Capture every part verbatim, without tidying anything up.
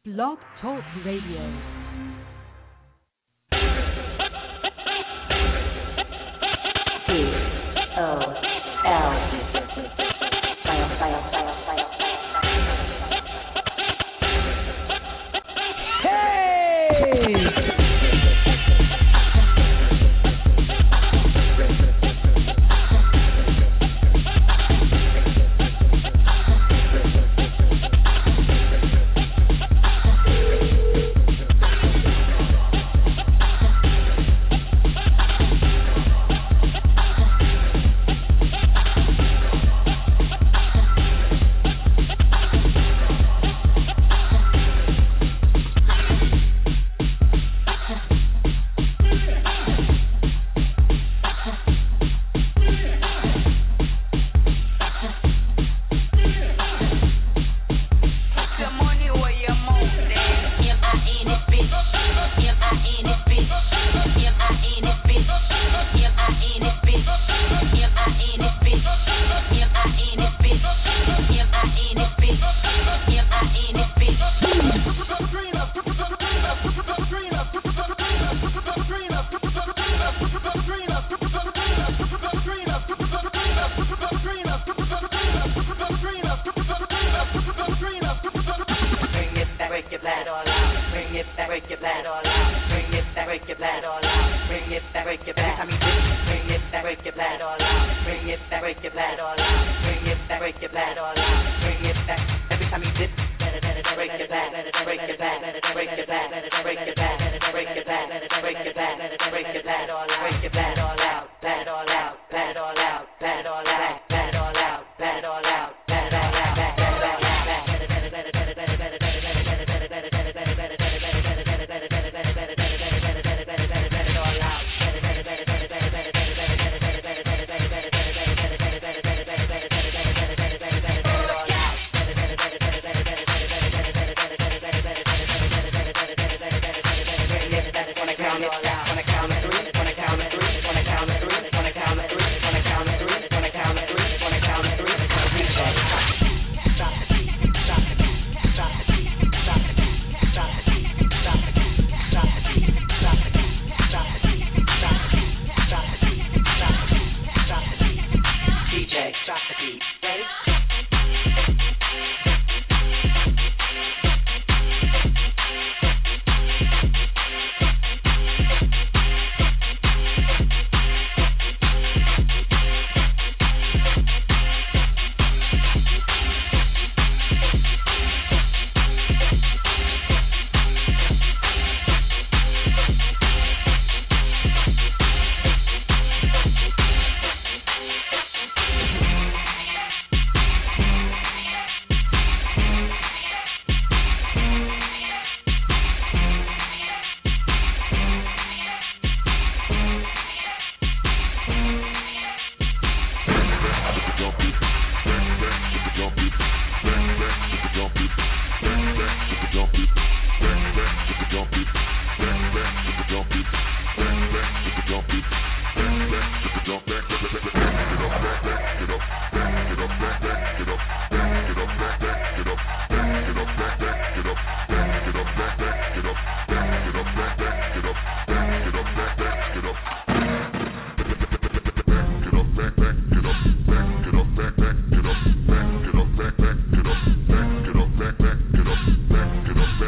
Blog Talk Radio. P O L File, file, file, file. Hey!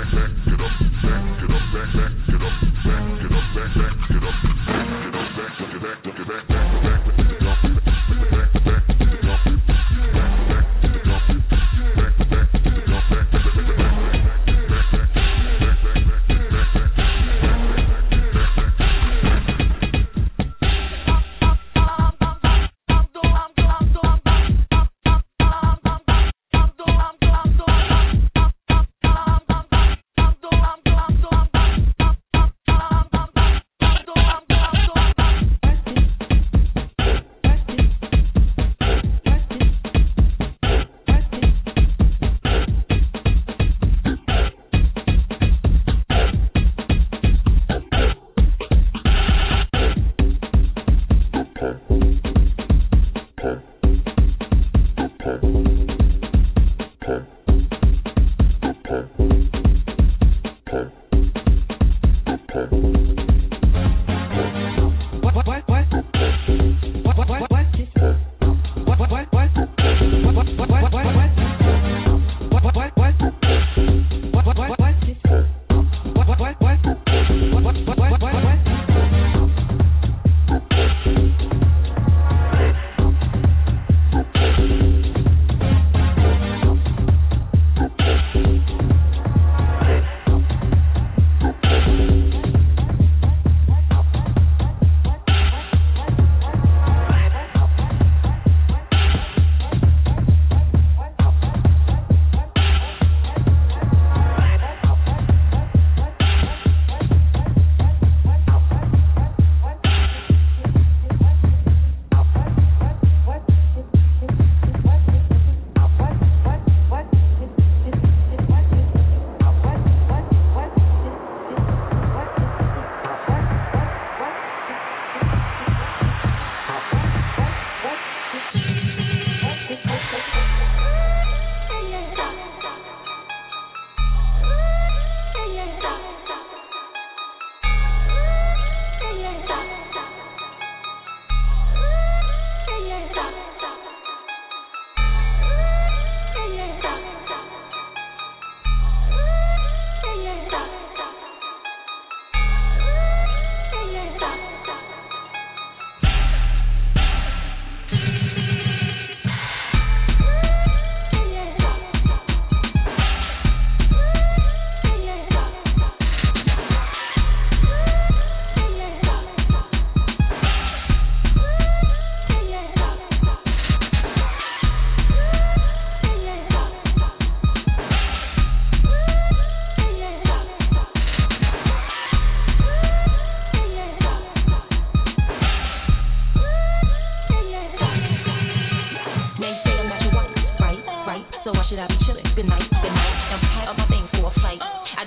Get up, back, get up, back, get up, back, get up, back, get up, back, get up,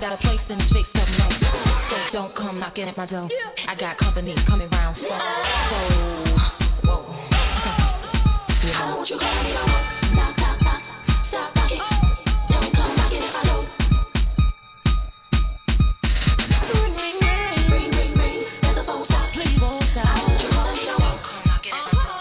got a place in the six seven eight. So don't come knocking at my door. I got company coming round so, so whoa. You know. I want you calling me over. Knock, knock, knock. Stop knocking. Don't come knocking at my door. Ring, ring, ring. Ring, ring, ring. Let the phone stop. Please won't stop. I want you calling me over. Come knocking at my door.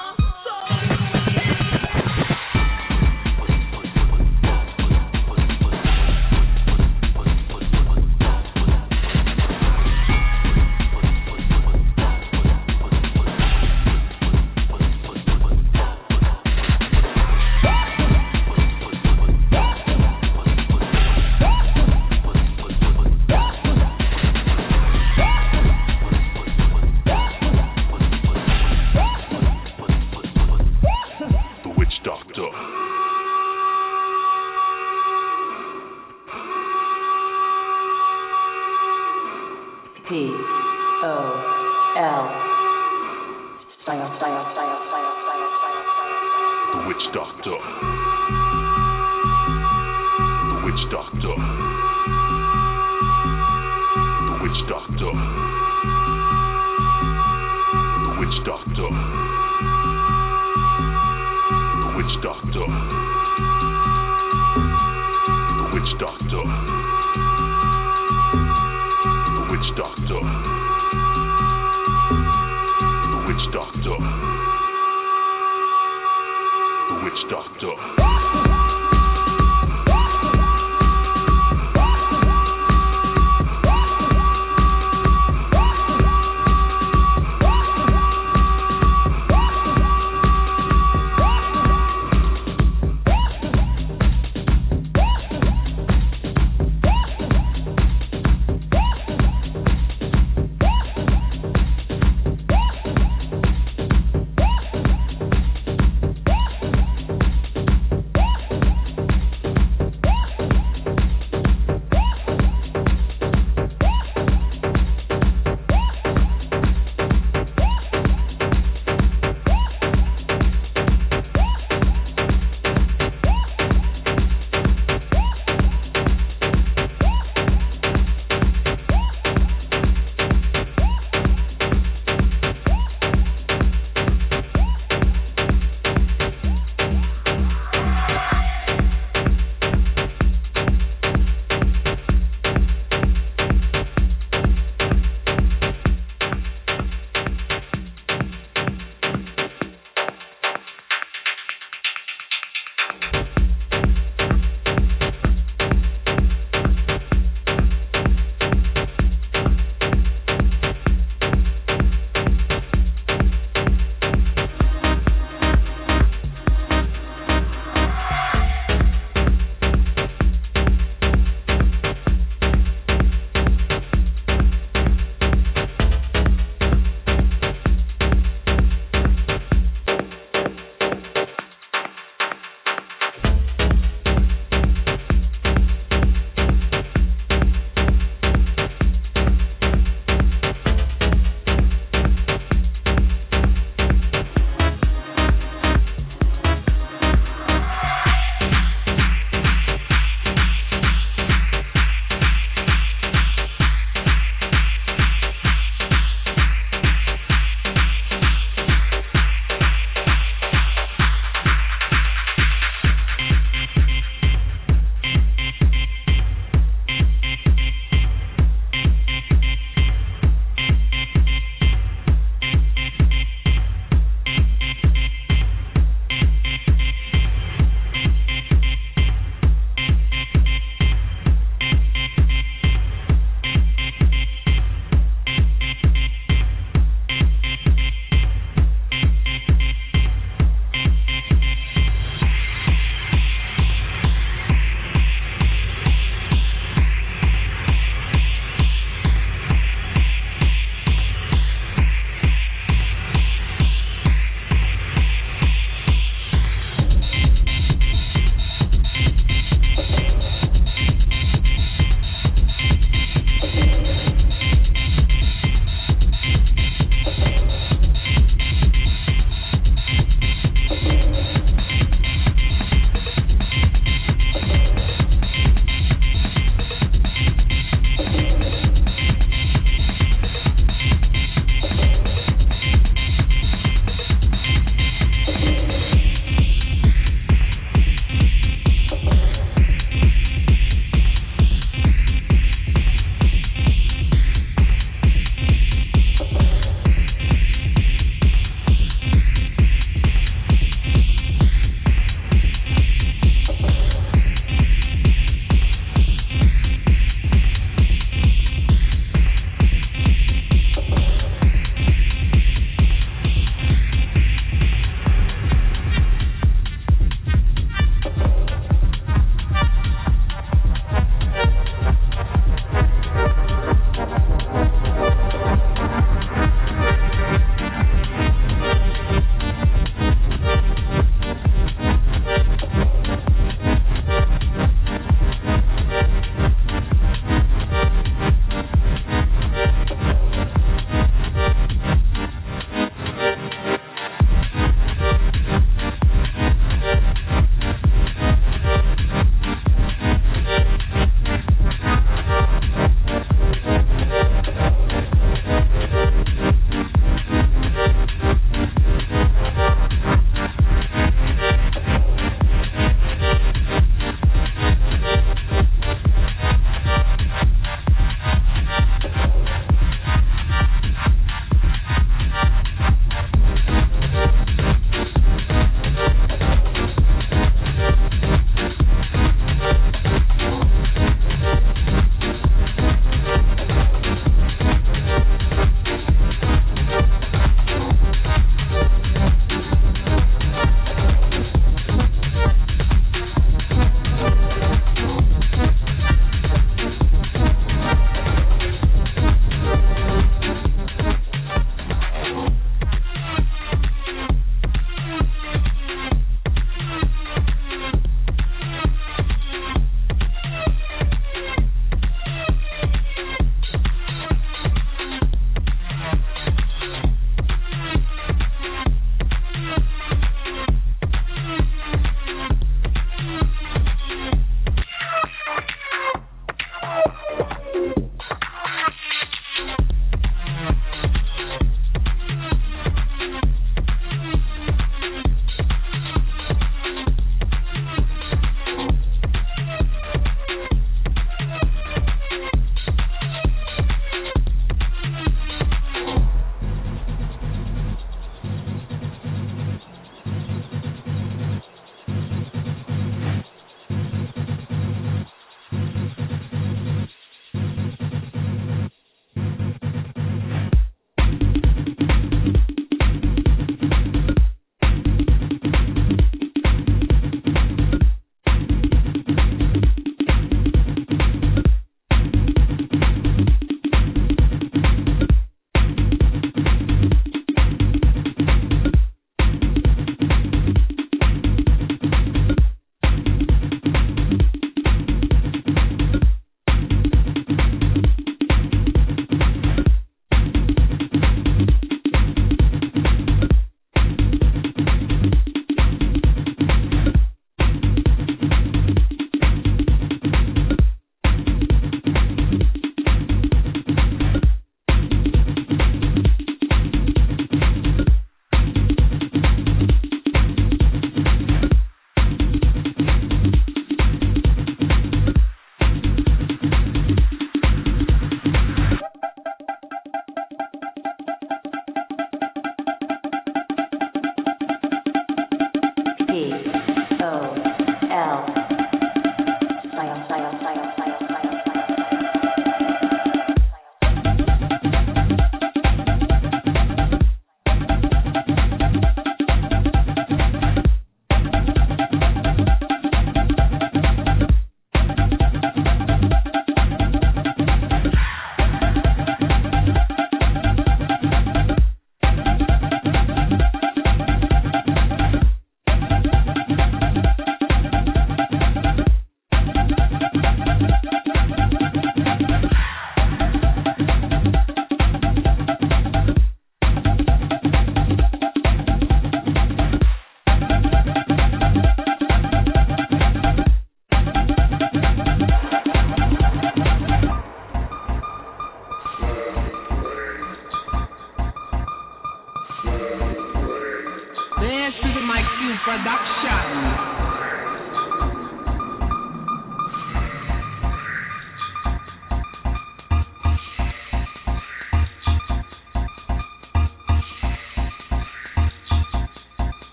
P O L. Style, style, style, style, style, style, style. The Witch Doctor. The Witch Doctor. The Witch Doctor. The Witch Doctor. The Witch Doctor. The Witch Doctor. The Witch Doctor. The Witch Doctor. The Witch Doctor.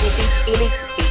Elixir, elixir.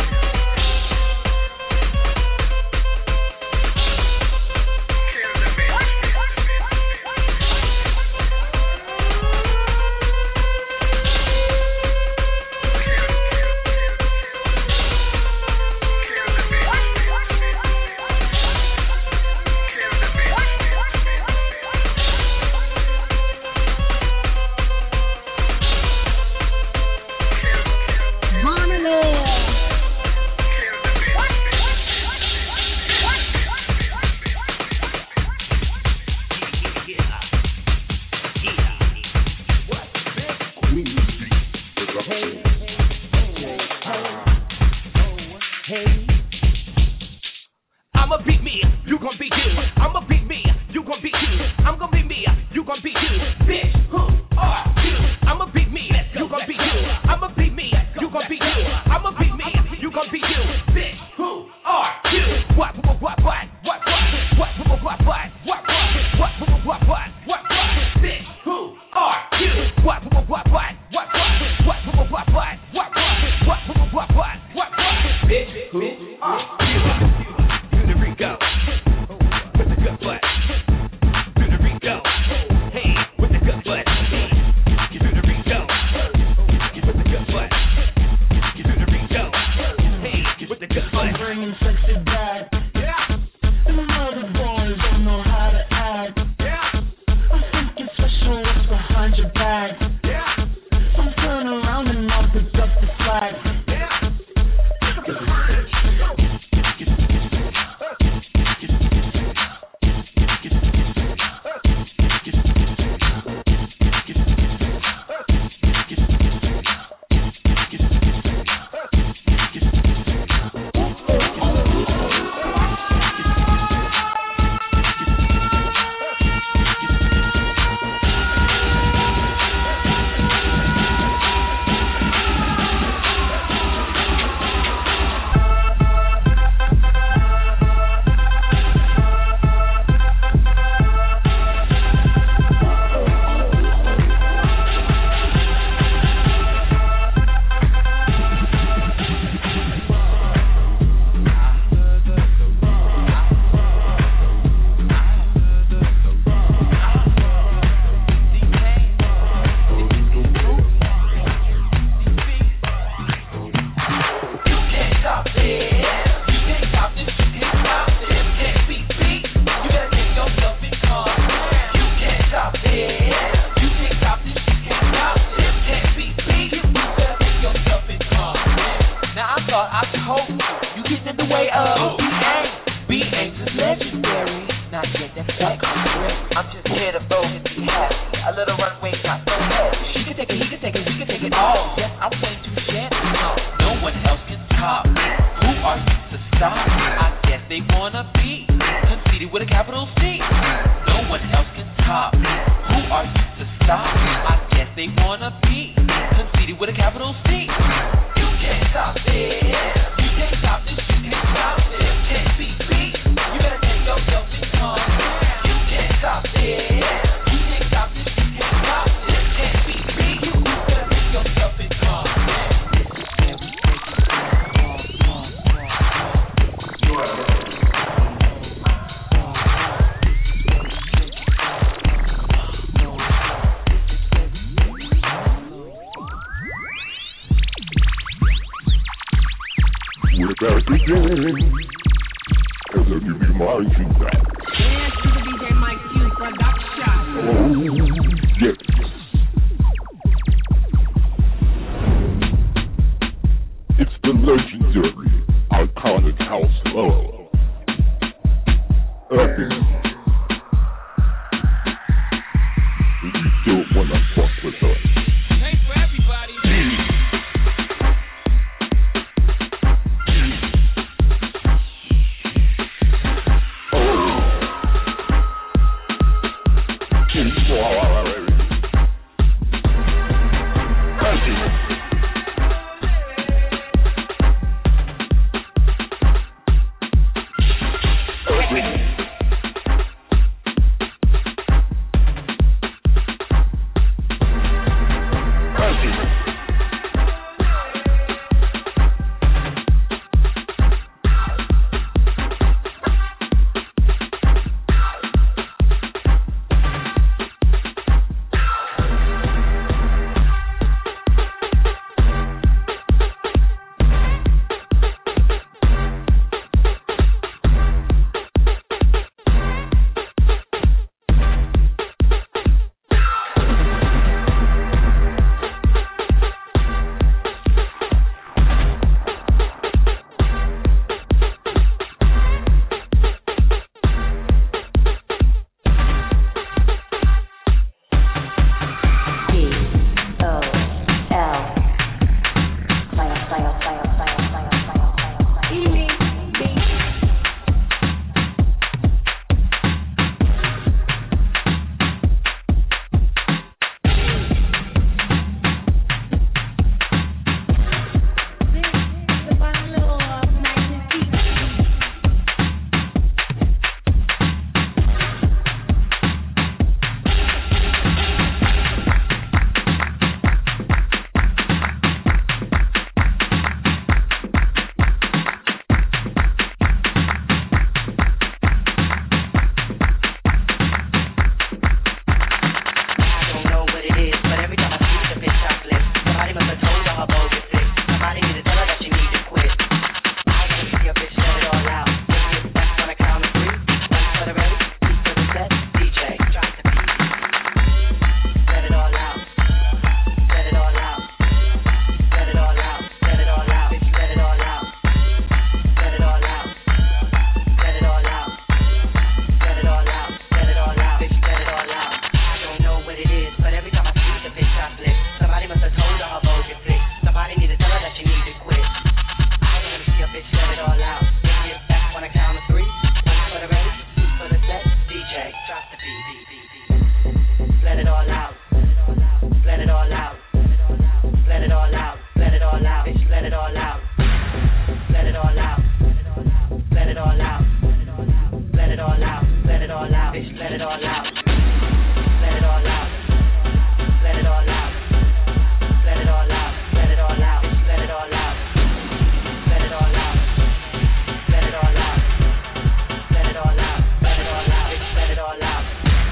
it all out. Let it all out. Let it all out. Let it all out. Let it all out. Let it all out. Let it all out. Let it all out. Let it all out. Let it all out. Let it all out.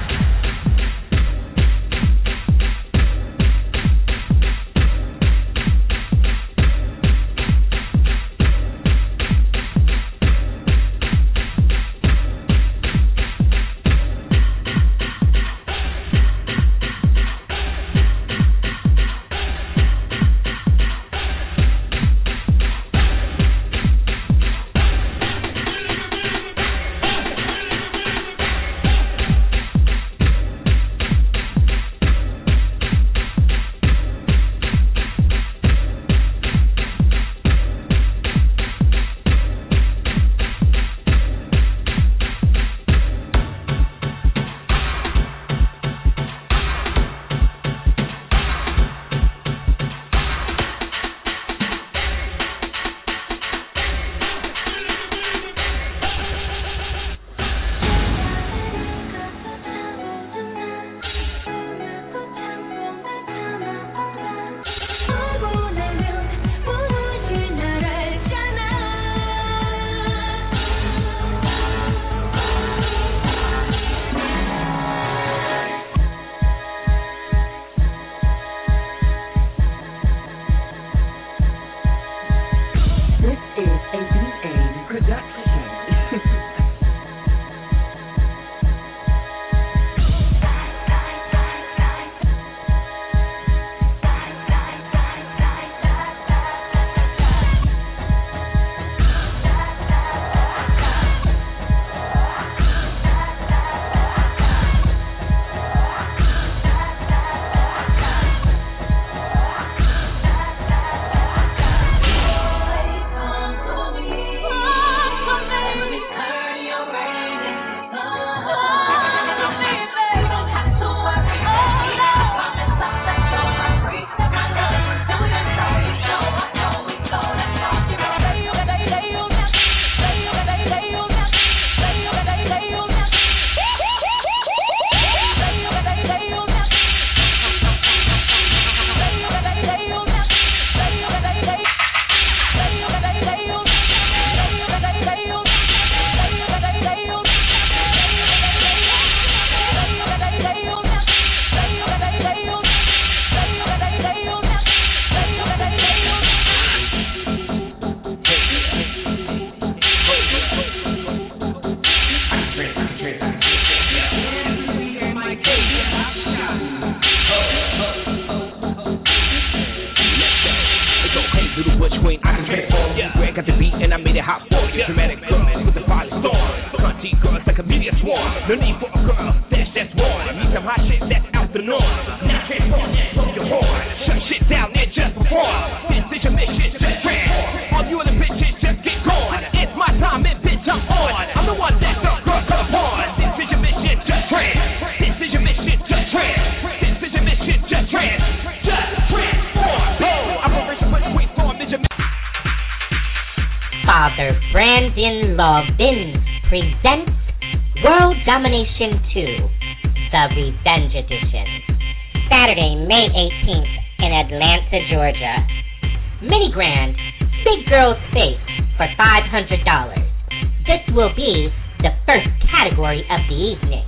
Father Brandon Lovin presents World Domination two, The Revenge Edition, Saturday, May eighteenth in Atlanta, Georgia. Mini Grand, Big Girl's Face for five hundred dollars. This will be the first category of the evening.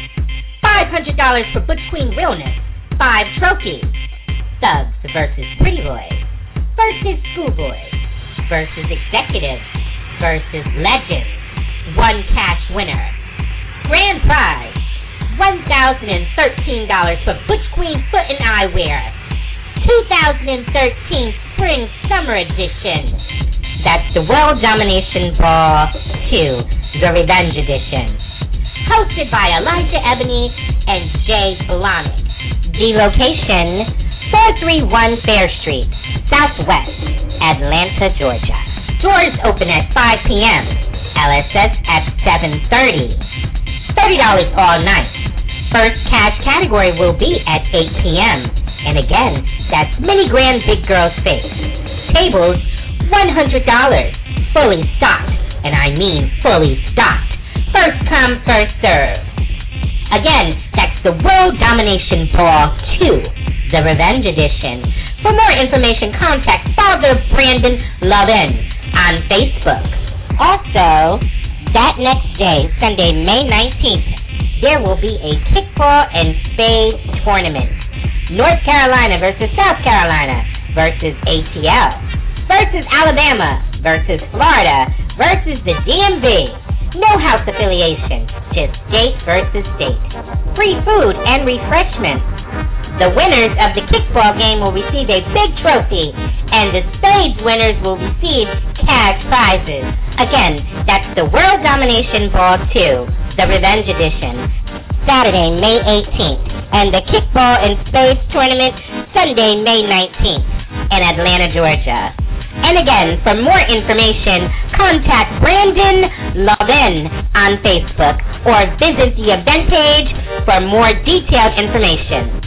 five hundred dollars for Butch Queen Realness, five trophies. Thugs versus Pretty Boys versus Schoolboys versus Executives versus Legends. One cash winner. Grand prize, one thousand thirteen dollars for Butch Queen Foot and Eyewear. two thousand thirteen Spring Summer Edition. That's the World Domination Ball two, The Revenge Edition. Hosted by Elijah Ebony and Jay Solonic. The location, four thirty-one Fair Street, Southwest, Atlanta, Georgia. Doors open at five p.m. L S S at seven thirty. thirty dollars all night. First cash category will be at eight p.m. And again, that's Mini Grand Big Girl's Face. Tables, one hundred dollars. Fully stocked. And I mean fully stocked. First come, first serve. Again, that's the World Domination Ball two, the Revenge Edition. For more information, contact Father Brandon Lovin on Facebook. Also, that next day, Sunday, May nineteenth, there will be a kickball and spades tournament. North Carolina versus South Carolina versus A T L versus Alabama versus Florida versus the D M V. No house affiliation, just state versus state. Free food and refreshments. The winners of the kickball game will receive a big trophy, and the spades winners will receive cash prizes. Again, that's the World Domination Ball two, the Revenge Edition, Saturday, May eighteenth, and the Kickball and Spades Tournament, Sunday, May nineteenth, in Atlanta, Georgia. And again, for more information, contact Brandon Lovin on Facebook or visit the event page for more detailed information.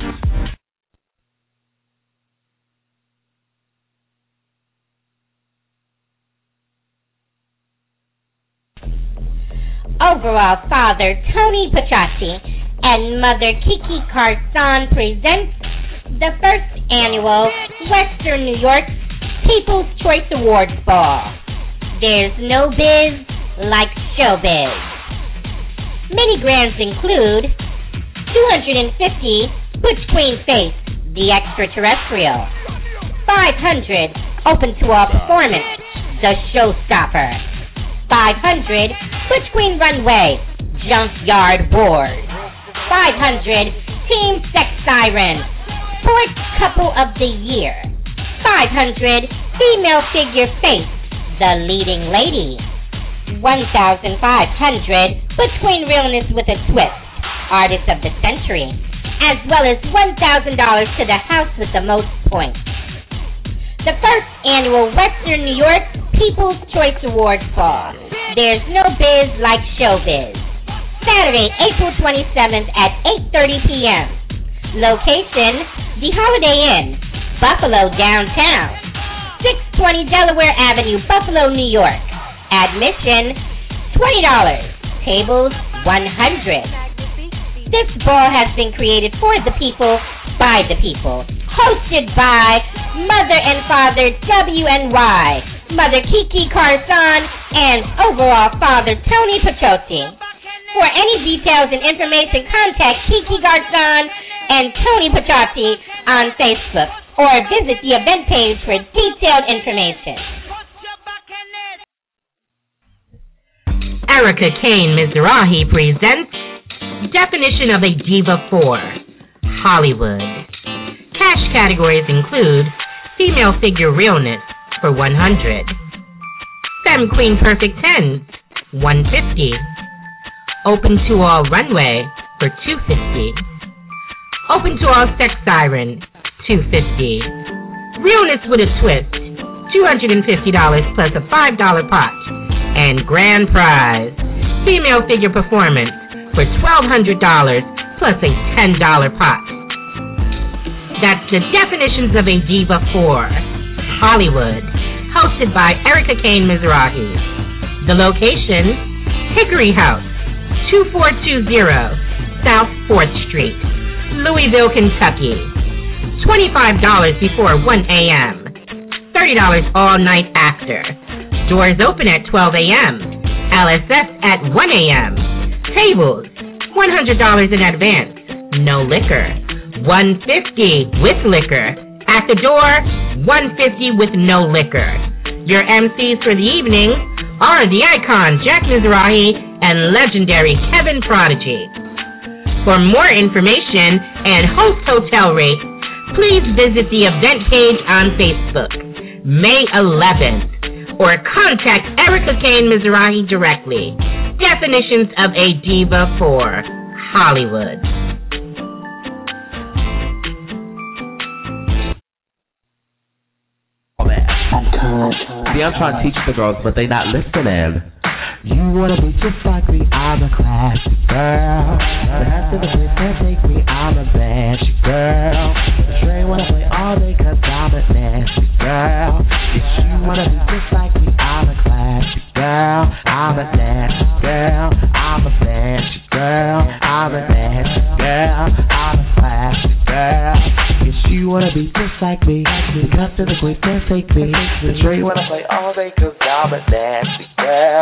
Overall Father Tony Petracci and Mother Kiki Carson presents the first annual Western New York People's Choice Awards Ball. There's no biz like showbiz. Mini grants include two hundred fifty Butch Queen Face, the Extraterrestrial, five hundred Open to All Performance, the Showstopper, five hundred Butch Queen Runway, Junkyard Wars, five hundred Team Sex Siren, Sports Couple of the Year, five hundred Female Figure Face, the Leading Lady, one thousand five hundred Butch Queen Realness with a Twist, Artist of the Century, as well as one thousand dollars to the house with the most points. The first annual Western New York People's Choice Awards Ball. There's no biz like showbiz. Saturday, April twenty-seventh at eight thirty p.m. Location, the Holiday Inn, Buffalo downtown, six twenty Delaware Avenue, Buffalo, New York. Admission, twenty dollars. Tables, one hundred dollars. This ball has been created for the people, by the people. Hosted by Mother and Father W N Y, Mother Kiki Carson, and overall Father Tony Petrocchi. For any details and information, contact Kiki Carson and Tony Petrocchi on Facebook or visit the event page for detailed information. Erica Kane Mizrahi presents Definition of a Diva four, Hollywood. Cash categories include Female Figure Realness for one hundred dollars, Femme Queen Perfect ten, one hundred fifty dollars, Open to All Runway for two hundred fifty dollars, Open to All Sex Siren, two hundred fifty dollars, Realness with a Twist, two hundred fifty dollars plus a five dollars pot, and Grand Prize, Female Figure Performance for twelve hundred dollars plus a ten dollars pot. That's the Definitions of a Diva four, Hollywood, hosted by Erica Kane Mizrahi. The location, Hickory House, two four two zero South fourth Street, Louisville, Kentucky. twenty-five dollars before one a.m., thirty dollars all night after. Doors open at twelve a.m., L S S at one a.m. Tables, one hundred dollars in advance, no liquor. one hundred fifty dollars with liquor. At the door, one hundred fifty dollars with no liquor. Your M Cs for the evening are the icon Jack Mizrahi and legendary Kevin Prodigy. For more information and host hotel rates, please visit the event page on Facebook, May eleventh, or contact Erica Kane Mizrahi directly. Definitions of a Diva four, Hollywood. See, I'm trying to teach the girls, but they not listening. You wanna be just like me, I'm a classy girl. But after the bitch that take me, I'm a banshee girl. Trey wanna play all day cause I'm a nasty girl. If you wanna be just like me, I'm a classy girl. I'm a nasty girl. I'm a banshee girl. I'm I'm a bad girl, I'm a flash girl. If you wanna be just like me, then come to the quick and take me. The Dre wanna play all day 'cause I'm a nasty girl.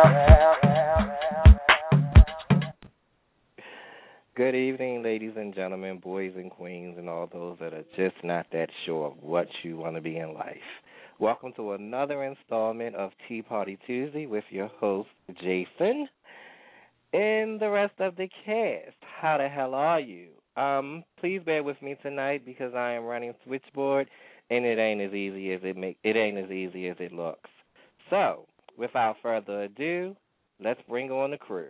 Good evening, ladies and gentlemen, boys and queens, and all those that are just not that sure of what you want to be in life. Welcome to another installment of Tea Party Tuesday with your host, Jason, and the rest of the cast. How the hell are you? Um, please bear with me tonight because I am running switchboard, and it ain't as easy as it make. It ain't as easy as it looks. So, without further ado, let's bring on the crew.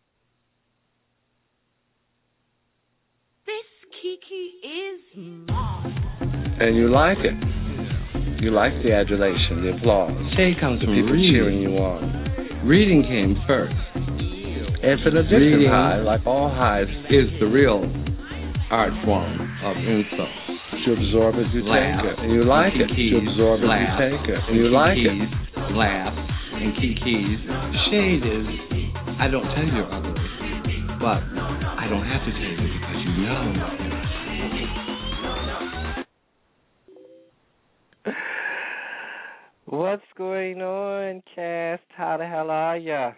Kiki is mom. And you like it. You like the adulation, the applause. Shade comes from people reading. Cheering you on. Reading came first. It's an addictive high, like all highs, is the real art form of insult. You absorb it, you laugh, take it. And you like it. You absorb it, laugh, you take it. And you like it. Laugh and Kiki's. Shade is, I don't tell you others, but I don't have to tell you because you know. What's going on, cast? How the hell are ya?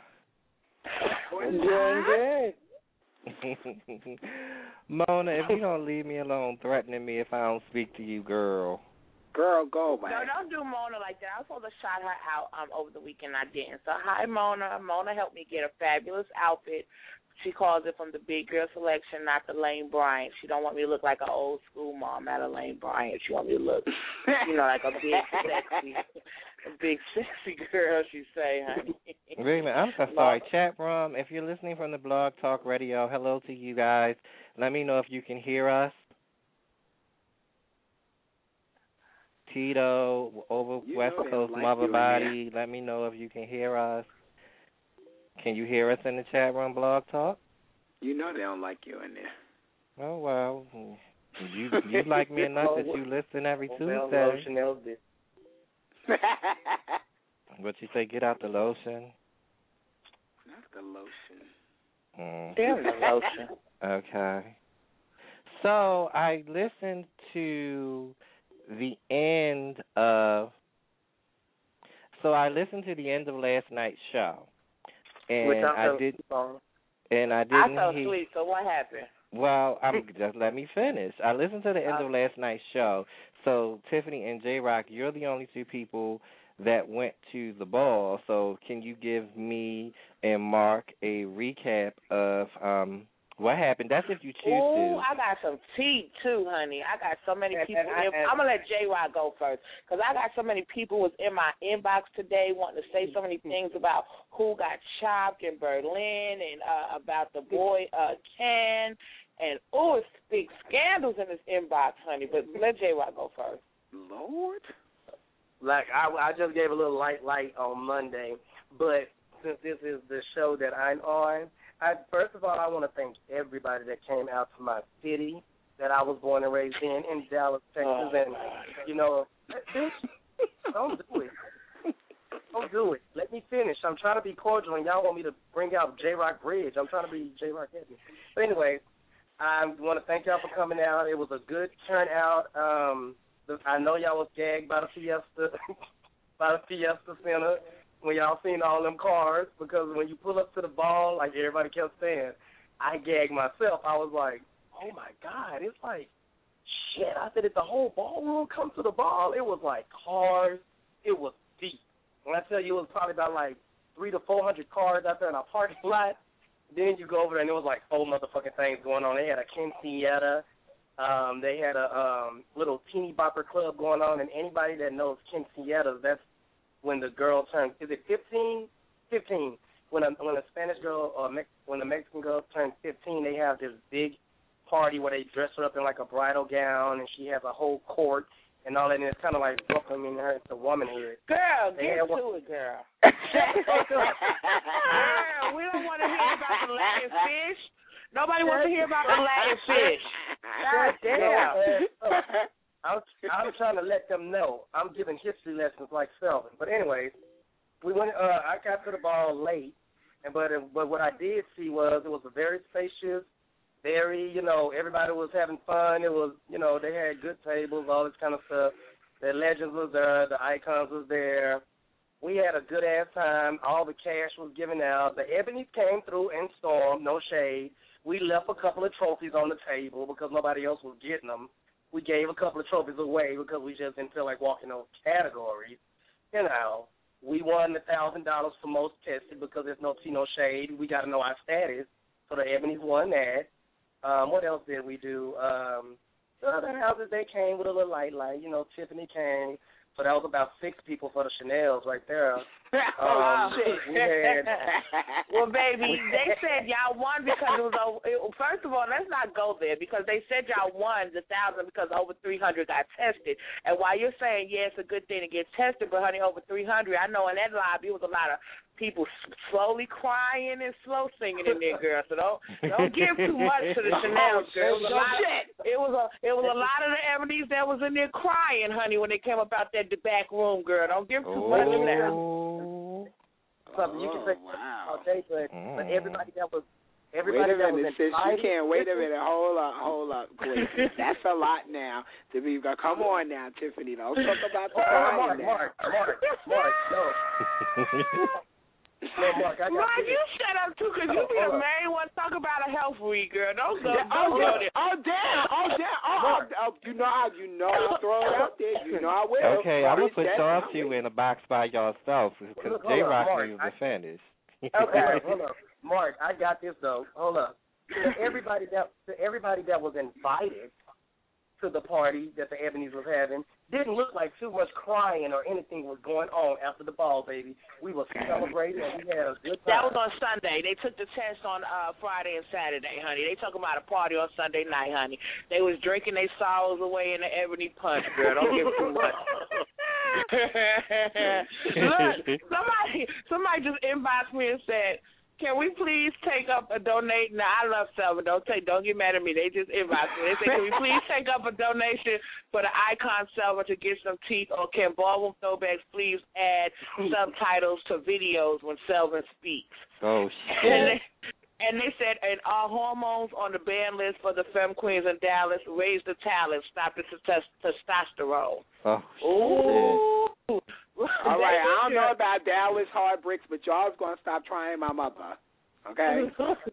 Doing good. Mona, if you don't leave me alone, threatening me if I don't speak to you, girl. Girl, go, man. No, don't do Mona like that. I was supposed to shout her out um, over the weekend. I didn't. So, hi, Mona. Mona helped me get a fabulous outfit. She calls it from the Big Girl Selection, not the Lane Bryant. She don't want me to look like an old school mom at a Lane Bryant. She want me to look, you know, like a big, sexy, a big, sexy girl, she say, honey. Wait a minute. I'm so sorry. Chat room, if you're listening from the Blog Talk Radio, hello to you guys. Let me know if you can hear us. Tito, over you West Coast, like Mother Body, let me know if you can hear us. Can you hear us in the chat room, Blog Talk? You know they don't like you in there. Oh, well, you you like me enough that you listen every Tuesday. What you say, get out the lotion? Not the lotion. Mm. There's the lotion. Okay. So I listened to the end of, so I listened to the end of last night's show. And Which I did, and I didn't. I felt hear, sweet. So what happened? Well, I'm just let me finish. I listened to the end of last night's show. So Tiffany and J Rock, you're the only two people that went to the ball. So can you give me and Mark a recap of um, what happened? That's if you choose Ooh, to. I got some tea, too, honey. I got so many people. And, and, and, I'm going to let J-Rock go first because I got so many people was in my inbox today wanting to say so many things about who got chopped in Berlin and uh, about the boy uh, Ken. And, oh, it's big scandals in his inbox, honey. But let J-Rock go first. Lord. Like, I, I just gave a little light light on Monday, but since this is the show that I'm on, I, first of all, I want to thank everybody that came out to my city that I was born and raised in, in Dallas, Texas. Oh, and, you know, bitch, don't do it. Don't do it. Let me finish. I'm trying to be cordial, and y'all want me to bring out J-Rock Bridge. I'm trying to be J-Rock Edmond. But anyway, I want to thank y'all for coming out. It was a good turnout. Um, I know y'all was gagged by the Fiesta, by the Fiesta Center. When y'all seen all them cars, because when you pull up to the ball, like everybody kept saying, I gagged myself. I was like, oh, my God, it's like, shit. I said, did the whole ballroom come to the ball? It was like cars. It was deep. When I tell you, it was probably about like three to four hundred cars out there in our parking lot. Then you go over there, and it was like four motherfucking things going on. They had a quinceañera. Um, they had a um, little teeny bopper club going on, and anybody that knows quinceañeras, that's when the girl turns, is it fifteen? fifteen. When a when a Spanish girl or Mex, when a Mexican girl turns fifteen, they have this big party where they dress her up in like a bridal gown, and she has a whole court and all that, and it's kind of like welcoming her into womanhood. Girl, they get to one, it, girl. Girl, we don't want to hear about the Latin fish. Nobody wants to hear about the Latin fish. God damn. I'm, I'm trying to let them know. I'm giving history lessons like Selvin. But anyways, we went. Uh, I got to the ball late, and but uh, but what I did see was it was a very spacious very, you know, everybody was having fun. It was, you know, they had good tables, all this kind of stuff. The legends was there, the icons was there. We had a good ass time. All the cash was given out. The Ebonies came through and stormed, no shade. We left a couple of trophies on the table because nobody else was getting them. We gave a couple of trophies away because we just didn't feel like walking those categories. You know, we won the one thousand dollars for most tested because there's no tea, no shade. We got to know our status. So the Ebonies won that. Um, what else did we do? Um, the other houses, they came with a little light light. You know, Tiffany came. So that was about six people for the Chanels right there. Um, we had, well, baby, they said y'all won because it was over. It, first of all, let's not go there because they said y'all won the thousand because over three hundred got tested. And while you're saying, yeah, it's a good thing to get tested, but honey, over three hundred, I know in that lobby it was a lot of people slowly crying and slow singing in there, girl. So don't don't give too much to the Chanel girl. It was a lot of, it was a it was a lot of the Ebonies that was in there crying, honey, when they came up out that the back room, girl. Don't give too oh. much of that. Something you can say wow. all day, but, mm. but everybody that was everybody wait a that minute, was sis, invited, you can't wait a minute. Hold up, hold up, Queen. That's a lot now to be. Come on now, Tiffany. Don't talk about the oh, crying Mark, now. Mark, Mark, Mark, no. No, Mark, I got Mark, you. you shut up too, cause you be the main one talk about a health week, girl. Don't go, Yeah, don't oh, go yeah. there. Oh damn! Oh damn! Oh, oh, oh, you know how you know I'll throw it out there. You know I will. Okay, I'm gonna put That's y'all how two we- in a box by yourself because Hold J on, Rock Mark, needs I- to finish. Okay, hold up, Mark. I got this though. Hold up. To everybody that to everybody that was invited to the party that the Ebonies was having, didn't look like too much crying or anything was going on after the ball, baby. We were celebrating and we had a good time. That was on Sunday. They took the test on uh, Friday and Saturday, honey. They talking about a party on Sunday night, honey. They was drinking their sorrows away in the Ebony Punch, girl. Don't give too much. Look, somebody, somebody just inboxed me and said, "Can we please take up a donate?" Now I love Selma. Don't take, don't get mad at me. They just inboxed me. They said, "Can we please take up a donation for the icon Selma to get some teeth? Or can Ballroom Throwbacks please add subtitles to videos when Selma speaks?" Oh And shit! they, and they said, "And our hormones on the ban list for the Femme Queens in Dallas. Raise the talent. Stop the test- testosterone." Oh Ooh. All right, I don't know about Dallas hard bricks, but y'all's gonna stop trying my mother. Okay.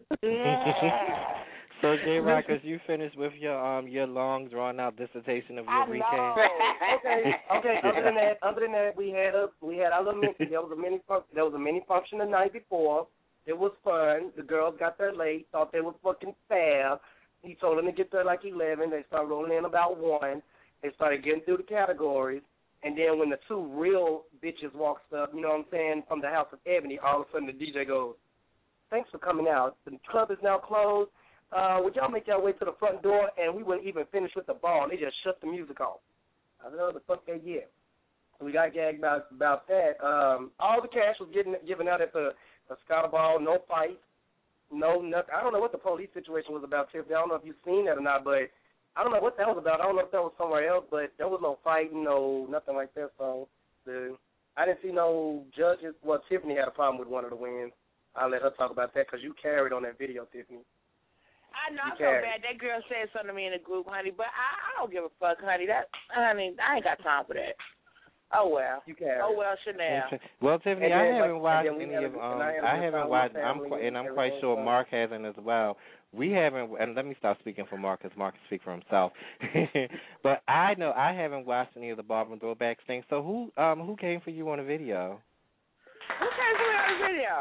So J Rock, as you finished with your um your long drawn out dissertation of your I recap. know. okay, okay. Other than that, other than that, we had a we had our little mini, there was a mini fun- there was a mini function the night before. It was fun. The girls got there late, thought they was fucking fab. He told them to get there like eleven. They started rolling in about one. They started getting through the categories. And then when the two real bitches walked up, you know what I'm saying, from the House of Ebony, all of a sudden the D J goes, "Thanks for coming out. The club is now closed. Uh, would y'all make your way to the front door?" And we wouldn't even finish with the ball. They just shut the music off. I don't know what the fuck they did. We got gagged about about that. Um, all the cash was getting given out at the, the Scott Ball. No fight. No nothing. I don't know what the police situation was about, Tiffany. I don't know if you've seen that or not, but I don't know what that was about. I don't know if that was somewhere else, but there was no fighting, no nothing like that. So the I didn't see no judges. Well, Tiffany had a problem with one of the wins. I'll let her talk about that because you carried on that video, Tiffany. I know, I You feel carried. bad. That girl said something to me in the group, honey, but I, I don't give a fuck, honey. That, honey, I ain't got time for that. Oh, well. You carried. Oh, well, Chanel. Well, Tiffany, And I then, haven't like, watched and then we any had of a- um and I had a I good haven't time with watched. my I'm family quite, and I'm and quite everything, sure so- Mark hasn't as well. We haven't, and let me stop speaking for Mark because Mark can speak for himself. But I know I haven't watched any of the Ballroom Throwbacks things. So who um who came for you on the video? Who came for me on the video?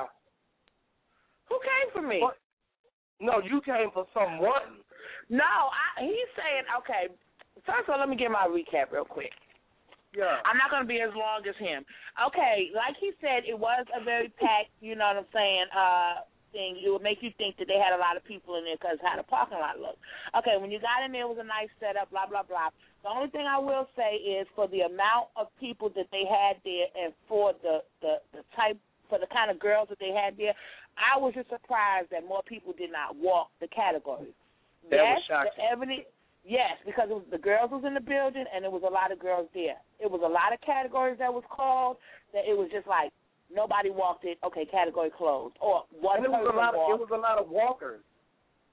Who came for me? What? No, you came for someone. No, I, he's saying, okay, first of all, let me get my recap real quick. Yeah. I'm not going to be as long as him. Okay, like he said, it was a very packed, you know what I'm saying, uh, thing. It would make you think that they had a lot of people in there because how the parking lot looked. Okay, when you got in there, it was a nice setup, blah, blah, blah. The only thing I will say is for the amount of people that they had there and for the, the, the type, for the kind of girls that they had there, I was just surprised that more people did not walk the categories. That yes, was shocking. the evidence, yes, because it was, the girls was in the building and there was a lot of girls there. It was a lot of categories that was called that it was just like nobody walked it. Okay, category closed. Or one And it was a person lot. Of, walked. it was a lot of walkers.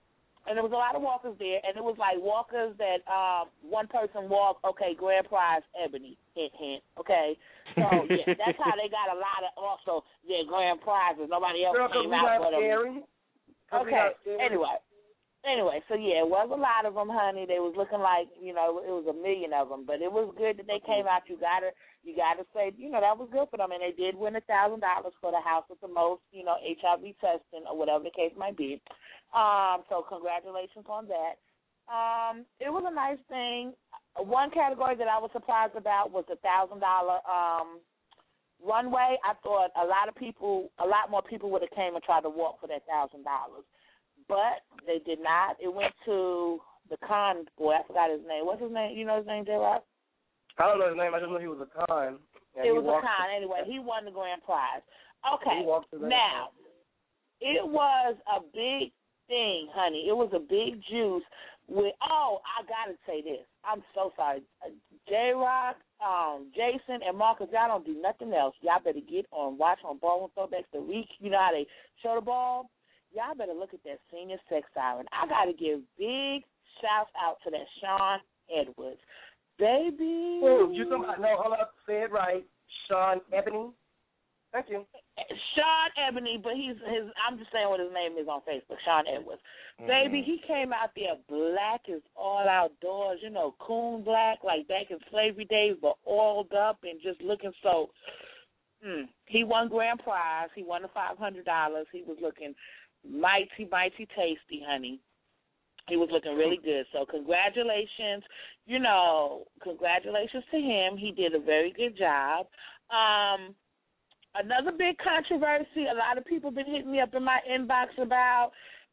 and there was a lot of walkers there, and it was like walkers that um, one person walked, okay, grand prize, Ebony, hint, hint, okay? So, yeah, that's how they got a lot of, also, their grand prizes. Nobody else Girl, came out but them. Okay, anyway. Anyway, so yeah, it was a lot of them, honey. They was looking like, you know, it was a million of them, but it was good that they came out. You gotta, you gotta say, you know, that was good for them, and they did win a thousand dollars for the house with the most, you know, H I V testing or whatever the case might be. Um, so congratulations on that. Um, it was a nice thing. One category that I was surprised about was the thousand dollar um runway. I thought a lot of people, a lot more people would have came and tried to walk for that thousand dollars. But they did not. It went to the con boy. I forgot his name. What's his name? You know his name, J-Rock? I don't know his name. I just know he was a con. It was a con. Anyway, he won the grand prize. Okay. Now, it was a big thing, honey. It was a big juice with, oh, I got to say this. I'm so sorry. J-Rock, um, Jason, and Marcus, y'all don't do nothing else. Y'all better get on, watch on Ball and Throwbacks the week. You know how they show the ball? Y'all better look at that senior sex siren. I got to give big shouts out to that Sean Edwards. Baby. Ooh, you somebody, no, hold up, say it right. Sean Ebony. Thank you. Sean Ebony, but he's his. I'm just saying what his name is on Facebook. Sean Edwards. Mm-hmm. Baby, he came out there black as all outdoors. You know, coon black, like back in slavery days, but oiled up and just looking so. Mm. He won grand prize. He won the five hundred dollars. He was looking mighty, mighty tasty, honey. He was looking really good. So congratulations, you know, congratulations to him. He did a very good job. Um, another big controversy a lot of people been hitting me up in my inbox about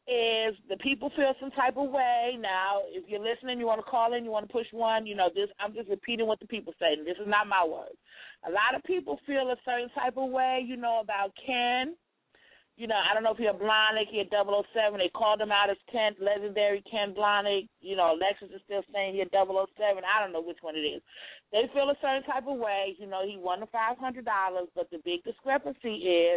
is the people feel some type of way. Now, if you're listening, you want to call in, you want to push one, you know, this. I'm just repeating what the people say. This is not my words. A lot of people feel a certain type of way, you know, about Ken. You know, I don't know if you're Blahnik, you're double oh seven. They called him out as Ken, legendary Ken Blahnik. You know, Lexus is still saying you're double oh seven. I don't know which one it is. They feel a certain type of way. You know, he won the five hundred dollars, but the big discrepancy is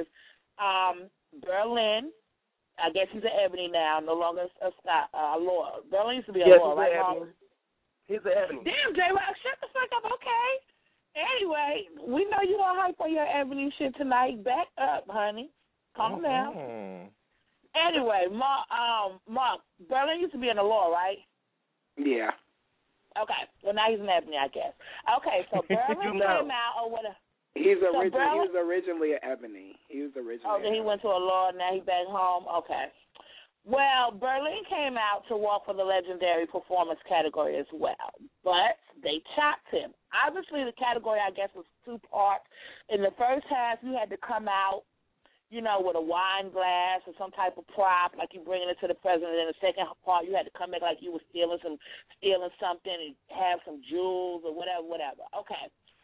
um, Berlin. I guess he's an Ebony now, no longer a Scott, uh, a Laura. Berlin used to be a yes, Laura, right, Mom? He's an Ebony. Damn, J-Rock, shut the fuck up, okay? Anyway, we know you don't hype on your Ebony shit tonight. Back up, honey. Calm mm-hmm. down. Anyway, Mark, um, Mark, Berlin used to be in the law, right? Yeah. Okay. Well, now he's an Ebony, I guess. Okay, so Berlin know. came out or whatever. He's so originally Berlin, he was originally an Ebony. He was originally. Oh, then he went to a law. Now he's back home. Okay. Well, Berlin came out to walk for the legendary performance category as well, but they chopped him. Obviously, the category, I guess, was two parts. In the first half, you had to come out, you know, with a wine glass or some type of prop, like you bringing it to the president. In the second part, you had to come back like you were stealing some, stealing something and have some jewels or whatever, whatever. Okay.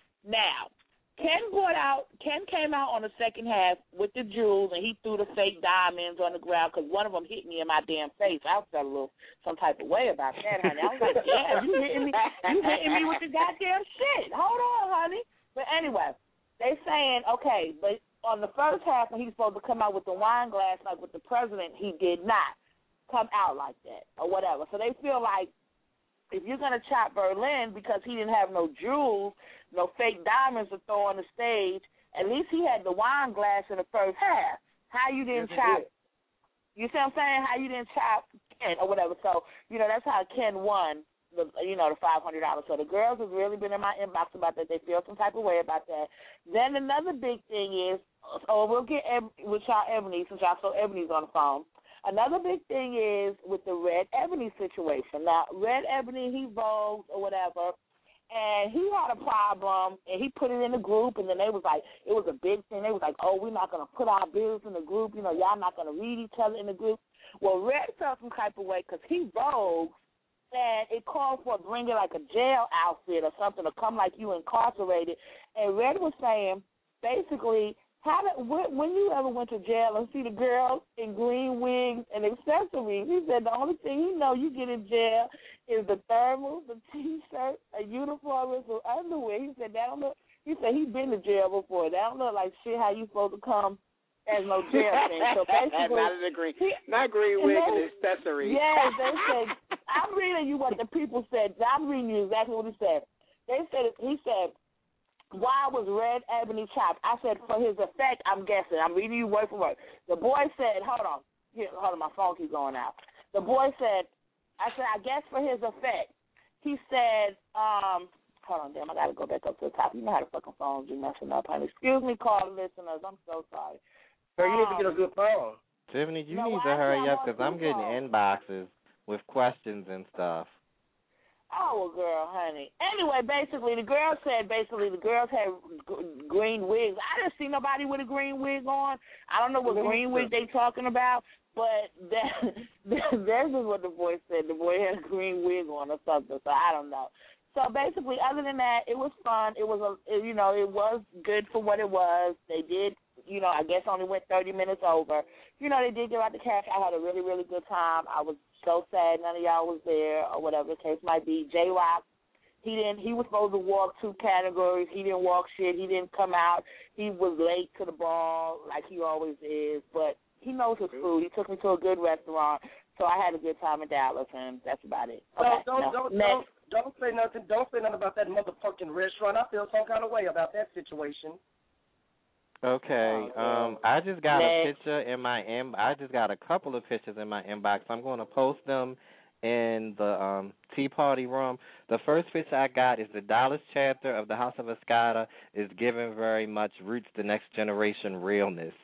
Now, Ken brought out, Ken came out on the second half with the jewels, and he threw the fake diamonds on the ground because one of them hit me in my damn face. I felt a little some type of way about that, honey. I was like, damn, you hitting me, you hitting me with the goddamn shit. Hold on, honey. But anyway, they saying, okay, but on the first half when he's supposed to come out with the wine glass, like with the president, he did not come out like that or whatever. So they feel like if you're going to chop Berlin because he didn't have no jewels, no fake diamonds to throw on the stage, at least he had the wine glass in the first half. How you didn't yes, chop, did. You see what I'm saying? How you didn't chop Ken or whatever. So, you know, that's how Ken won, the you know, the five hundred dollars. So the girls have really been in my inbox about that. They feel some type of way about that. Then another big thing is, oh, we'll get with y'all Ebony, since y'all saw Ebony's on the phone. Another big thing is with the Red Ebony situation. Now, Red Ebony, he vogued or whatever, and he had a problem, and he put it in the group, and then they was like, it was a big thing. They was like, oh, we're not going to put our bills in the group. You know, y'all not going to read each other in the group. Well, Red felt some type of way because he vogued, and it called for bringing like a jail outfit or something to come like you incarcerated. And Red was saying, basically, How did, when you ever went to jail and see the girls in green wigs and accessories, he said the only thing he know you get in jail is the thermal, the T-shirt, a uniform, and some underwear. He said that don't look. He said he been to jail before. That don't look like shit. How you supposed to come as no jail thing. So basically, not a green, not green wig and accessory. Yes, they said. I'm reading you what the people said. I'm reading you exactly what he said. They said he said, "Why was red ebony chopped?" I said, "For his effect." I'm guessing. I'm reading you word for word. The boy said, "Hold on, here, hold on, my phone keeps going out." The boy said, "I said, I guess for his effect." He said, um. Hold on, damn, I got to go back up to the top. You know how the fucking phones be messing up, honey. Excuse me, call listeners. I'm so sorry. So you need to get a good phone. Tiffany, you No, need why to hurry is that up because on I'm getting two inboxes with questions and stuff. Oh, well, girl, honey. Anyway, basically, the girl said basically the girls had g- green wigs. I didn't see nobody with a green wig on. I don't know what green wig they talking about, but that, that's just what the boy said. The boy had a green wig on or something, so I don't know. So basically, other than that, it was fun. It was, a, it, you know, it was good for what it was. They did, you know, I guess only went thirty minutes over. You know, they did give out the cash. I had a really, really good time. I was so sad none of y'all was there or whatever the case might be. J-Rock, he didn't. He was supposed to walk two categories. He didn't walk shit. He didn't come out. He was late to the ball like he always is, but he knows his food. He took me to a good restaurant, so I had a good time in Dallas, and that's about it. Okay, don't, no. don't, Next. don't, don't say nothing. Don't say nothing about that motherfucking restaurant. I feel some kind of way about that situation. Okay, Oh, um, I just got Next. a picture in my in. I just got a couple of pictures in my inbox. I'm going to post them in the um, Tea Party room. The first picture I got is the Dallas chapter of the House of Escada is giving very much roots the next generation realness.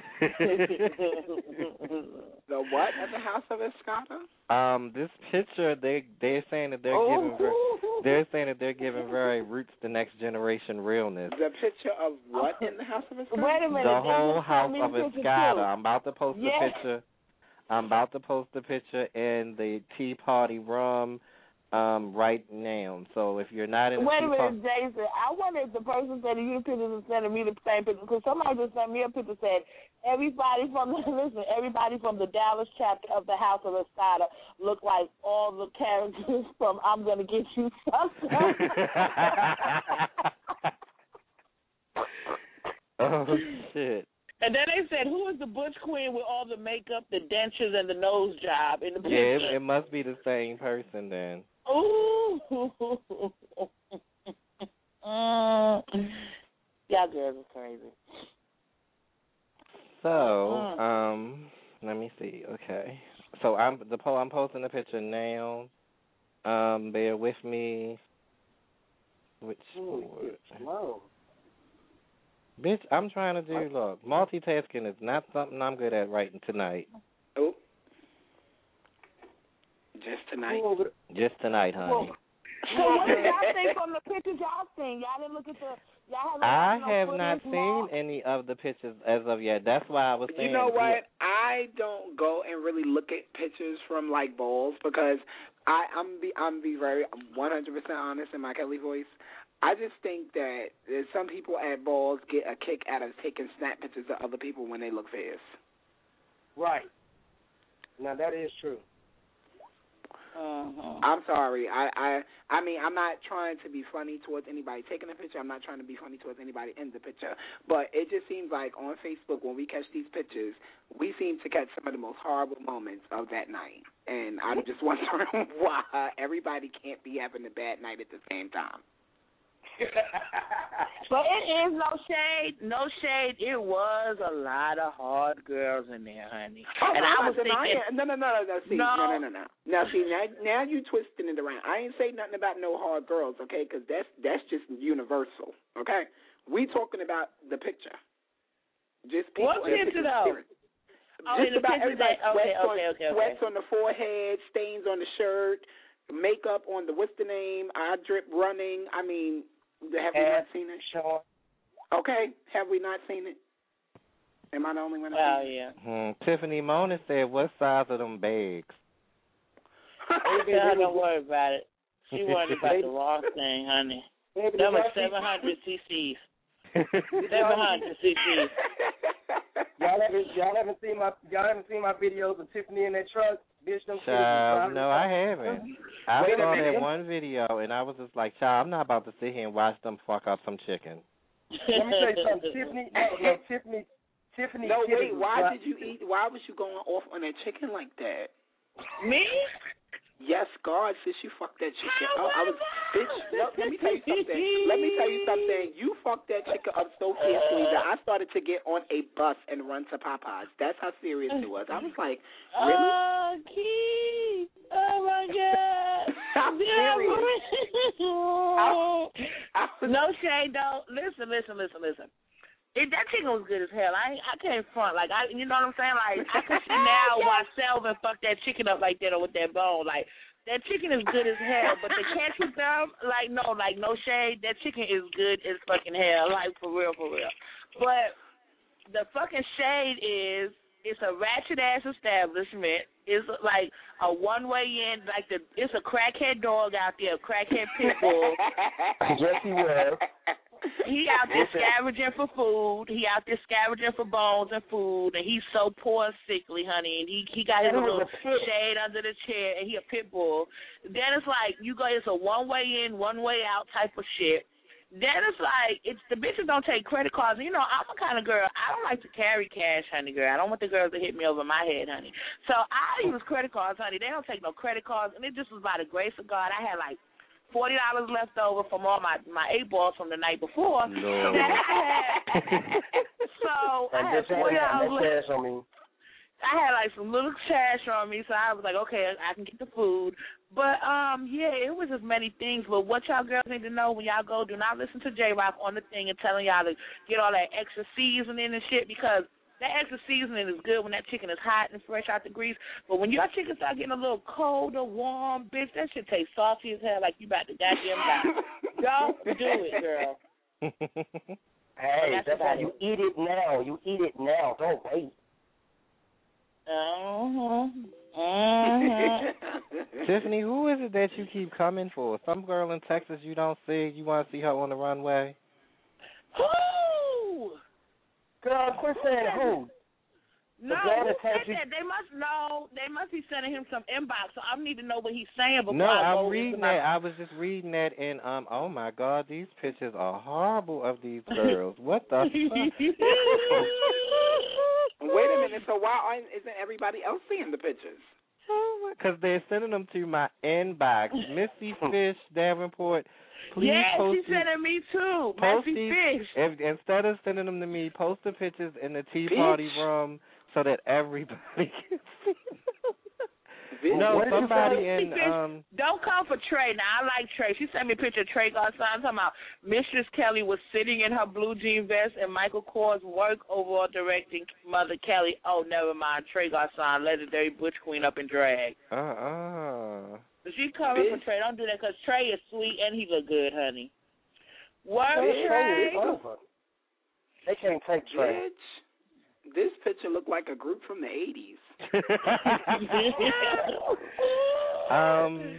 The what at the House of Escada? Um, this picture they they're saying that they're Oh. giving ver- they're saying that they're giving very roots the next generation realness. The picture of what in the House of Escada? Wait a minute. The they whole just House sent me of the picture, Escada. too. I'm about to post Yes. the picture. I'm about to post the picture in the Tea Party room um, right now. So if you're not in the Wait a Tea minute, Party, Jason. I wonder if the person sending you the pictures is sending me the same picture, because somebody just sent me a picture said everybody from the listen, everybody from the Dallas chapter of the House of Escada look like all the characters from I'm Gonna Get You Something. oh shit. And then they said, who is the butch queen with all the makeup, the dentures, and the nose job in the Yeah, picture? it, it must be the same person then. Ooh. mm. Y'all girls are crazy. So, Mm. um, let me see. Okay. So I'm the po- I'm posting the picture now. Um, bear with me. Which board? Slow. Bitch, I'm trying to do, look, multitasking is not something I'm good at writing tonight. Oh. Just tonight? Just tonight, honey. So what did y'all think from the pictures y'all seen? Y'all didn't look at the, y'all haven't I no have footage not from seen all? any of the pictures as of yet. That's why I was saying. You know what? I don't go and really look at pictures from like balls because I, I'm be I'm be very one hundred percent honest in my Kelly voice. I just think that there's some people at balls get a kick out of taking snap pictures of other people when they look fierce. Right. Now that is true. Uh-huh. I'm sorry. I, I I mean, I'm not trying to be funny towards anybody taking a picture. I'm not trying to be funny towards anybody in the picture. But it just seems like on Facebook when we catch these pictures, we seem to catch some of the most horrible moments of that night. And I'm just wondering why everybody can't be having a bad night at the same time. But it is no shade, no shade. It was a lot of hard girls in there, honey. Oh, and no, I was no, thinking, no, no, no, no, see, no. no, no, no, no. Now, see, now, now you twisting it around. I ain't say nothing about no hard girls, okay? Because that's that's just universal, okay? We talking about the picture. Just people. What picture though? Oh, Just in the about picture everybody. that, okay, sweats, okay, on, okay, okay. sweats on the forehead, stains on the shirt, makeup on the what's the name? Eye drip running. I mean, have we not seen it? Sure. Okay, have we not seen it? Am I the only one? Oh yeah. Hmm. Tiffany Mona said, "What size are them bags?" Tell her don't worry about it. She worried about the wrong thing, honey. Baby, That was y'all see- seven hundred cc's. seven hundred cc's. Y'all haven't y'all haven't seen my y'all haven't seen my videos of Tiffany in that truck, bitch. Them Child, no, I haven't. I Wait a saw minute. that one video, and I was just like, child, I'm not about to sit here and watch them fuck up some chicken. Let me tell you something. Tiffany, no, no, Tiffany, Tiffany. No, Tiffany, wait. Why what? did you eat? Why was you going off on that chicken like that? Me? Yes, God, since you fucked that chicken up, I was, bitch, no, let me tell you something. Let me tell you something. You fucked that chicken up so fiercely that I started to get on a bus and run to Popeyes. That's how serious it was. I was like, really? Oh, Keith. Oh, my God. I'm serious. No shade, though. Listen, listen, listen, listen. It, that chicken was good as hell. I I can't front. Like, I, you know what I'm saying? Like, I can see now why Selvin fucked that chicken up like that or with that bone. Like, that chicken is good as hell. But the ketchup gum, like, no, like, no shade. That chicken is good as fucking hell. Like, for real, for real. But the fucking shade is, it's a ratchet-ass establishment. It's like a one-way in, like, the it's a crackhead dog out there, a crackhead pit bull. Yes, he was. He out there scavenging for food. He out there scavenging for bones and food, and he's so poor and sickly, honey. And he he got his little shade under the chair, and he a pit bull. Then it's like you go, it's a one way in, one way out type of shit. Then it's like it's the bitches don't take credit cards. You know, I'm a kind of girl. I don't like to carry cash, honey, girl. I don't want the girls to hit me over my head, honey. So I use credit cards, honey. They don't take no credit cards, and it just was by the grace of God. I had like forty dollars left over from all my, my eight balls from the night before. No. So I had, so I had forty dollars left. On me. I had like some little cash on me, so I was like, okay, I can get the food. But um, yeah, it was just many things. But what y'all girls need to know when y'all go, do not listen to J Rock on the thing and telling y'all to get all that extra seasoning and shit, because that extra seasoning is good when that chicken is hot and fresh out the grease. But when your chicken start getting a little cold or warm, bitch, that shit tastes salty as hell, like you about to goddamn die. Don't do it, girl. Hey, that's, that's how you eat it now. You eat it now. Don't wait. Uh-huh. Uh-huh. Tiffany, who is it that you keep coming for? Some girl in Texas you don't see. You want to see her on the runway? Who? Girl, quit saying who. No, who said that? They must know. They must be sending him some inbox, so I need to know what he's saying before no, I go I'm reading my... that. I was just reading that, and um, oh my God, these pictures are horrible of these girls. What the fuck? Wait a minute. So why aren't, isn't everybody else seeing the pictures? Because they're sending them to my inbox. Missy Fish Davenport. Please yeah, post she's sending me too. Post Messy these, Fish. if, instead of sending them to me, post the pictures in the Tea Bitch. Party room so that everybody can see them. Bitch. No, What somebody in in um. Don't come for Trey. Now I like Trey. She sent me a picture of Trey Garcon talking about Mistress Kelly was sitting in her blue jean vest and Michael Kors work overall directing Mother Kelly. Oh, never mind. Trey Garcon, legendary butch queen up in drag. Uh uh. She coming Bitch. for Trey. Don't do that because Trey is sweet and he look good, honey. Word, Bitch, Trey. Trey is over. They can't take Trey. Bitch, this picture looked like a group from the eighties. um,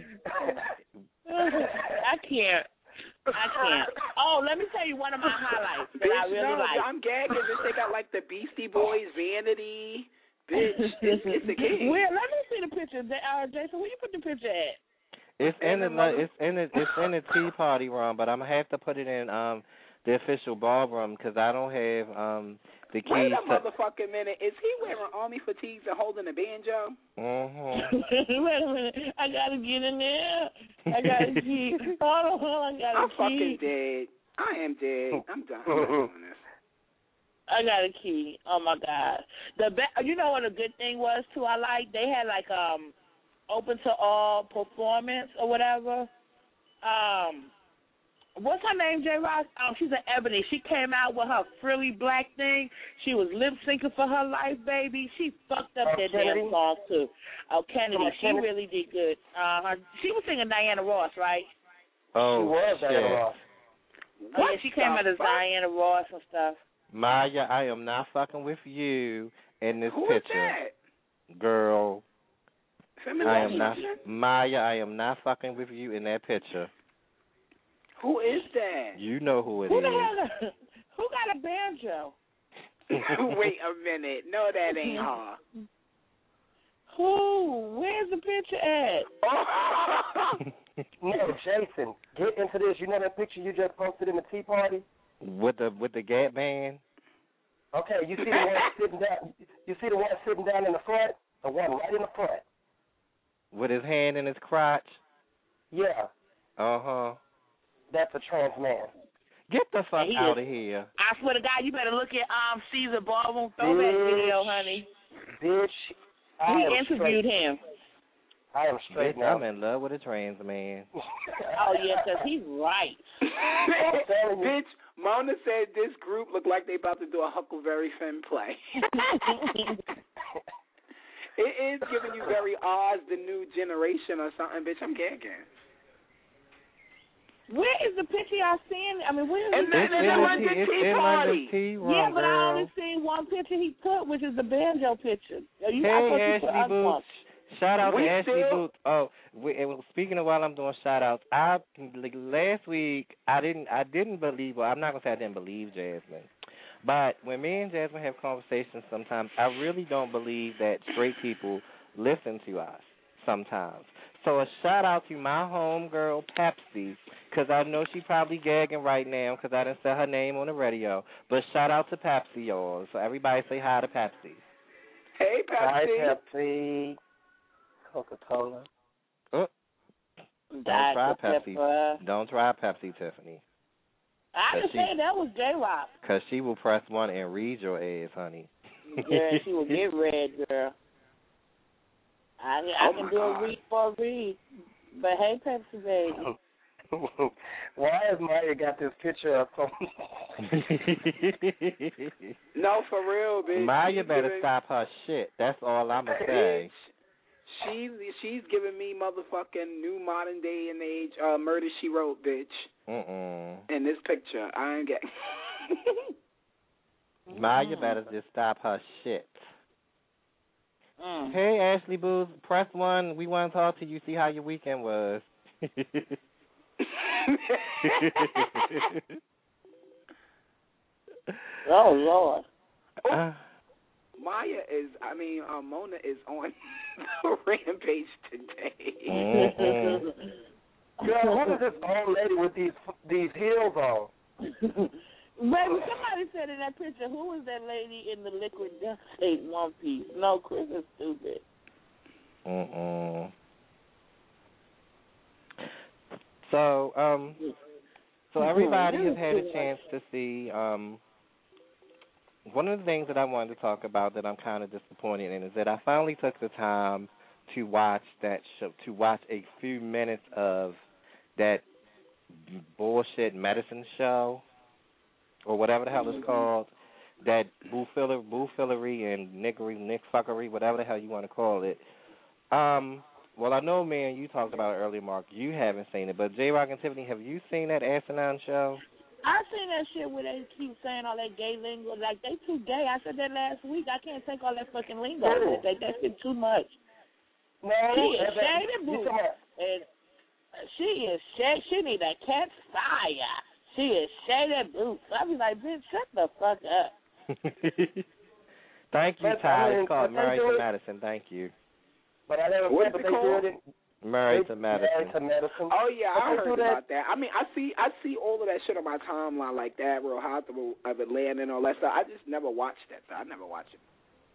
I can't. I can't. Oh, let me tell you one of my highlights that Bitch, I really no, like. I'm gagging. Bitch, they got like the Beastie Boys, Vanity. Bitch, it's, it's a game. Where? Let me see the picture. Uh, Jason, where you put the picture at? it's in the it's in the it's in the Tea Party room, but I'm gonna have to put it in um the official ballroom because I don't have um the keys. Wait a to... motherfucking minute. Is he wearing army fatigues and holding a banjo? Mm-hmm. Wait a minute. I gotta get in there. I gotta key. Hold on, I gotta I'm key. fucking dead. I am dead. I'm done. I'm not doing this. I got a key. Oh my God. The be- you know what a good thing was too? I like they had like um open to all performance or whatever. Um, what's her name? J Rock. Um, she's an Ebony. She came out with her frilly black thing. She was lip syncing for her life, baby. She fucked up Oh, that Kennedy? damn song too. Oh, Kennedy. Oh, She Kennedy? really did good. Uh, her, she was singing Diana Ross, right? Oh, She was shit. Diana Ross. Oh, yeah, she came out as Diana Ross and stuff. Maya, I am not fucking with you in this Who is picture, that? girl. Feminine I am not Nation? Maya. I am not fucking with you in that picture. Who is that? You know who it Who is. the hell? got- Who got a banjo? Wait a minute. No, that ain't her. Who? Where's the picture at? No, Jason, get into this. You know that picture you just posted in the Tea Party? with the with the Gap band. Okay, you see the one sitting down. You see the one sitting down in the front. The one right in the front. With his hand in his crotch. Yeah. Uh huh. That's a trans man. Get the fuck He out is- of here. I swear to God, you better look at um Caesar Ballroom throwback Bitch. video, honey. Bitch. I He am interviewed straight. him. I am straight Bitch, now. I'm in love with a trans man. Oh yeah, 'cause he's right. Bitch, Mona said this group looked like they about to do a Huckleberry Finn play. It is giving you very Oz, the new generation or something, bitch. I'm gagging. Where is the picture y'all seeing? I mean, where is And the then It's in in the London tea, it's Tea in Party. London Tea Room, Yeah, but I girl. only seen one picture he put, which is the banjo picture. You, I Hey, thought you put Ashley other Boots. ones. Shout out We to Ashley still- Boots. Oh, we, and speaking of while I'm doing shout outs, I like, last week I didn't I didn't believe well I'm not gonna say I didn't believe Jasmine. But when me and Jasmine have conversations sometimes I really don't believe that straight people listen to us sometimes. So a shout out to my homegirl Pepsi, because I know she probably gagging right now because I didn't say her name on the radio. But shout out to Pepsi, y'all. So everybody say hi to Pepsi. Hey, Hi, Pepsi. Pepsi. Coca-Cola. Oh, don't try Doctor Pepsi. Pepper. Don't try Pepsi, Tiffany. I But didn't she- say that was J-Rock. Because she will press one and read your ass, honey. Girl, she will get red, girl. I I Oh, can my do a God. read for a read. But hey, Pepsi, baby. Why has Maya got this picture up on? No, for real, bitch. Maya She's better giving- stop her shit. That's all I'm going to say. She's she's giving me motherfucking new modern day and age uh, Murder She Wrote, bitch. Mm-mm. In this picture, I ain't get. Maya better just stop her shit. Mm. Hey, Ashley Booz, press one. We want to talk to you, see how your weekend was. Oh, Lord. Uh, Maya is, I mean, uh, Mona is on the rampage today. mm-mm. Girl, what is this old lady with these these heels on? Baby, somebody said in that picture, who was that lady in the liquid duct tape one piece? No, Chris is stupid. Mm-mm. So, um, so everybody has had a chance to see. Um, one of the things that I wanted to talk about that I'm kind of disappointed in is that I finally took the time to watch that show, to watch a few minutes of that bullshit medicine show, or whatever the hell it's called, that bullfiller, bullfillery and niggery, nick fuckery, whatever the hell you want to call it. Um, well, I know, man, you talked about it earlier, Mark. You haven't seen it, but J-Rock and Tiffany, have you seen that asinine show? I seen that shit where they keep saying all that gay lingo. Like, they too gay. I said that last week. I can't take all that fucking lingo. Oh. That, that shit too much. No, She is that- that- shady you boo. talking about- And she is shady. She need a catch fire. She is shady boots. I be like, bitch, shut the fuck up. Thank you, But, Ty. I mean, It's called but they Married do to it- Madison. Thank you. But I never What's said, but it they called? did it. Married They- to Madison. Married to Madison. Oh yeah, But I they heard do that- about that. I mean, I see, I see all of that shit on my timeline, like that Real Housewives of Atlanta and all that stuff. I just never watched that. So I never watched it.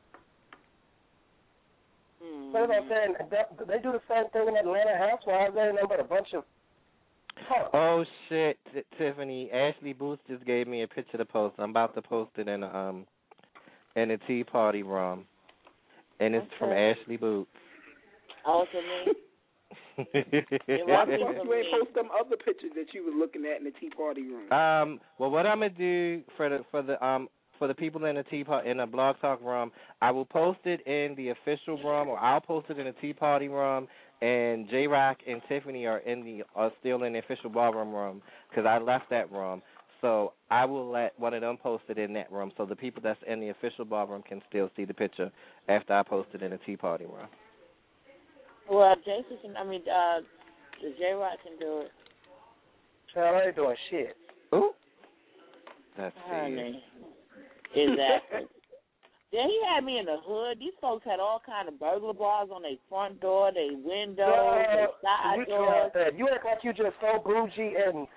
But I'm saying, that- they do the same thing in Atlanta Housewives. They ain't nothing but a bunch of talk. Oh shit, T- Tiffany! Ashley Booth just gave me a picture to post. I'm about to post it in a, um in a Tea Party room, and it's from Okay. Ashley Booth. Oh, to me. Why the fuck you ain't post them other pictures that you was looking at in the Tea Party room? Um. Well, what I'm gonna do for the for the um for the people in the tea Party in the Blog Talk room, I will post it in the official room, or I'll post it in the Tea Party room. And J Rock and Tiffany are in the are still in the official ballroom room because I left that room. So I will let one of them post it in that room, so the people that's in the official ballroom can still see the picture after I post it in the Tea Party room. Well, Jason can, I mean, uh, J-Rock can do it. Child, I ain't doing shit. Ooh. That's it. Honey. Exactly. Then he had me in the hood. These folks had all kind of burglar bars on their front door, their windows, their Girl, side you doors. tried that. You act like you just so bougie and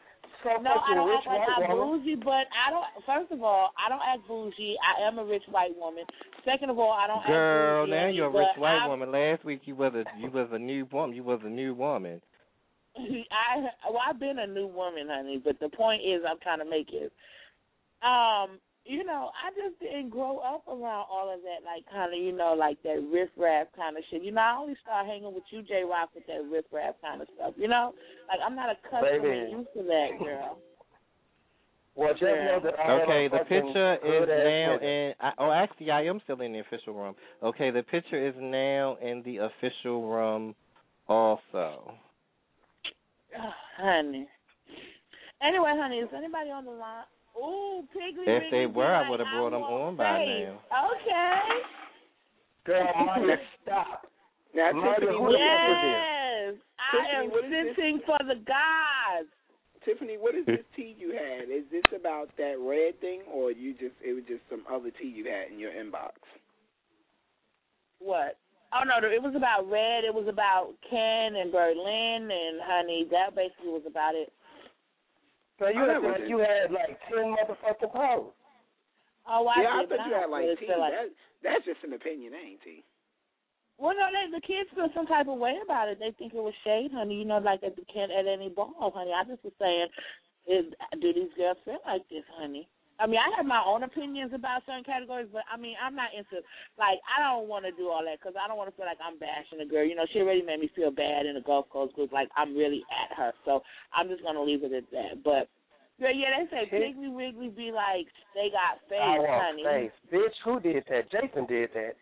so No, I don't rich act like white I'm woman. bougie, but I don't. First of all, I don't act bougie. I am a rich white woman. Second of all, I don't Girl, act bougie. now you're a rich but white I'm, woman. Last week you was a you was a new woman. You was a new woman. I well, I've been a new woman, honey. But the point is, I'm trying to make it. Um, you know, I just didn't grow up around all of that, like kind of, you know, like that riff-raff kind of shit. You know, I only started hanging with you, J-Rock, with that riff-raff kind of stuff. You know, like I'm not accustomed Baby. used to that, girl. Well, just know that I Okay, am a the fucking picture is good-ass now nigga. in. I, oh, actually, I am still in the official room. Okay, the picture is now in the official room, also. Oh, honey. Anyway, honey, is anybody on the line? Ooh, Piggly If Wiggly they be were, I like, would have brought them on by face. now. Okay. Girl, Marty, stop. Now, Marty, Tiffany, who what the fuck is this? Yes, I Tiffany, am what is this? sitting for the gods. Tiffany, what is this tea you had? Is this about that red thing, or you just it was just some other tea you had in your inbox? What? Oh, no, it was about Red. It was about Ken and Berlin, and, honey, that basically was about it. So you Oh, had that like was you had like ten motherfucking pounds. Oh, I yeah, I did, thought but you I had don't like really tea. feel like That, that's just an opinion, ain't tea. Well, no, they, the kids feel some type of way about it. They think it was shade, honey. You know, like at the kid at any ball, honey. I just was saying, is, do these girls feel like this, honey? I mean, I have my own opinions about certain categories, but, I mean, I'm not into, like, I don't want to do all that because I don't want to feel like I'm bashing a girl. You know, she already made me feel bad in the Gulf Coast group, like I'm really at her. So I'm just going to leave it at that. But, yeah, yeah, they say Piggly Wiggly be like, they got face, I want honey. face. Bitch, who did that? Jason did that.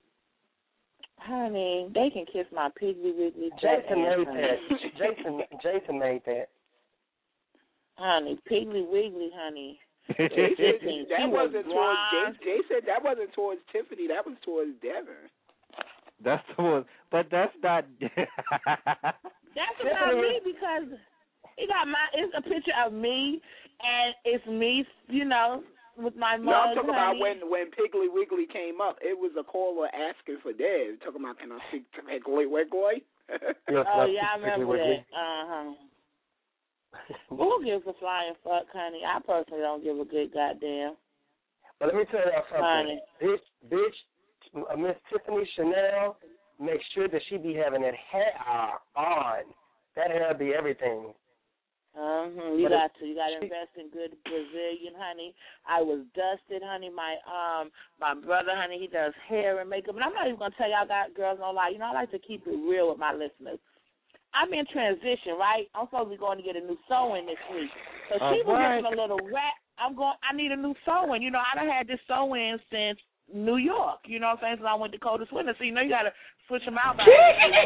Honey, they can kiss my Piggly Wiggly. Jason ass, made honey. that. Jason Jason made that. Honey, Piggly Wiggly, honey. Jay said, She that was wasn't towards blonde. Jay. Jay said that wasn't towards Tiffany. That was towards Devin. That's the one, but that's not. That's about me because he got my. It's a picture of me, and it's me, you know, with my mug. No, I'm talking honey. about when when Piggly Wiggly came up. It was a caller asking for Dev. Talking about, can I speak to Piggly Wiggly? Oh yeah, I remember that. Uh huh. Who gives a flying fuck, honey? I personally don't give a good goddamn. But let me tell y'all something. Honey. Bitch, bitch, uh, Miss Tiffany Chanel, make sure that she be having that hair on. That hair be everything. Uh-huh. You But got it- to. You got to she- invest in good Brazilian, honey. I was dusted, honey. My um, my brother, honey, he does hair and makeup. And I'm not even gonna tell y'all, got girls, no lie. You know, I like to keep it real with my listeners. I'm in transition, right? I'm supposed to be going to get a new sewing this week. So All she was right. getting a little rat. I'm going. I need a new sewing. You know, I done had this sewing since New York. You know what I'm saying? Since I went to Coldest Winter. So you know, you got to switch them out. By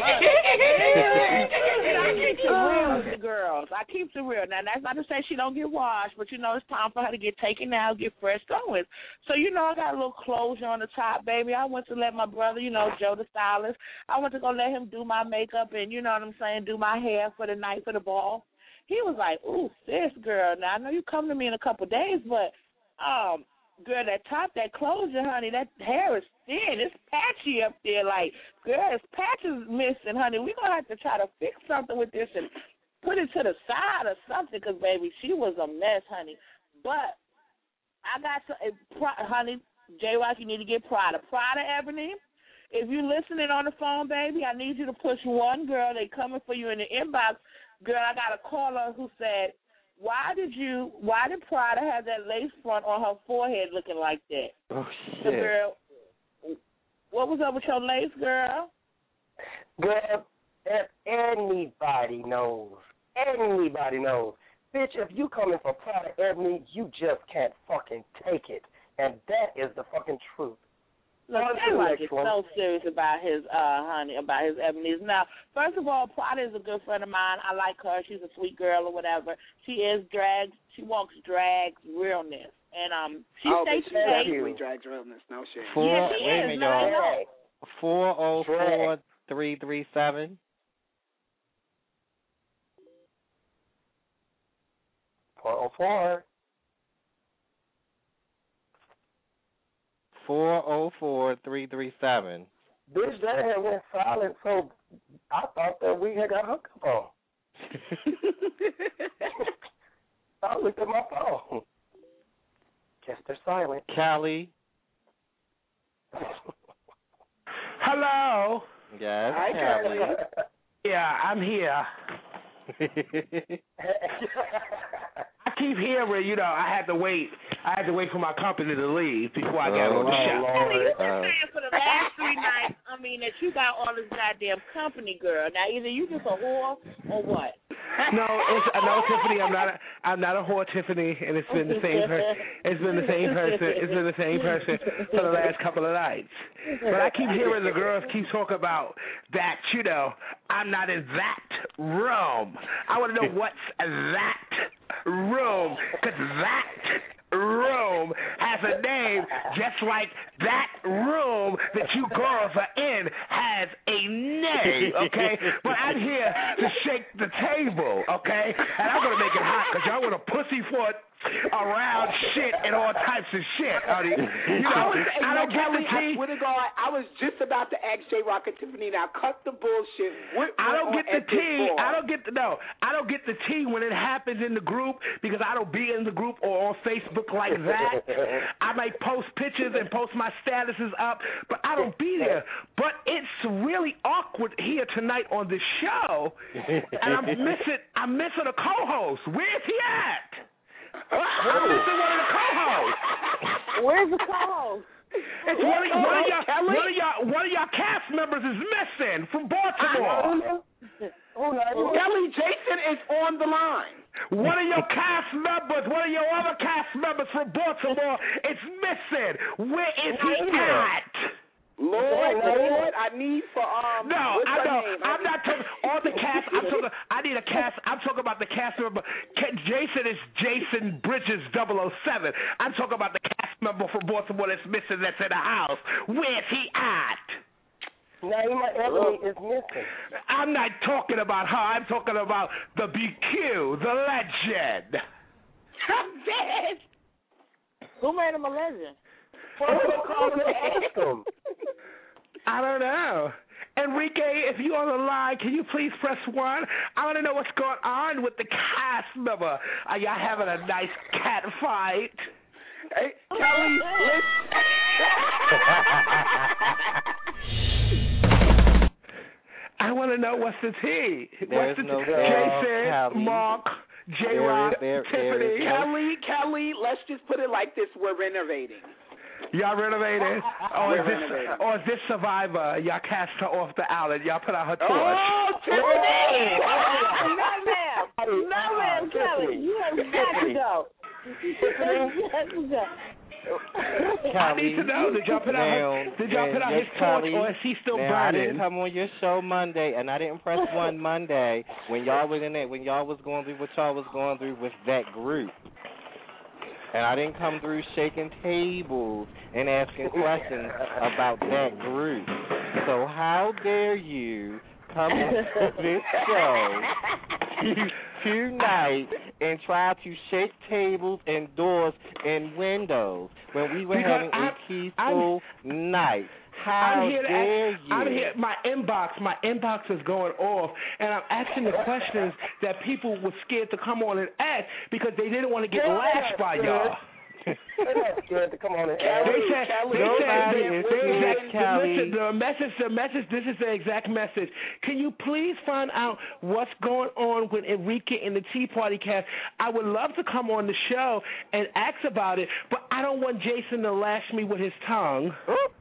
you know, I keep it real with the girls. I keep it real. Now that's not to say she don't get washed, but you know, it's time for her to get taken out, get fresh sewings. So you know, I got a little closure on the top, baby. I went to let my brother, you know, Joe the stylist. I went to go let him do my makeup and you know what I'm saying, do my hair for the night for the ball. He was like, "Ooh, sis, girl. Now I know you come to me in a couple of days, but um." Girl, that top, that closure, honey, that hair is thin. It's patchy up there. Like, girl, it's patches missing, honey. We're going to have to try to fix something with this and put it to the side or something because, baby, she was a mess, honey. But I got some, honey, J-Rock, you need to get Prada. Prada, Ebony, if you're listening on the phone, baby, I need you to push one girl. They coming for you in the inbox. Girl, I got a caller who said, Why did you? Why did Prada have that lace front on her forehead looking like that? Oh The shit! girl, what was up with your lace, girl? Girl, if anybody knows, anybody knows, bitch, if you coming for Prada Ebony, you just can't fucking take it. And that is the fucking truth. Look, On to the J-Rock next is one. so serious about his, uh, honey, about his Ebony's. Now, first of all, Prada is a good friend of mine. I like her. She's a sweet girl or whatever. She is drag. She walks drag realness. And um, she oh, stays but she safe. definitely drags realness. No shit. Four. Yeah, she wait a is. minute, No, I y'all. know. Four oh four three three seven. Four oh four. Four oh four three three seven. Bitch, that had went silent, so I thought that we had got hooked up on. I looked at my phone. Guess they're silent. Callie. Hello. Yes, Hi, Callie. Callie. Yeah, I'm here. I keep hearing, you know, I had to wait. I had to wait for my company to leave before I got on the show. Kelly, you've been Uh, saying for the last three nights, I mean, that you got all this goddamn company, girl. Now, either you just a whore or what? No, it's uh, no, Tiffany. I'm not. A, I'm not a whore, Tiffany. And it's been the same. Per- it's been the same person. It's been the same person for the last couple of nights. But I keep hearing the girls keep talking about that. You know, I'm not in that room. I want to know what's that room, because that room has a name just like that room that you girls are in has a name, okay? But I'm here to shake the table, okay? And I'm going to make it hot because y'all want to pussyfoot around shit and all types of shit. I mean, you know, I, was, I don't get the tea. I swear to God, I was just about to ask J Rock and Tiffany, now cut the bullshit. What, I don't get the tea. I don't. don't get the no. I don't get the tea when it happens in the group because I don't be in the group or on Facebook like that. I might post pictures and post my statuses up, but I don't be there. But it's really awkward here tonight on the show, and I'm missing. I'm missing a co-host. Where's he at? I'm missing one of the co-hosts. Where's the co-host? It's one of, one, of y'all, one, of y'all, one of y'all cast members is missing from Baltimore. Kelly, Jason is on the line. One of your cast members, one of your other cast members from Baltimore is missing. Where is he at? Lord, Lord, I need for um. No, I know. I'm not talking all the cast. I'm talking. I need a cast. I'm talking about the cast member. Jason is Jason Bridges double oh seven. I'm talking about the cast member from Baltimore that's missing. That's in the house. Where's he at? Naima Ebony is missing. I'm not talking about her. I'm talking about the B Q, the legend. I'm dead. Who made him a legend? I don't know. Enrique, if you're on the line, can you please press one? I want to know what's going on with the cast member. Are y'all having a nice cat fight? Hey, Kelly, I want to know what's the tea. There's What's the no tea? doubt, Jason, Callie. Mark, J There Rock, is- there- Tiffany. there is no- Kelly, Kelly, let's just put it like this: we're renovating. Y'all renovated? Or We're is this renovating. or is this Survivor? Y'all cast her off the island. Y'all put out her torch. Oh, Tiffany! No, ma'am. No, ma'am, Kelly. You have got to go. You have to go. I need to know. Did y'all put out her, Now, did y'all put out now, his yes, torch, Callie. or is he still now, I didn't burning? come on your show Monday, and I didn't press one Monday when y'all was in it, when y'all was going through what y'all was going through with that group. And I didn't come through shaking tables and asking questions about that group. So how dare you come on this show tonight and try to shake tables and doors and windows when we were Because having I'm- a peaceful night? How I'm here to dare ask, you? I'm here. My inbox, my inbox is going off, and I'm asking the questions that people were scared to come on and ask because they didn't want to get Yeah, lashed by good. y'all. That's good to come on and They said, Kelly, they said, nobody they, is they, scared, they, Kelly. listen, the message, the message, this is the exact message. Can you please find out what's going on with Enrique and the Tea Party cast? I would love to come on the show and ask about it, but I don't want Jason to lash me with his tongue.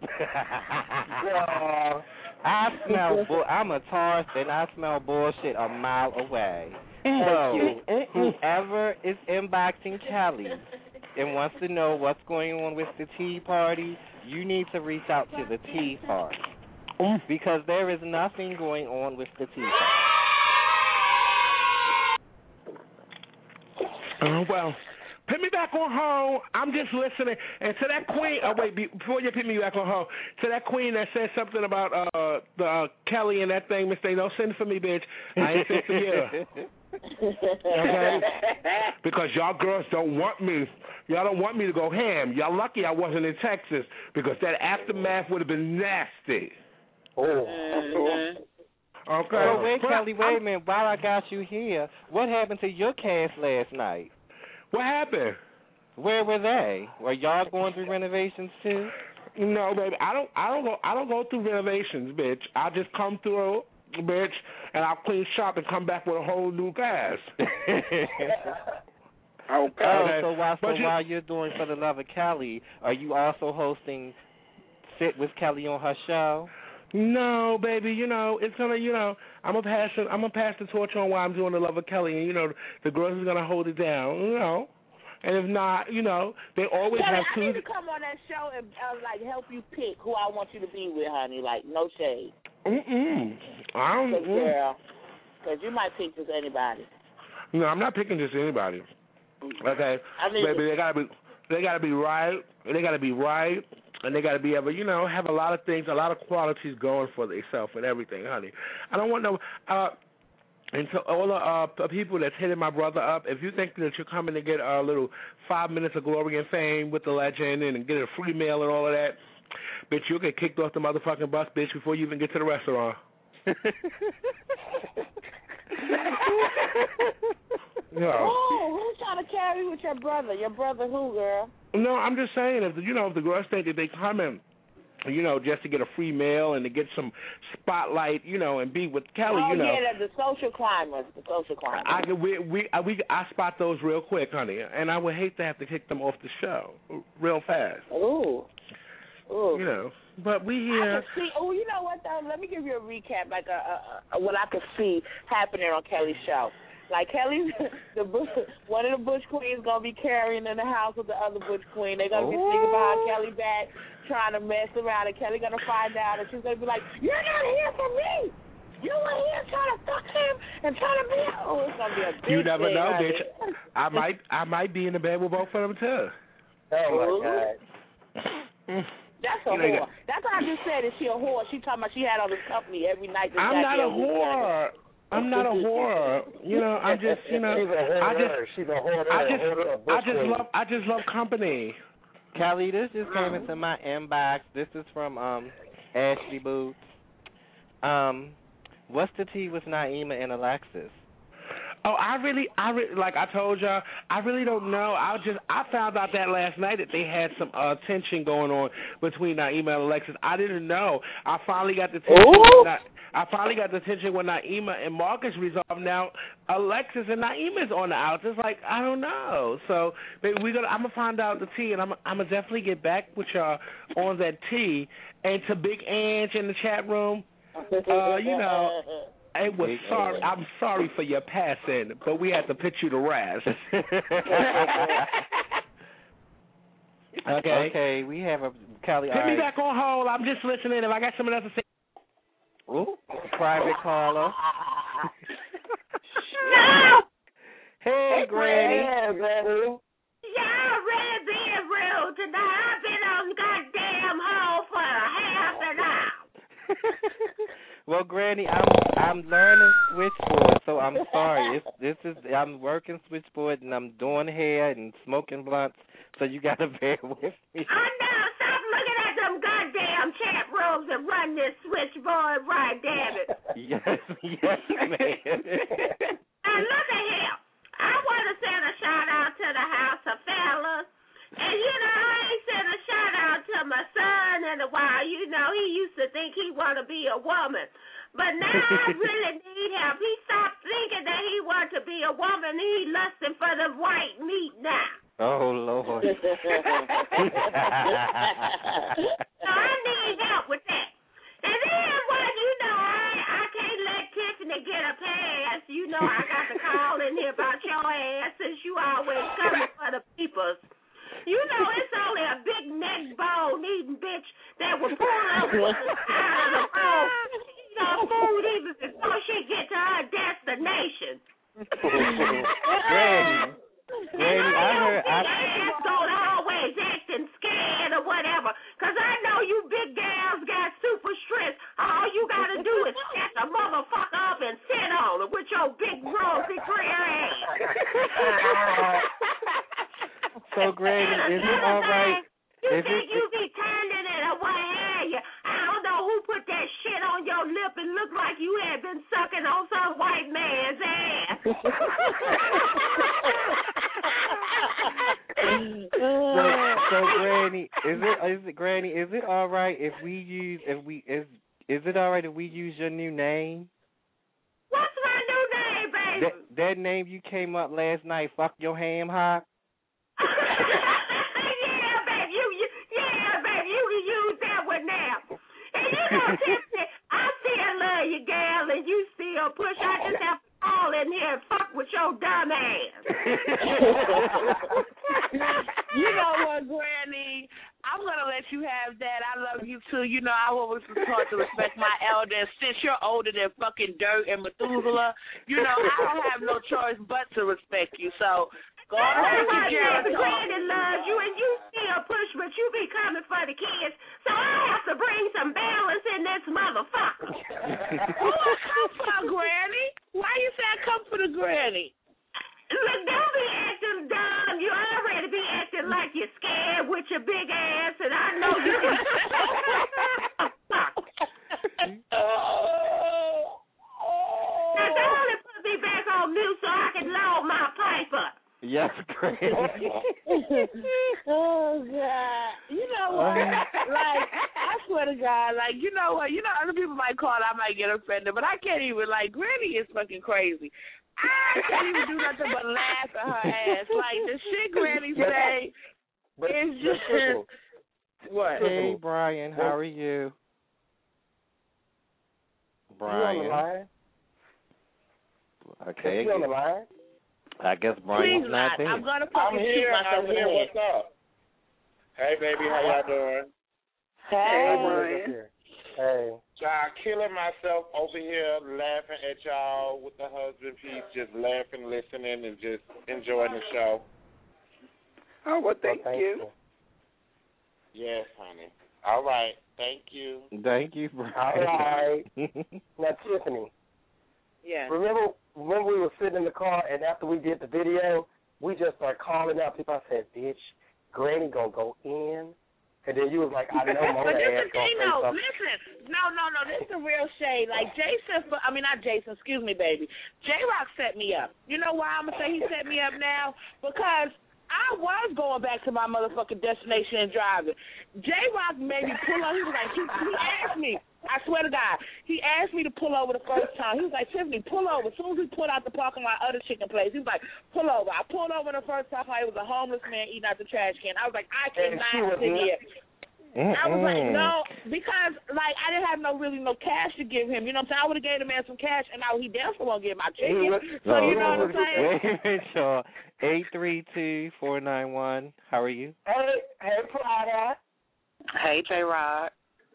I smell. Bu- I'm a Taurus, and I smell bullshit a mile away. Mm. So whoever is inboxing Kelly and wants to know what's going on with the Tea Party, you need to reach out to the Tea Party because there is nothing going on with the Tea Party. Oh, well. Put me back on hold. I'm just listening. And to that queen, oh, wait, be- before you put me back on hold, to that queen that said something about uh, the uh, Kelly and that thing, Miss Day, don't send for me, bitch. I ain't sent for you. Okay? Because y'all girls don't want me. Y'all don't want me to go ham. Y'all lucky I wasn't in Texas because that aftermath would have been nasty. Oh. Mm-hmm. Okay. So wait, But Kelly, wait I'm- a minute. While I got you here, what happened to your cast last night? What happened? Where were they? Were y'all going through renovations too? No, baby. I don't. I don't go. I don't go through renovations, bitch. I just come through, bitch, and I'll clean shop and come back with a whole new cast. Okay. Oh, so while so you, while you're doing For the Love of Kelly, are you also hosting Sit with Kelly on her show? No, baby. You know it's gonna. You know I'm gonna pass. I'm gonna pass the torch on while I'm doing The Love of Kelly, and you know the girls are gonna hold it down. You know. And if not, you know, they always Kelly, have two. I need to come on that show and uh, like help you pick who I want you to be with, honey. Like no shade. Mm-mm. I don't. Cause, girl, because you might pick just anybody. No, I'm not picking just anybody. Okay, I mean, baby, they gotta be, they gotta be right. They gotta be right, and they gotta be able, you know, have a lot of things, a lot of qualities going for themselves and everything, honey. I don't want no. Uh, And to all the uh, people that's hitting my brother up, if you think that you're coming to get a little five minutes of glory and fame with the legend and get a free meal and all of that, bitch, you'll get kicked off the motherfucking bus, bitch, before you even get to the restaurant. No. Oh, who's trying to carry with your brother? Your brother who, girl? No, I'm just saying, if you know, if the girls think that they come in, you know, just to get a free meal and to get some spotlight, you know, and be with Kelly, oh, you know. Oh yeah, the, the social climbers, the social climbers. I we we I, we I spot those real quick, honey, and I would hate to have to kick them off the show real fast. Ooh. Ooh. You know, but we here. I can see. Oh, you know what though? Let me give you a recap, like a, a, a what I could see happening on Kelly's show. Like Kelly, the one of the Bush Queens gonna be carrying in the house with the other Bush Queen. They're gonna be sneaking behind Kelly back, trying to mess around, and Kelly gonna find out, and she's gonna be like, "You're not here for me. You were here trying to fuck him and trying to be." Oh, it's gonna be a big You never thing, know, honey. bitch. I might I might be in the bed with both of them too. Oh my God. That's a You know, whore. That's what I just said. Is she a whore? She talking about she had all this company every night. I'm not a whore. I'm not a whore. You know, I'm just, you know, She's a I just, She's a whore. I just, whore, I just love, I just love company. Kelly, this just came into my inbox. This is from um Ashley Boots. Um, what's the tea with Naima and Alexis? Oh, I really, I really, like I told y'all, I really don't know. I just, I found out that last night that they had some uh, tension going on between Naima and Alexis. I didn't know. I finally got the tension. When Na- I finally got the tension when Naima and Marcus resolved. Now Alexis and Naima is on the outs. It's like I don't know. So baby, we gonna, I'm gonna find out the tea, and I'm, I'm gonna definitely get back with y'all on that tea. And to Big Ange in the chat room, uh, you know. It was sorry. I'm sorry for your passing, but we had to put you to rest. Okay. Okay, we have a Kelly. Put all me right. back on hold. I'm just listening. If I got something else to say. Ooh, private caller. No! Hey, Granny. Y'all really being rude tonight. I've been on the goddamn hole for half an hour. Well, Granny, I'm I'm learning switchboard, so I'm sorry. It's, this is I'm working switchboard and I'm doing hair and smoking blunts, so you gotta bear with me. I know. Stop looking at them goddamn chat rooms and run this switchboard right, damn it. Yes, yes, man. And look at here. I want to send a shout out to the House of Fellas. And, you know, I ain't sent a shout out to my son in a while. You know, he used to think he want to be a woman. But now I really need help. He stopped thinking that he wanted to be a woman. He lusting for the white meat now. Oh, Lord. So I need help with that. And then, well, you know, I, I can't let Tiffany get a pass. You know, I got to call in here about your ass since you always coming for the peoples. You know, it's only a big neck bone eating bitch that will pull up with the side of the road. You know, food even before she get to her destination. Granny, Granny, I heard. I ass don't always acting scared or whatever, because I know you big gals got super strength. All you got to do is shut the motherfucker up and sit on it with your big rosy clear ass. So, Granny, is it all right? You Is think it, you be turning it or what have you? I don't know who put that shit on your lip and looked like you had been sucking on some white man's ass. is it is it Granny? Is it all right if we use if we is is it all right if we use your new name? What's my new name, baby? That that name you came up last night. Fuck your ham hock. Yeah, baby. You, you yeah, baby. You can use that one now. And you know, Tiffany, I still love you, gal, and you still push. I just have to call in here and fuck with your dumb ass. You know what, Granny? I'm going to let you have that. I love you, too. You know, I always was taught to respect my elders. Since you're older than fucking Dirt and Methuselah, you know, I don't have no choice but to respect you. So, go on and my take care of Granny loves you, and you still push, but you be coming for the kids. So I have to bring some balance in this motherfucker. Who I come for, Granny? Why you say I come for the Granny? Look, don't be acting dumb. You already be acting like you're scared with your big ass, and I know you can. Now, don't only put me back on mute so I can load my pipe up. Yes, Granny. Oh, God. You know what? Like, I swear to God, like, you know what? You know, other people might call it, I might get offended, but I can't even, like, Granny is fucking crazy. I can't even do nothing but laugh at her ass. Like, the shit Granny say is just... What? Hey, Brian, how are you? Brian. You on the line? Okay. Is he on the line? I guess Brian's Please not not. there. I'm going to I'm fucking shoot here. myself I'm in the here. head. What's up? Hey, baby. How y'all doing? Hey, Brian. Hey. Y'all killing myself over here laughing at y'all with the husband piece, just laughing, listening, and just enjoying the show. Oh, well, thank, well, thank you. you. Yes, honey. All right. Thank you. Thank you, Brian. All right. Now, Tiffany. Yeah. Remember, remember we were sitting in the car, and after we did the video, we just started calling out people. I said, bitch, Granny gonna go in. And then you was like, I know Mona But this ass is gonna thing, say though. something. Listen, no, no, no. This is the real shade. Like Jason, I mean not Jason. Excuse me, baby. J Rock set me up. You know why I'm gonna say he set me up now? Because I was going back to my motherfucking destination and driving. J Rock made me pull over. He was like, he, he asked me. I swear to God, he asked me to pull over the first time. He was like, Tiffany, pull over. As soon as we pulled out the parking lot, other chicken place, he was like, pull over. I pulled over the first time. It was a homeless man eating out the trash can. I was like, I cannot sit here. I was like, no, because, like, I didn't have no really no cash to give him. You know what I'm saying? I would have gave the man some cash, and now he definitely won't get my chicken. So, you know what I'm saying? Wait a minute, Shaw. eight three two, four nine one. How are you? Hey, hey, Prada. Hey, J-Rod.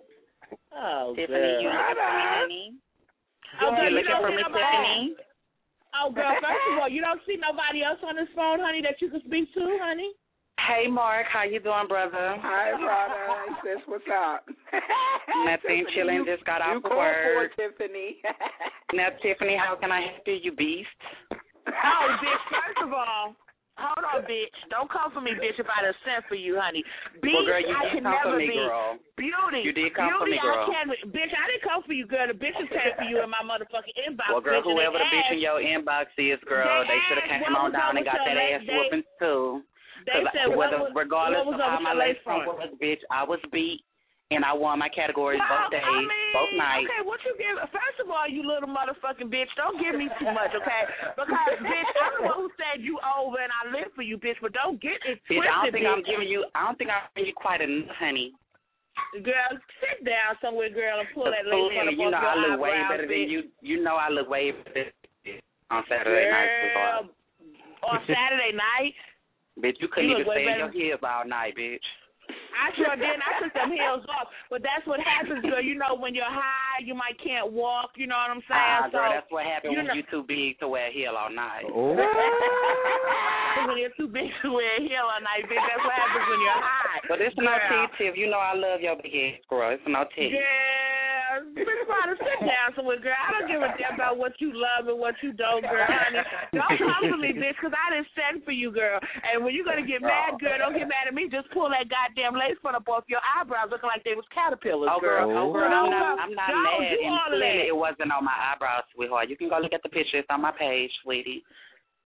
Oh, Tiffany, girl. you looking for me, honey? Oh, girl, you you looking don't for see me, nobody. Tiffany? Oh, girl, first of all, you don't see nobody else on this phone, honey, that you can speak to, honey? Hey, Mark. How you doing, brother? Hi, brother. Sis, what's up? Nothing. Chilling. Just got off you called work. for Tiffany. Now, Tiffany, how can I help you, you beast? Oh, bitch, first of all, hold on, bitch. Don't come for me, bitch, if I done sent for you, honey. Beast, Well, girl, you I did can come never for me, be. girl. Beauty. You did come Beauty, for me, girl. I can Bitch, I didn't come for you, girl. The bitches came for you in my motherfucking inbox. Well, girl, bitch, and whoever they the bitch in asked- your inbox is, girl, they they, should have asked came what on was down up and with got your that lace- ass they- whooping, too. They Cause said, what whether, was- regardless what was of up how with my your lace lace front front? was, bitch, I was beat, and I won my categories Well, both days, I mean, both nights. Okay, what you give? First of all, you little motherfucking bitch, don't give me too much, okay? Because, bitch, I'm the one who said you over and I live for you, bitch, but don't get it Bitch, twisted, I don't think bitch. I'm giving you. I don't think I'm giving you quite enough, honey. Girl, sit down somewhere, girl, and pull that lace Fool, front up you know off I your look way eyebrows, better bitch. than you. You know I look way better on Saturday night. Girl, on Saturday night? Bitch, you couldn't You even look way stay in better. your heels all night, bitch. I sure did. And I took them heels off. But that's what happens, girl. You know, when you're high, you might can't walk. You know what I'm saying? Ah, girl, so, that's what happened you when know, you too big to wear a heel all night. Oh. when you're too big to wear a heel all night, bitch. That's what happens when you're high. But it's no Girl. tea, Tiff. You know I love your big ass, girl. It's no tea. Yeah, bitch, try to sit down somewhere, girl. I don't give a damn about what you love and what you don't, girl, honey. Don't come for me, bitch, because I didn't send for you, girl. And when you're going to get mad, girl, don't get mad at me. Just pull that goddamn lace front up off your eyebrows looking like they was caterpillars, Oh, girl, oh, girl, I'm not, I'm not Don't mad. do And all of clearly that. it wasn't on my eyebrows, sweetheart. You can go look at the picture. It's on my page, sweetie.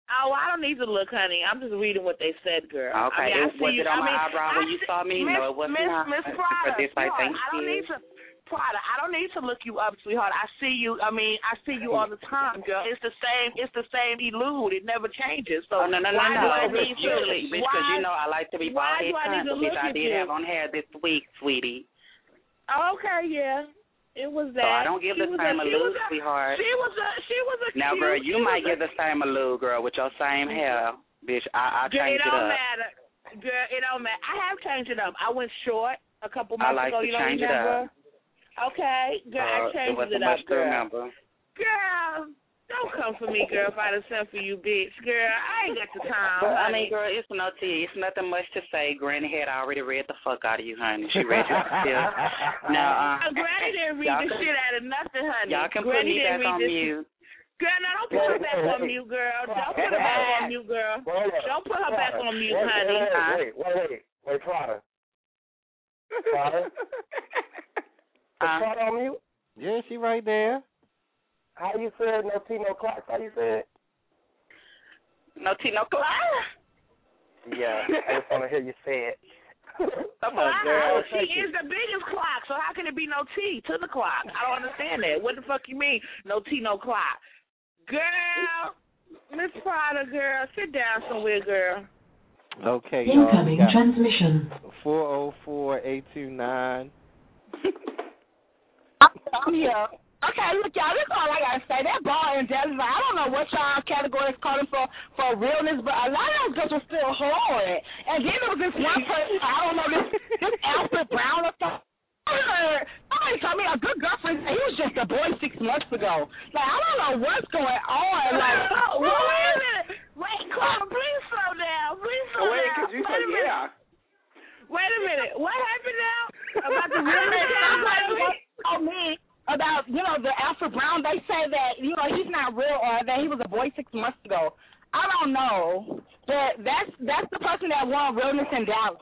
Oh, I don't need to look, honey. I'm just reading what they said, girl. Okay, I mean, I it, see was you. it on I my mean, eyebrow I when you see, saw me? Miss, No, it was Miss, not. Miss For Prada, this, like, no, thank I don't you. need to. Prada, I don't need to look you up, sweetheart. I see you. I mean, I see you all the time, girl. It's the same. It's the same elude. It never changes. So Oh, no, no, no, why no. do I need to? Usually, bitch, because you know I like to be why bald do I head need to country, look bitch. I at did you? have on hair this week, sweetie. Okay, yeah. It was that. So I don't give she the was same a, she allude, was a, sweetheart. She was a. She was a. Now, cute, girl, she you might was give a, the same allude, girl, with your same hair, bitch. I I Girl, change it it don't up. matter. Girl, it don't matter. I have changed it up. I went short a couple I months like ago. to You don't change it remember? up. Okay, girl, I Uh, changed it wasn't it up, much to girl. remember. Girl, don't come for me, girl, if I done sent for you, bitch. Girl, I ain't got the time. But, I honey. mean, girl, it's no tea. It's nothing much to say. Granny had already read the fuck out of you, honey. She read you still. Now, uh, Uh, Granny didn't read y'all the can- shit out of nothing, honey. y'all can Granny put me didn't back read on this. mute. Girl, no, don't put her back on mute, girl. Don't put her back on mute, girl. Don't put her back on mute, wait, honey. Wait, wait, wait, wait, wait, Prada. Prada? Is Uh, Prada on mute? Yeah, she right there. How you said no tea, no clocks? How you said? No tea, no clock. Yeah, I just want to hear you say it. Come Well, on, girl. she is the biggest clock, so how can it be no T to the clock? I don't understand that. What the fuck you mean, no T, no clock? Girl, Miss Prada, girl, sit down somewhere, girl. Okay, y'all. Incoming transmission. four oh four, eight two nine. I'm here. Okay, look, y'all, this is all I gotta say. That ball and Dallas, like, I don't know what y'all categories calling for for realness, but a lot of those girls were still hard. And then there was this one person, I don't know, this this Alfred Brown or something. I heard somebody told me a good girlfriend said he was just a boy six months ago. Like, I don't know what's going on. Like, well, wait a minute. Wait, Carla, please slow down. Please slow Oh, wait, down. because you wait said a minute. yeah. Wait a minute. What happened now? About the I realness mean, category? told me about, you know, the Alfred Brown. They say that, you know, he's not real or that he was a boy six months ago. I don't know. But that's that's the person that won realness in Dallas.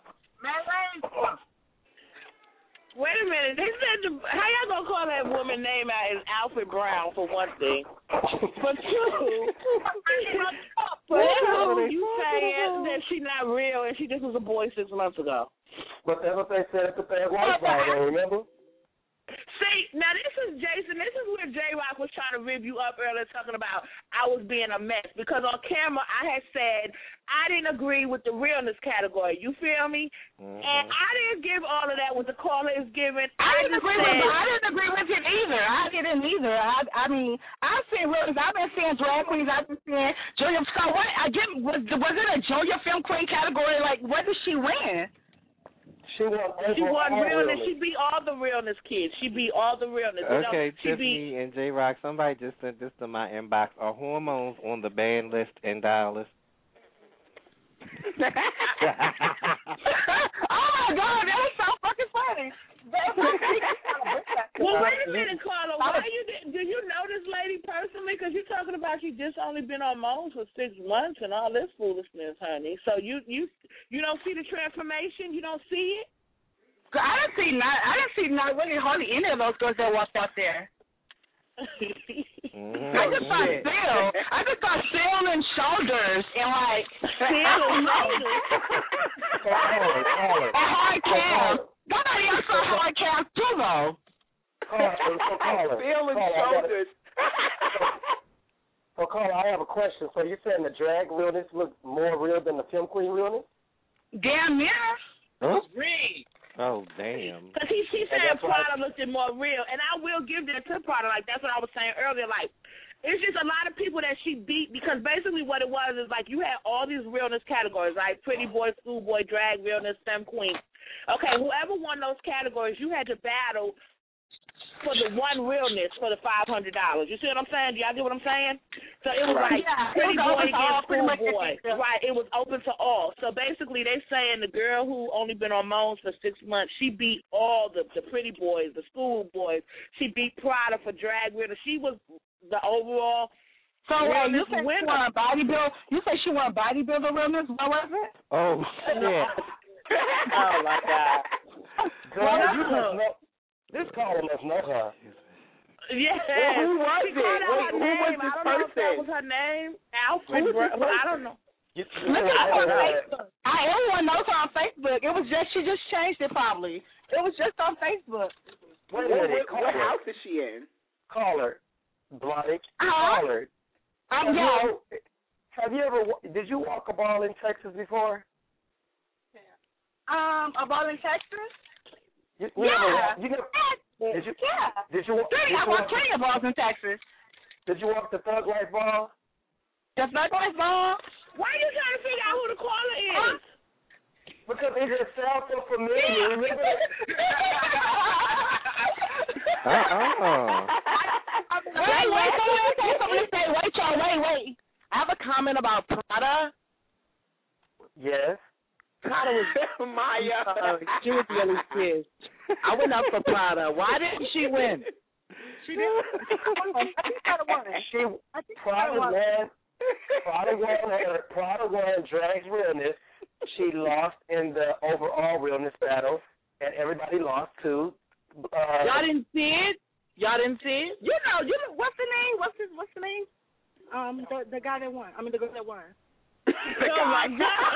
Wait a minute. They said, the, how y'all gonna call that woman name out as Alfred Brown, for one thing? For two, for two, you saying that she not real and she just was a boy six months ago. But that's what they said at the third white side, though, remember? See, now this is Jason. This is where J-Rock was trying to rib you up earlier, talking about I was being a mess. Because on camera, I had said I didn't agree with the realness category. You feel me? Mm-hmm. And I didn't give all of that what the caller is giving. I didn't just agree said, with I didn't agree with it either. I didn't either. I I mean, I've seen realness. I've been seeing drag queens. I've been seeing Julia. So what? I get was was it a Julia Film Queen category? Like, what did she win? She won. She won realness. She beat all the realness kids. She beat all the realness. You know, Okay, she Tiffany beat. and J Rock, somebody just sent this to my inbox. Are hormones on the ban list in Dallas? Oh my God, that was so fucking funny. Well, wait a minute, Carla. Why you did, do you know this lady personally? Because you're talking about she just only been on Moans for six months and all this foolishness, honey. So you you you don't see the transformation? You don't see it? I didn't see not. I didn't see not really hardly any of those girls that walked out there. Mm-hmm. I just saw Phil. I just saw Phil and shoulders and like Phil and shoulders. And hard calves. Nobody else saw hard calves too though. Phil and shoulders. So, Carla, I have a question. So you're saying the drag realness looks more real than the film queen realness? Damn near. Huh? Read. Oh, damn. Because he, she said Prada looked more real, and I will give that to Prada. Like, that's what I was saying earlier. Like, it's just a lot of people that she beat because basically what it was is, like, you had all these realness categories, right? Pretty boy, schoolboy, drag, realness, femme queen. Okay, whoever won those categories, you had to battle for the one realness for the five hundred dollars. You see what I'm saying? Do y'all get what I'm saying? So it was Right. like Yeah, pretty it was boy open to all, against pretty much schoolboy. everything. Right, it was open to all. So basically they saying the girl who only been on Moans for six months, she beat all the, the pretty boys, the school boys. She beat Prada for drag winner. She was the overall So uh, you said she winner. won bodybuilder. You said she won bodybuilder realness. What was it? Oh, shit. Oh, my God. Girl, you must know, this caller must know her. Yeah. Well, who was she it? called out Wait, her who name. was this I don't know if that person? was her name. Alfred. Who was this Br- well, I person? don't know. Look at her on Facebook. I everyone knows her on Facebook. It was just she just changed it probably. It was just on Facebook. Wait a What, minute. what, what house is she in? Caller, Blonick. Uh-huh. Caller. Um, have, you yeah. ever, have you ever? wa- Did you walk a ball in Texas before? Um, a ball in Texas? You, you Yeah. Never, walk- you never, did you? Yeah. Did you? wa- Plenty, Did I you walked walk, plenty of balls in Texas. did you walk the Thug Life ball? The Thug Life ball? Why are you trying to figure out who the caller is? Because it just sounds so familiar. Remember? Uh-uh. Wait, wait, somebody say, somebody say, wait, y'all, wait, wait. I have a comment about Prada. Yes. Prada was Maya. Uh, she was really pissed. I went up for Prada. Why didn't she win? She didn't. I think Prada won. She I think Prada won. won. Prada won. her- Prada won Drag's realness. She lost in the overall realness battle, and everybody lost too. Uh, Y'all didn't see it? Y'all didn't see it? You know, you know, what's the name? What's his, what's the name? Um, the the guy that won. I mean, the girl that won. Oh my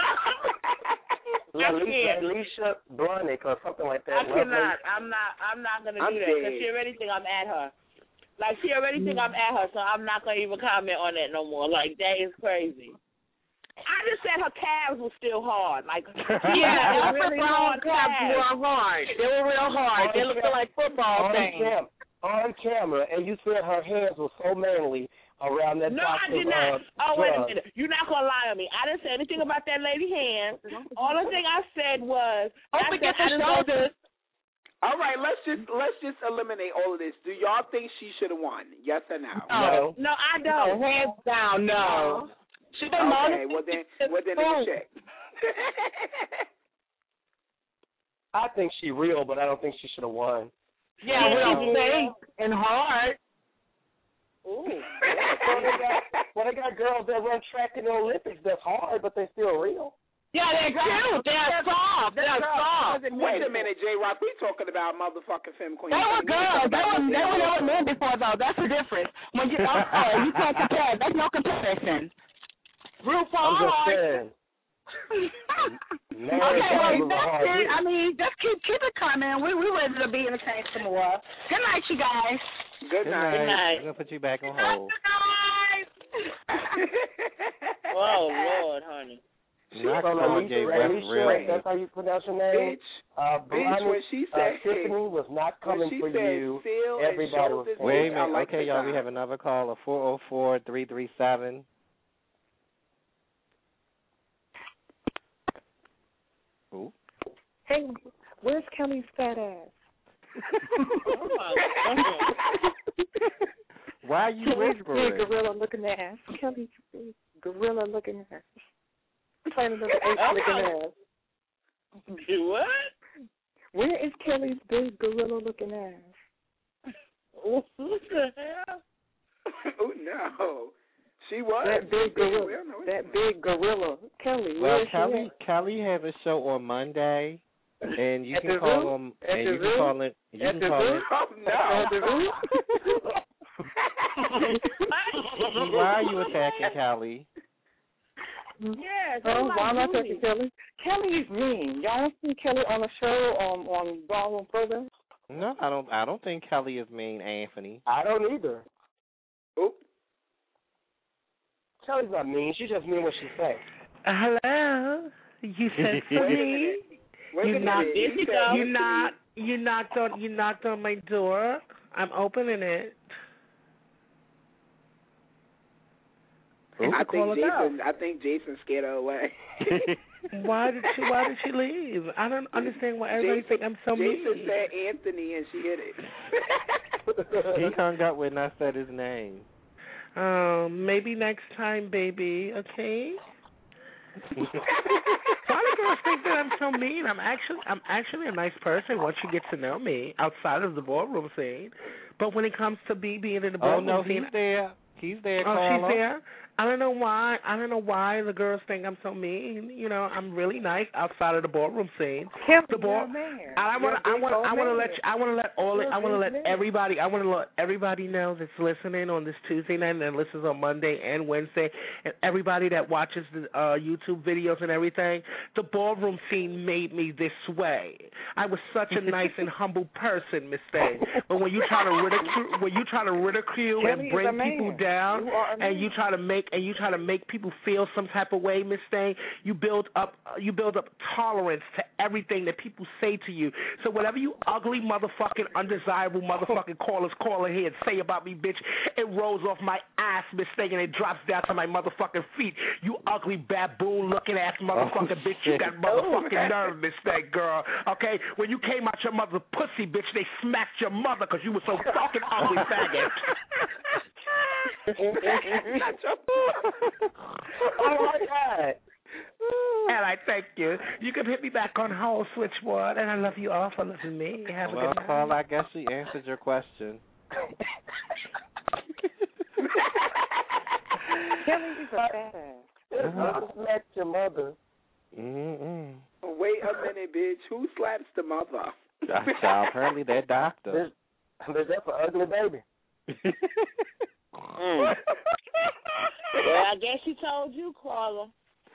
God. Alicia, Alicia Blonick or something like I that. cannot. I'm not. I'm not gonna I'm do that because dead. she already think I'm at her. Like she already think I'm at her, so I'm not gonna even comment on that no more. Like that is crazy. I just said her calves were still hard. Like Yeah, yeah, really hard calves calves. were hard. They were real hard. They looked like football on things. Cam, on camera, and you said her hands were so manly around that No, box I did of, not. uh, Oh, wait a drugs. minute. You're not going to lie on me. I didn't say anything about that lady's hands. All the thing I said was, Don't I forget said, I the didn't go- shoulders. All right, let's just let's just eliminate all of this. Do y'all think she should have won? Yes or no? No. No, I No, don't. hands down, no. She been Okay, well then, well then let's check. I think she real, but I don't think she should have won. Yeah, real fake and hard. Ooh. well, they got, well, they got girls that run track in the Olympics that's hard, but they still real. Yeah, they're cute. They're soft. They're soft. Wait a minute, J Rock. We talking about motherfucking femme queen. They were girls. They were they were they were men before though. That's the difference. When you I'm sorry, you can't compare. There's no comparison. RuPaul I'm just hard. saying. Man, Okay, that well, was a that's hard it. hit. I mean, just keep keep it coming. We we ready to be entertained some more. Good night, you guys. Good night. Good night. I'm going to put you back on hold. Oh, Lord, honey. Not So, calling Alicia, Jay West Alicia, real. that's how you pronounce your name? Bitch, Uh, bitch, Blondie, when she uh, said Tiffany was not when coming she for said you. seal and Everybody was shoulders, for Wait a you. I minute. like Okay, the y'all, we time. have another caller, four oh four, three three seven. Who? Hey, where's Kelly's fat ass? Oh, my God. Why are you Kelly's big whispering? gorilla looking ass. Kelly's big gorilla looking ass. Planet of the Apes Oh. looking ass. What? Where is Kelly's big gorilla looking ass? What the hell? Oh no, she was. That big gorilla. Well, no, That big gorilla. Kelly, Well, where is she Kelly, at? Kelly has a show on Monday, and you At can the call zoo? them, At and the you can zoo? call it, you At can the call zoo? it. Oh At the no. zoo? Why are you attacking Kelly? Yes. Oh, like why am I Judy. talking Kelly? Kelly is mean. Y'all don't see Kelly on the show on on Ballroom Program? No, I don't. I don't think Kelly is mean, Anthony. I don't either. Oh. Kelly's not mean. She just mean what she says. Uh, hello. You said for Wait a me. minute. Wait You a knocked. minute. You you said go. You Anthony. knocked. You knocked on. You knocked on my door. I'm opening it. I to call think it out. Jason. I think Jason scared her away. Why did she? Why did she leave? I don't understand why everybody Jason, think I'm so Jason mean. said Anthony, and she hit it. He hung up when I said his name. Um, maybe next time, baby. Okay. Why do girls think that I'm so mean? I'm actually, I'm actually a nice person once you get to know me outside of the ballroom scene. But when it comes to me being in the Oh ballroom no, scene, he's there. He's there. oh, Carla. she's there. I don't know why. I don't know why the girls think I'm so mean. You know, I'm really nice outside of the ballroom scene. Kim, the ball. I want. I want. I want to let. You, I want to let all. It, I want to let everybody. I want to let everybody know that's listening on this Tuesday night and listens on Monday and Wednesday, and everybody that watches the uh, YouTube videos and everything. The ballroom scene made me this way. I was such a nice and humble person, Miss Thing. But when you try to ridicule, when you try to ridicule Kelly and bring people down, you and you try to make and you try to make people feel some type of way, Miss Thing, you build up you build up tolerance to everything that people say to you. So whatever you ugly motherfucking undesirable motherfucking callers call in here and say about me, bitch, it rolls off my ass, Miss Thing, and it drops down to my motherfucking feet. You ugly baboon looking ass motherfucking oh, bitch. You got motherfucking nerve, Miss Thing, girl. Okay, when you came out your mother's pussy, bitch, they smacked your mother because you were so fucking ugly, faggot. Oh my God. And I thank you. You can hit me back on whole switchboard, and I love you all for loving me. Have well, a good night. Paul, I guess she answered your question. Kelly is a badass. I smacked your mother. Mm-mm. Wait a minute, bitch. Who slaps the mother? Child, apparently that doctor. There's, there's that's an ugly baby. mm. Well, I guess she told you, Carla.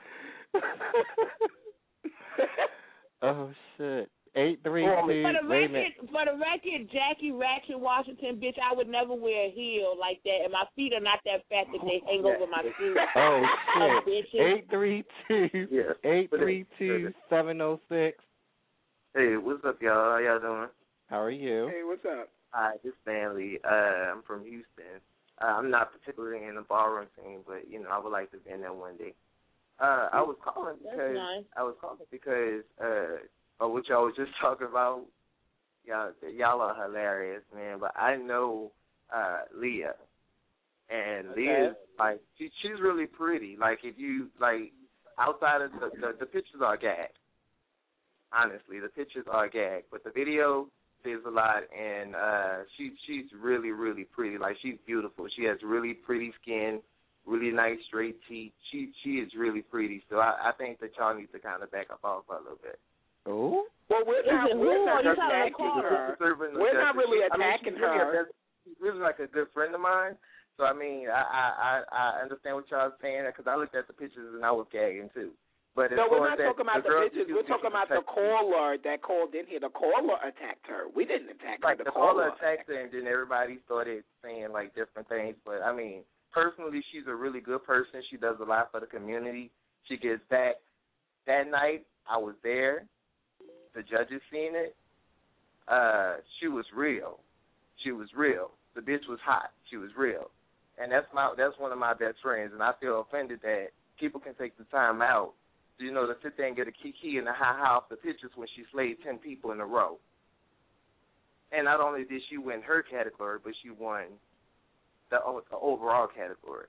Oh shit! Eight three two. For the record, for the record, Jackie Ratchet Washington, bitch, I would never wear a heel like that, and my feet are not that fat that they hang over my feet. Oh Oh, shit! bitches. Eight three two. Yeah. Eight three two seven zero six. Hey, what's up, y'all? How y'all doing? How are you? Hey, what's up? Hi, this is Stanley. Uh, I'm from Houston. Uh, I'm not particularly in the ballroom scene, but you know, I would like to be in there one day. Uh, I was calling because nice. I was calling because uh, of what y'all was just talking about. Y'all, y'all are hilarious, man. But I know uh, Leah, and Okay. Leah's like she, she's really pretty. Like if you like outside of the the, the pictures are gag. Honestly, the pictures are gag, but the video says a lot, and uh, she she's really really pretty. Like she's beautiful. She has really pretty skin. Really nice straight teeth. She she is really pretty. So I, I think that y'all need to kind of back up off her a little bit. Oh? Well, we're Is not, it we're who not or you talking attacking about her. We're not really attacking I mean, she's really her. a, she's really like a good friend of mine. So I mean, I I I, I understand what y'all are saying because I looked at the pictures and I was gagging too. But as No, we're far not as that, talking about the, the girl bitches. who We're talking about the attacked- caller that called in here. The caller attacked her. We didn't attack Right, her. the The caller caller attacked her, and then everybody started saying like different things. But I mean, personally, she's a really good person. She does a lot for the community. She gives back. That night, I was there. The judges seen it. Uh, she was real. She was real. The bitch was hot. She was real, and that's my that's one of my best friends. And I feel offended that people can take the time out, you know, to sit there and get a kiki and a ha ha off the pictures when she slayed ten people in a row. And not only did she win her category, but she won the, the overall category.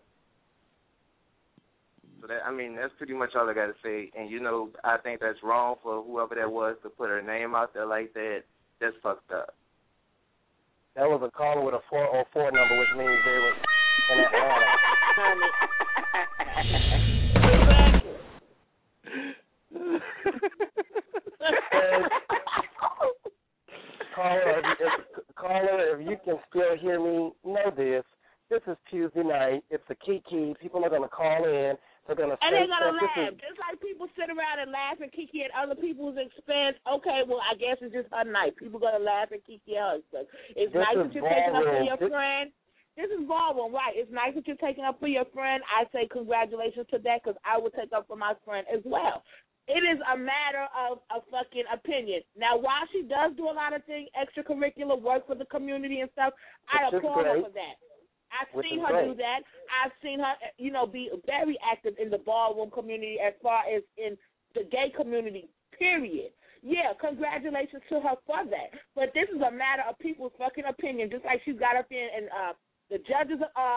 So that I mean, that's pretty much all I got to say. And you know, I think that's wrong for whoever that was to put her name out there like that. That's fucked up. That was a caller with a four oh four number, which means they were in Atlanta. Caller, if, if, caller, if you can still hear me, know this. This is Tuesday night. It's a kiki. People are going to call in. They're going to And say they're going to that laugh. this is, Just like people sit around and laugh and kiki at other people's expense. Okay, well, I guess it's just her night. People going to laugh and kiki at her expense. It's This nice is that you're taking up for ballroom. your This- friend. This is ballroom, right. It's nice that you're taking up for your friend. I say congratulations to that because I would take up for my friend as well. It is a matter of a fucking opinion. Now, while she does do a lot of things, extracurricular work for the community and stuff, I Which is applaud her great. for that. I've Which seen is her great. do that. I've seen her, you know, be very active in the ballroom community as far as in the gay community, period. Yeah, congratulations to her for that. But this is a matter of people's fucking opinion, just like she's got up in and uh, the judges, uh,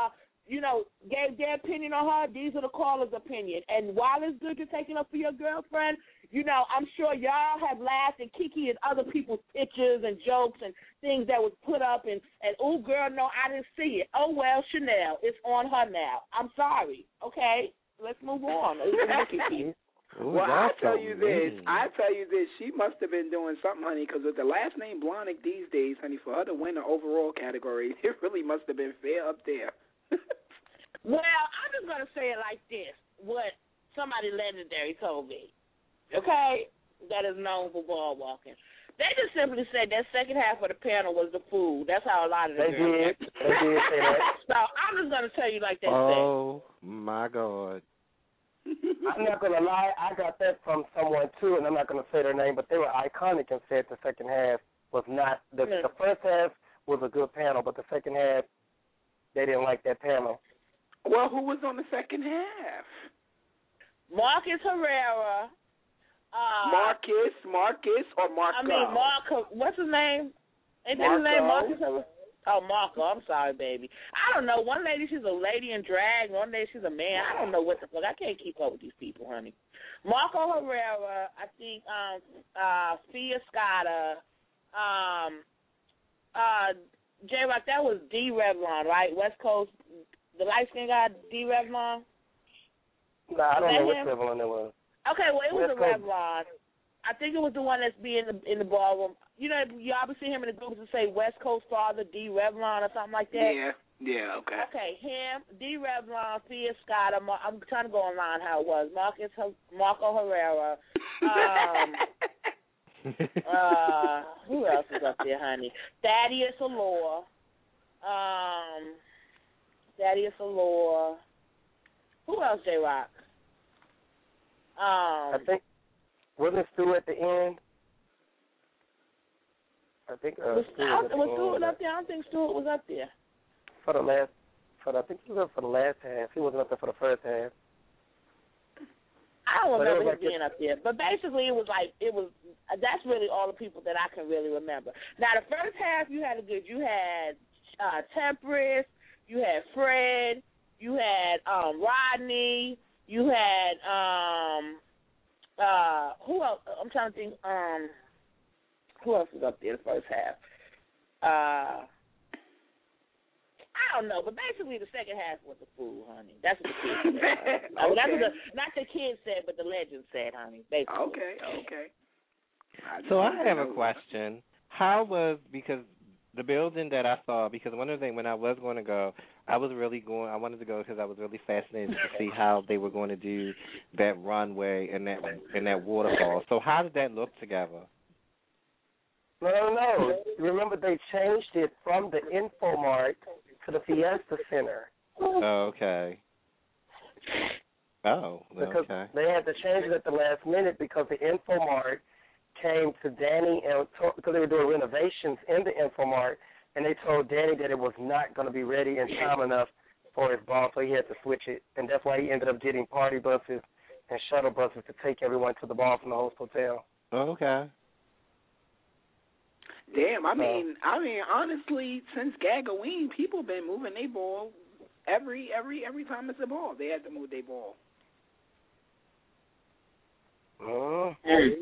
you know, gave their opinion on her, these are the callers' opinion. And while it's good you're taking up for your girlfriend, you know, I'm sure y'all have laughed and kiki at other people's pictures and jokes and things that was put up and, and oh, girl, no, I didn't see it. Oh, well, Chanel, it's on her now. I'm sorry. Okay, let's move on. Ooh, well, I tell you this, I tell you this, she must have been doing something, honey, because with the last name Blahnik these days, honey, for her to win the overall category, it really must have been fair up there. Well, I'm just going to say it like this, what somebody legendary told me, okay, that is known for ball walking. They just simply said that second half of the panel was the food. That's how a lot of the They girls did. They did say that. So I'm just going to tell you like that. Oh, my God. I'm not going to lie. I got that from someone, too, and I'm not going to say their name, but they were iconic and said the second half was not – the the first half was a good panel, but the second half, they didn't like that panel. Well, who was on the second half? Marcus Herrera. Uh, Marcus, Marcus, or Marco? I mean, Marco. What's his name? Ain't that his name? Marcus Herrera? Oh, Marco. I'm sorry, baby. I don't know. One lady, she's a lady in drag. One lady, she's a man. I don't know what the fuck. I can't keep up with these people, honey. Marco Herrera, I think, um, uh, Fia Scada, um, uh, J-Rock, that was D. Revlon, right? West Coast, the light-skinned guy, D. Revlon? No, nah, I don't know him? which Revlon it was. Okay, well, it was West a Revlon. I think it was the one that's be in the in the ballroom. You know, y'all be seeing him in the groups that say West Coast Father, D. Revlon, or something like that. Yeah, yeah, okay. Okay, him, D. Revlon, Fia Scott. I'm, I'm trying to go online how it was. Marcus, Marco Herrera. Um, uh, who else is up there, honey? Thaddeus Allure. Um, Thaddeus Allure. Who else, J-Rock? Um, I think. Wasn't Stu at the end? I think uh, was, Stu was, I, was Stewart up there? I don't think Stewart was up there. For the last, for the, I think he was up for the last half. He wasn't up there for the first half. I don't But it remember was him like being up there. But basically, it was like, it was, that's really all the people that I can really remember. Now, the first half, you had a good, you had uh, Temperance, you had Fred, you had um, Rodney, you had, um, uh, who else? I'm trying to think, um, who else was up there the first half? Uh, I don't know, but basically the second half was the fool, honey. That's what the kids said. Honey. I mean, that's what the, not the kids said, but the legend said, honey. Basically. Okay, okay. So I have a question. How was, because the building that I saw, because one of the things when I was going to go, I was really going, I wanted to go because I was really fascinated to see how they were going to do that runway and that and that waterfall. So how did that look together? No, no, no. Remember, they changed it from the Infomart to the Fiesta Center. Oh, okay. Oh, because okay. They had to change it at the last minute because the Infomart came to Danny and told, because they were doing renovations in the Infomart, and they told Danny that it was not going to be ready in time enough for his ball, so he had to switch it, and that's why he ended up getting party buses and shuttle buses to take everyone to the ball from the host hotel. Oh, okay. Damn, I mean, I mean, honestly, since Gagaween, people been moving their ball every every every time it's a ball. They had to move their ball. Oh.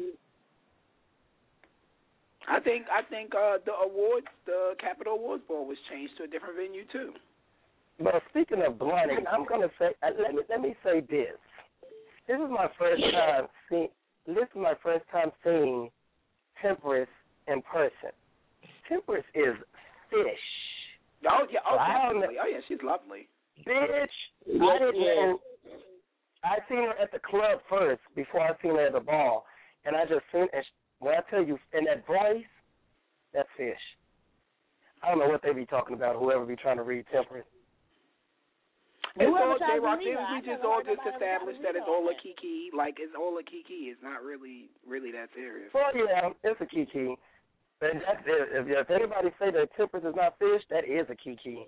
I think I think uh, the awards, the Capitol Awards Ball was changed to a different venue too. But speaking of blinding, I'm gonna say uh, let me let me say this. This is my first time seeing. This is my first time seeing Temperance in person. Temperance is fish. Oh yeah, oh, so definitely. Oh yeah, she's lovely. Bitch, I didn't know. I seen her at the club first before I seen her at the ball, and I just seen. And when I tell you, in that voice, that's fish. I don't know what they be talking about. Whoever be trying to read Temperance. It's all J-Rock. We just all just established that it's all a kiki. Like, it's all a kiki. It's not really, really that serious. Well, yeah, it's a kiki. But that's it. If, if anybody say that Temperance is not fish, that is a kiki.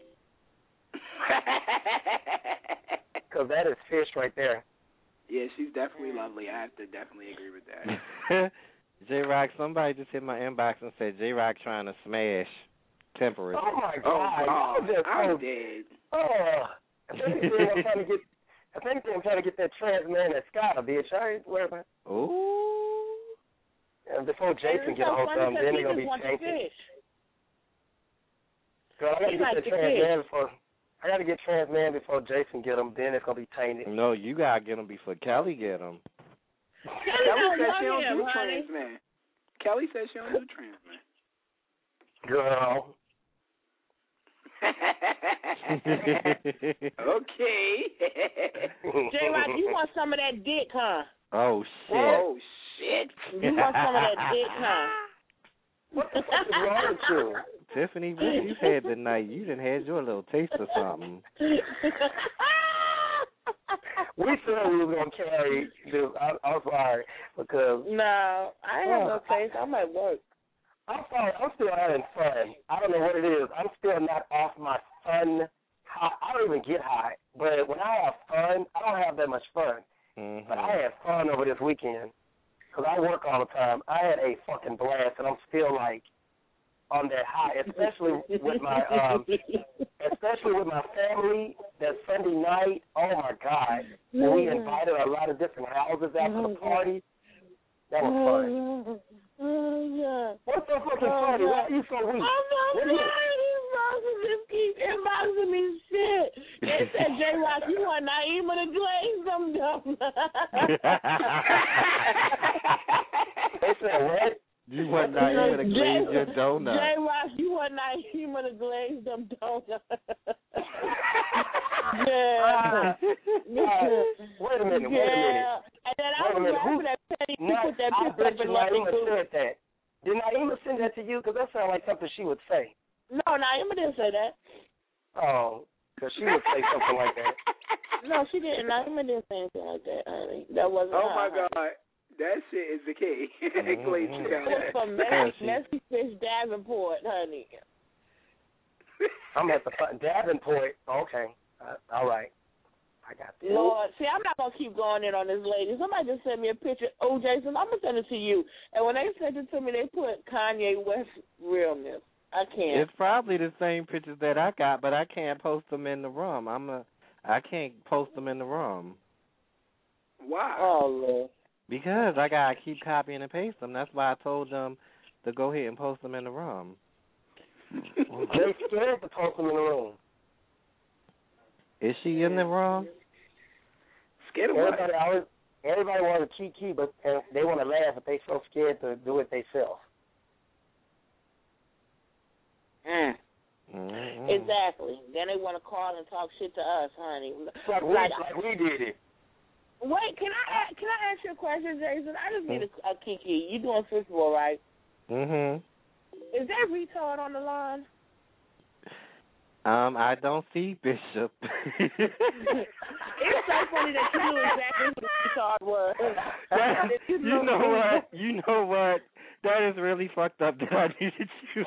Because that is fish right there. Yeah, she's definitely lovely. I have to definitely agree with that. J-Rock, somebody just hit my inbox and said J-Rock trying to smash Temperance. Oh, my God. Oh, I'm, just I'm so, dead. Oh, If anything, I'm trying to get. If anything, I'm trying to get that trans man at Scott, bitch. I ain't worried about. Ooh. And before Jason get a hold of them, then they're gonna be changing. Girl, I gotta He get like that the trans fish. man before. I gotta get trans man before Jason get him. Then it's gonna be tainted. No, you gotta get him before Kelly get him. Kelly don't says love she don't him, do honey. trans man. Kelly says she don't do trans man. Girl. Okay. J-Rock, you want some of that dick, huh? Oh shit. Oh shit. You want some of that dick, huh? What the fuck is wrong with you? Tiffany, what you had tonight? You done had your little taste of something. We said we were gonna carry. Dude, I, I'm sorry because No, I ain't have no taste. I'm at work. I'm sorry. I'm still having fun. I don't know what it is. I'm still not off my fun high. I don't even get high. But when I have fun, I don't have that much fun. Mm-hmm. But I had fun over this weekend because I work all the time. I had a fucking blast, and I'm still like on that high, especially with my um, especially with my family. That Sunday night, oh my God, when we invited a lot of different houses after the party. That was fun. What's so fucking funny? Why are you so weak? I'm not What are you- sorry. These boxes just keep inboxing me shit. They said, J-Rock, you want Naima to glaze them dumb. They said what? You want Naima to glaze your donut. J-Rock, you want Naima to glaze them donuts. Yeah. Uh, wait a minute, wait a Yeah. minute. And then I Wait a was minute, laughing who- at Penny. She Now, put that I picture bet up you in Lucky Naima Boo. said that. Did Naima send that to you? Because that sounds like something she would say. No, Naima didn't say that. Oh, because she would say something like that. No, she didn't. Naima didn't say anything like that, honey. That wasn't Oh her, my honey. God. That shit is the key. Mm-hmm. Glaze you down. It was from Messy, Messy Fish Davenport, honey. I'm at the front. Davenport. Okay. Uh, all right. I got this. Lord, see, I'm not going to keep going in on this lady. Somebody just sent me a picture. Oh, Jason, I'm going to send it to you. And when they sent it to me, they put Kanye West realness. I can't. It's probably the same pictures that I got, but I can't post them in the room. I'm a, I can't post them in the room. Why? Oh, Lord. Because I gotta keep copying and pasting them. That's why I told them to go ahead and post them in the room. They scared to post them in the room. Is she in the room? Scared of what? Everybody always, everybody wants to kiki, but and they want to laugh, but they so scared to do it themselves. Mm. Mm-hmm. Exactly. Then they want to call and talk shit to us, honey. Like we, Like, like we did it. wait, can I can I ask you a question, Jason? I just need a, a kiki. You doing football, right? Mhm. Is that retard on the line? Um, I don't see Bishop. It's so funny that you knew exactly who the retard was. That, you know what? You know what? That is really fucked up that I needed you.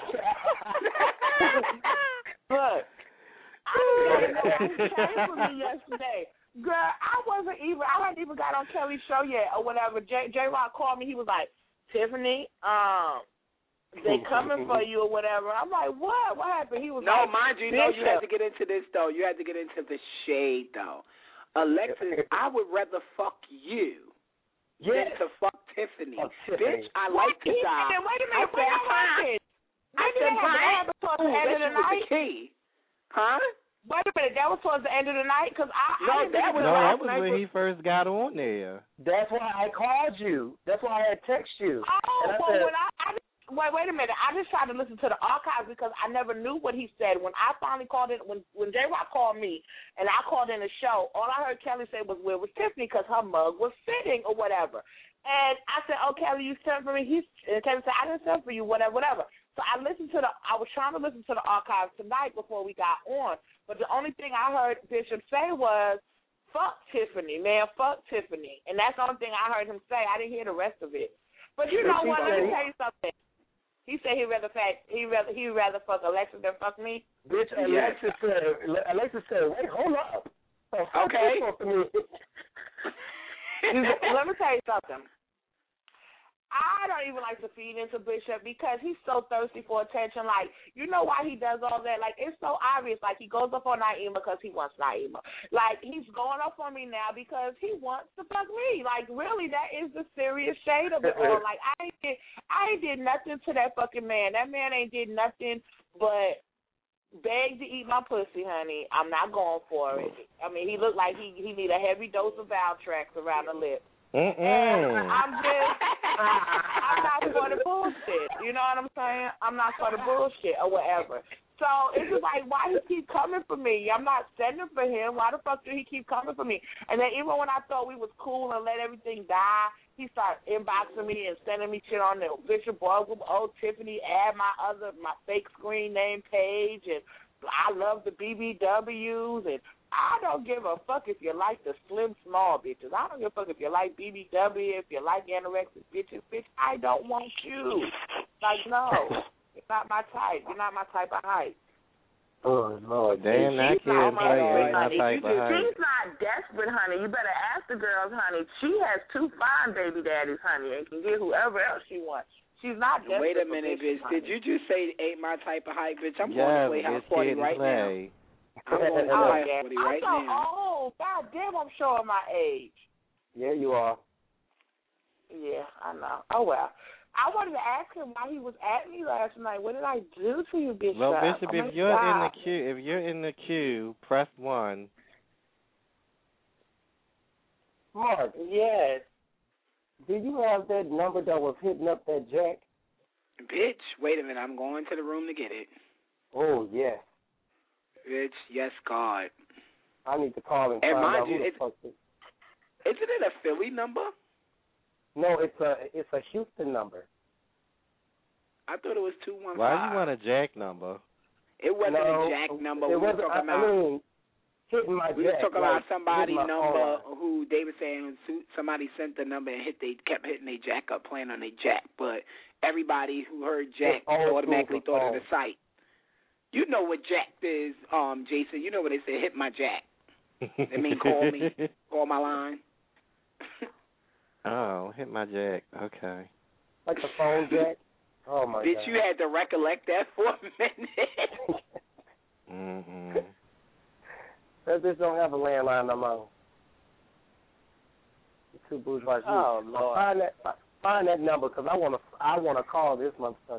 Look, I didn't know who came for me yesterday. Girl, I wasn't even, I hadn't even got on Kelly's show yet or whatever. J, J-Rock called me. He was like, Tiffany, um, they coming for you or whatever. I'm like, what? What happened? He was No, like, mind you, no, you Bishop. had to get into this, though. You had to get into the shade, though. Alexis, I would rather fuck you Yes. than to fuck Tiffany. Fuck Tiffany. Bitch, I like the He job. said, wait a I minute, said, wait a fine. minute. I said, didn't have fine. to have it towards the Ooh, end that of the shit was the night. key. Huh? Wait a minute, that was towards the end of the night? Because I, No, I didn't that think was No, it that last was night when for- he first got on there. That's why I called you. That's why I had text you. Oh, And I well, said, when I, I wait, wait a minute. I just tried to listen to the archives because I never knew what he said. When I finally called in, when when J Rock called me and I called in the show, all I heard Kelly say was, "Where was Tiffany?" Because her mug was fitting or whatever. And I said, "Oh, Kelly, you sent for me." He and Kelly said, "I didn't send for you, whatever, whatever." So I listened to the. I was trying to listen to the archives tonight before we got on, but the only thing I heard Bishop say was, "Fuck Tiffany, man, fuck Tiffany," and that's the only thing I heard him say. I didn't hear the rest of it. But you know what? Let me tell you something. He said he'd rather fact he rather he rather fuck Alexis than fuck me. bitch, Alexis said, Alexis said, wait, hold up. Oh, fuck Okay. you for me. Let me tell you something. I don't even like to feed into Bishop because he's so thirsty for attention. Like, you know why he does all that? Like, it's so obvious. Like, he goes up on Naima because he wants Naima. Like, he's going up on me now because he wants to fuck me. Like, really, that is the serious shade of it all. Like, I ain't did, I ain't did nothing to that fucking man. That man ain't did nothing but beg to eat my pussy, honey. I'm not going for it. I mean, he looked like he he need a heavy dose of Valtrex around the lips. Mm-mm. And I'm just, I'm not for the bullshit. You know what I'm saying? I'm not for the bullshit or whatever. So it's just like, why he keep coming for me? I'm not sending for him. Why the fuck do he keep coming for me? And then even when I thought we was cool and let everything die, he started inboxing me and sending me shit on the Bishop Baldwin, oh, Tiffany, add my other, my fake screen name page, and I love the B B Ws, and I don't give a fuck if you like the slim, small bitches. I don't give a fuck if you like B B W, if you like anorexic bitches. Bitch, I don't want you. Like, no. You're not my type. You're not my type of height. Oh, Lord. Damn, that kid not play ain't my honey. type of height. She's not desperate, honey. You better ask the girls, honey. She has two fine baby daddies, honey, and can get whoever else she wants. She's not desperate. Wait a minute, bitch. Did you just say ain't my type of height, bitch? I'm yes, going to Playhouse Party right play. now. I'm going to oh, Playhouse yeah. Party right I'm so now. old. God damn, I'm showing my age. Yeah, you are. Yeah, I know. Oh, well. I wanted to ask him why he was at me last night. What did I do to you, Bishop? Well, Bishop, oh, if you're God. in the queue, if you're in the queue, press one. Mark. Yes. Do you have that number that was hitting up that jack? Bitch, wait a minute. I'm going to the room to get it. Oh, yes. Bitch, yes, God. I need to call and, And find mind out you, who the it's, fuck this. isn't it a Philly number? No, it's a it's a Houston number. I thought it was two one five. Why you want a jack number? It wasn't no, a jack number. It We were wasn't, talking I, about. I mean, hitting my we jack. were talking like, about somebody's hitting my number phone. who they were saying somebody sent the number and hit they kept hitting their jack up playing on their jack, but everybody who heard jack automatically thought of the site. You know what jack is, um, Jason. You know what they say, hit my jack. They mean call me, call my line. Oh, hit my jack. Okay. Like the phone jack? Oh, my Bitch, God. you had to recollect that for a minute. Mm-hmm. That bitch don't have a landline no more. Two bourgeois. Oh, Lord. Find that, find that number, because I want to I wanna call this motherfucker.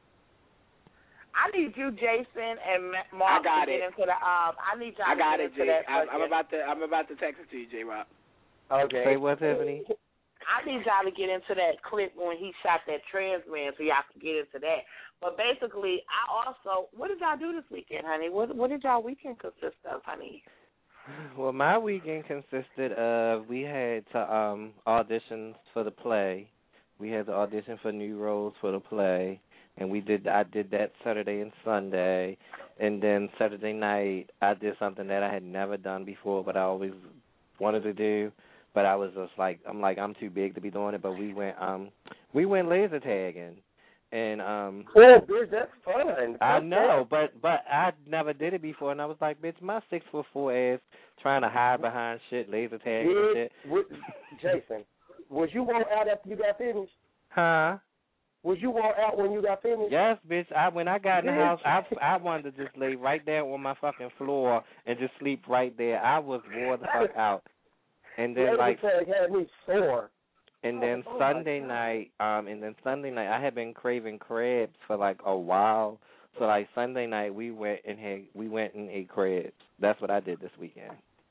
I need you, Jason, and Mark I got to get it. into the. Um, I need y'all I got to it, get into Jay. that. I'm, I'm fucking- about to. I'm about to text it to you, J. Rock. Okay. Say what, Tiffany? I need y'all to get into that clip when he shot that trans man, so y'all can get into that. But basically, I also, what did y'all do this weekend, honey? What What did y'all weekend consist of, honey? Well, my weekend consisted of we had to um auditions for the play. We had to audition for new roles for the play, and we did. I did that Saturday and Sunday, and then Saturday night I did something that I had never done before, but I always wanted to do. But I was just like, I'm like, I'm too big to be doing it. But we went, um, we went laser tagging, and um. Oh, bitch, that's fun. I Fuck know, but but I never did it before, and I was like, bitch, my six foot four ass trying to hide behind shit, laser tagging and shit. With, Jason, was you walk out after you got finished? Huh? Was you walk out when you got finished? Yes, bitch. I when I got in the Bitch. house, I I wanted to just lay right there on my fucking floor and just sleep right there. I was wore the fuck out. And then Laser like tag had me sore. and then Oh, my Sunday God. night, um, and then Sunday night I had been craving crabs for like a while. So like Sunday night we went and had we went and ate crabs. That's what I did this weekend.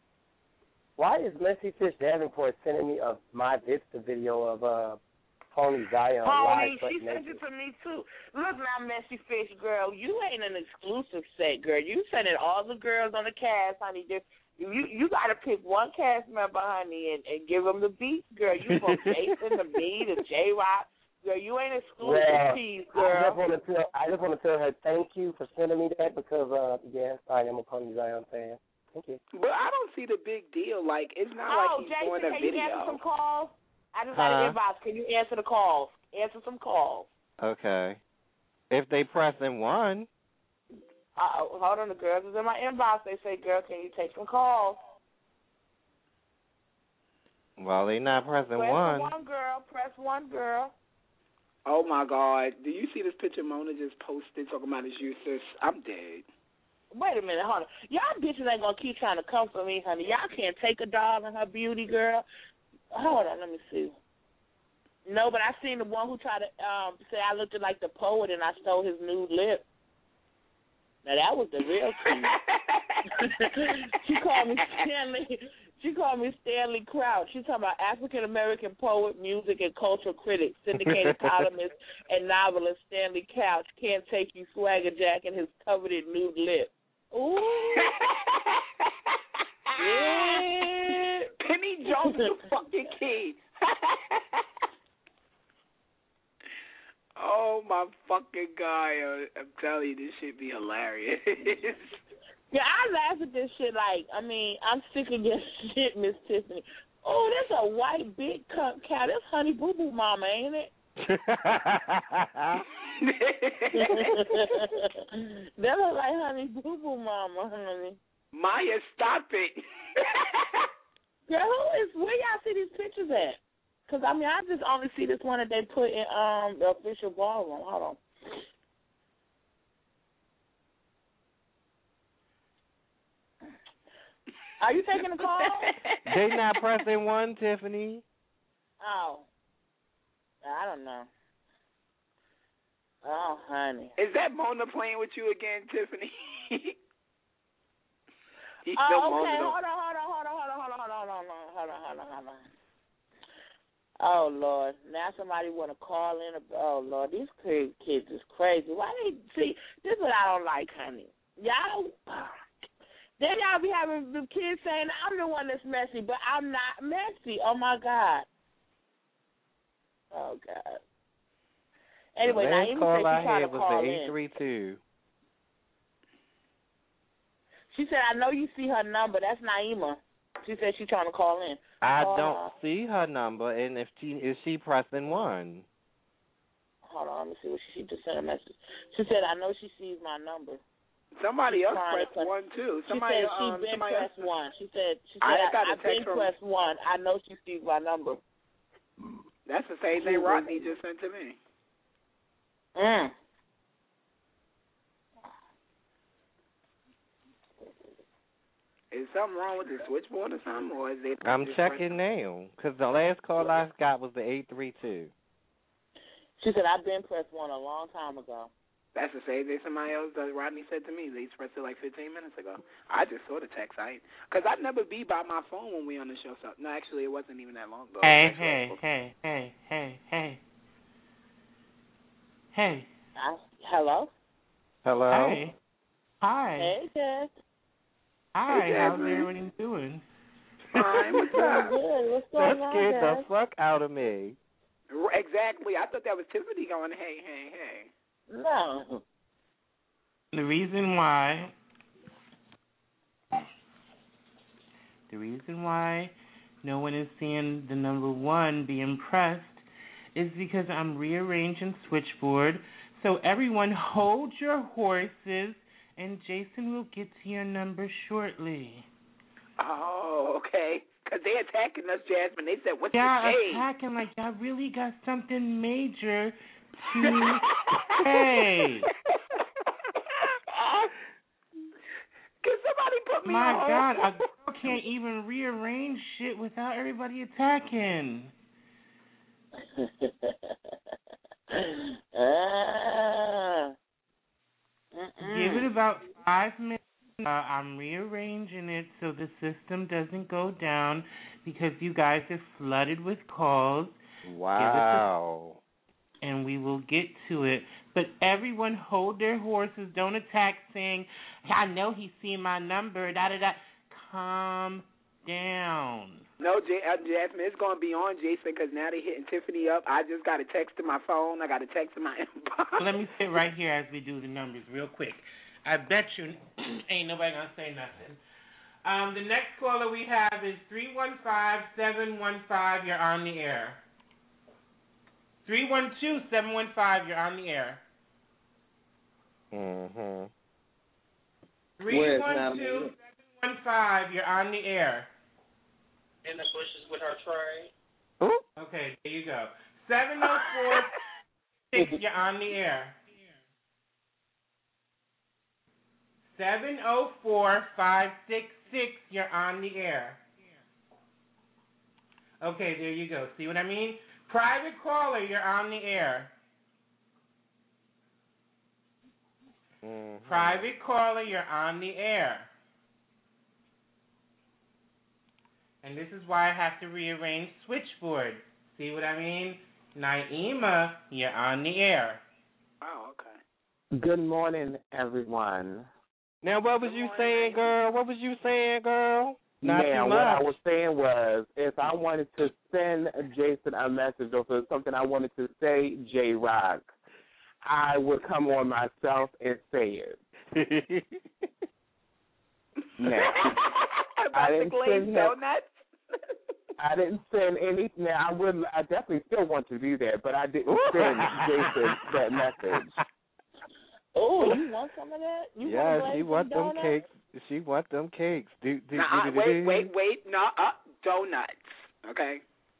Why is Messy Fish Davenport sending me a my Vista video of uh Pony Zion Pony, live butt she sent naked? it to me too. Look now, Messy Fish girl, you ain't an exclusive set, girl. You sending all the girls on the cast, honey. Just you, you got to pick one cast member, honey, and, and give them the beats, girl. You from Jason to me to J Rock, girl. You ain't exclusive Well, piece, I girl. just want to tell I just want to tell her thank you for sending me that because uh yes, I am a Pony Zion fan. Thank you. But I don't see the big deal. Like it's not Oh, like he's Jason, doing a can you video. answer some calls? I just got Huh? an inbox. Can you answer the calls? Answer some calls. Okay. If they press in one. Uh, hold on, the girls is in my inbox. They say, girl, can you take some calls? Well, they not pressing Press one. one, girl. Press one, girl. Oh, my God. Do you see this picture Mona just posted talking about his useless? I'm dead. Wait a minute, hold on. Y'all bitches ain't going to keep trying to come for me, honey. Y'all can't take a dog and her beauty, girl. Hold on, let me see. No, but I seen the one who tried to um, say I looked like the poet and I stole his nude lip. Now, that was the real key. She called me Stanley. She called me Stanley Crouch. She's talking about African-American poet, music, and cultural critic, syndicated columnist, and novelist Stanley Couch can't take you swagger jack and his coveted nude lip. Ooh. Yeah. Penny Jones is a fucking kid. Oh, my fucking God. I'm telling you, this shit be hilarious. Yeah, I laugh at this shit like, I mean, I'm sick of your shit, Miss Tiffany. Oh, that's a white big cup cow. That's Honey Boo Boo Mama, ain't it? That look like Honey Boo Boo Mama, honey. Maya, stop it. Girl, who is, where y'all see these pictures at? Because, I mean, I just only see this one that they put in um the official ballroom. Hold on. Are you taking a call? They not pressing one, Tiffany. Oh. I don't know. Oh, honey. Is that Mona playing with you again, Tiffany? He's Oh, still okay. Mona. Hold on, hold on, hold on, hold on, hold on, hold on, hold on, hold on, hold on, hold on. Oh, Lord. Now somebody want to call in. Oh, Lord. These kids is crazy. Why they, see, this is what I don't like, honey. Y'all, then y'all be having the kids saying, I'm the one that's messy, but I'm not messy. Oh, my God. Oh, God. Anyway, the now last even call said she I tried had to was call the in. eight three two. She said, I know you see her number. That's Naima. She said she's trying to call in. I Call don't her. see her number, and if she is she pressing one? Hold on, let me see what she, she just sent a message. She said, I know she sees my number. Somebody She's else trying to pressed press- one, too. She Somebody, said she um, been somebody pressed else. one. She said, she I said, got a I, I've been text from- pressed one. I know she sees my number. That's the same thing Rodney just sent to me. Mm. Is something wrong with the switchboard or something, or is it? I'm just checking now, because the last call I got was the eight three two. She said, I've been pressed one a long time ago. That's the same thing somebody else that Rodney said to me. They expressed it like fifteen minutes ago. I just saw the text. I because I never be by my phone when we on the show. So no, actually, it wasn't even that long ago. Hey, Actually, hey, hey, hey, hey, hey. Hey. Uh, hello? Hello? Hey. Hi. Hey, Jess. Hi, Hey, how's Jasmine. everybody doing? Fine, what's up? Good. What's That going on, scared the Jess? fuck out of me. Exactly. I thought that was Tiffany going, hey, hey, hey. No. The reason why, the reason why no one is seeing the number one be impressed is because I'm rearranging switchboard. So everyone hold your horses, and Jason will get to your number shortly. Oh, okay. Because they're attacking us, Jasmine. They said, what's Y'all your shade? attacking like y'all really got something major to say. Can somebody put me My on? God, a girl can't even rearrange shit without everybody attacking. uh, Give it about five minutes. Uh, I'm rearranging it so the system doesn't go down because you guys are flooded with calls. Wow. And we will get to it. But everyone hold their horses. Don't attack saying, I know he's seen my number. Da da da. Calm down. No, J- uh, Jasmine, it's going to be on Jason because now they're hitting Tiffany up. I just got a text to my phone. I got a text to my inbox. Well, let me sit right here as we do the numbers real quick. I bet you ain't nobody going to say nothing. Um, the next caller we have is three one five, seven one five. You're on the air. three one two, seven one five. You're on the air. Mm-hmm. three one two, seven one five. You're on the air. In the bushes with her tray. Okay, there you go. seven oh four six, you're on the air. seven oh four, five six six, you're on the air. Okay, there you go. See what I mean? Private caller, you're on the air. Mm-hmm. Private caller, you're on the air. And this is why I have to rearrange switchboard. See what I mean? Naima, you're on the air. Oh, okay. Good morning, everyone. Now, what was you saying, girl? What was you saying, girl? Not now, too what I much. was saying was, if I wanted to send Jason a message or if there's something I wanted to say, J-Rock, I would come on myself and say it. Now, I didn't send him. Donuts? I didn't send any. Now, I would. I definitely still want to do that, but I didn't send Jason that message. Oh, you want some of that? You yeah, want she want them donuts? cakes. She want them cakes. Do, do, Nah, do, do, wait, do. wait, wait. No, uh, donuts. Okay.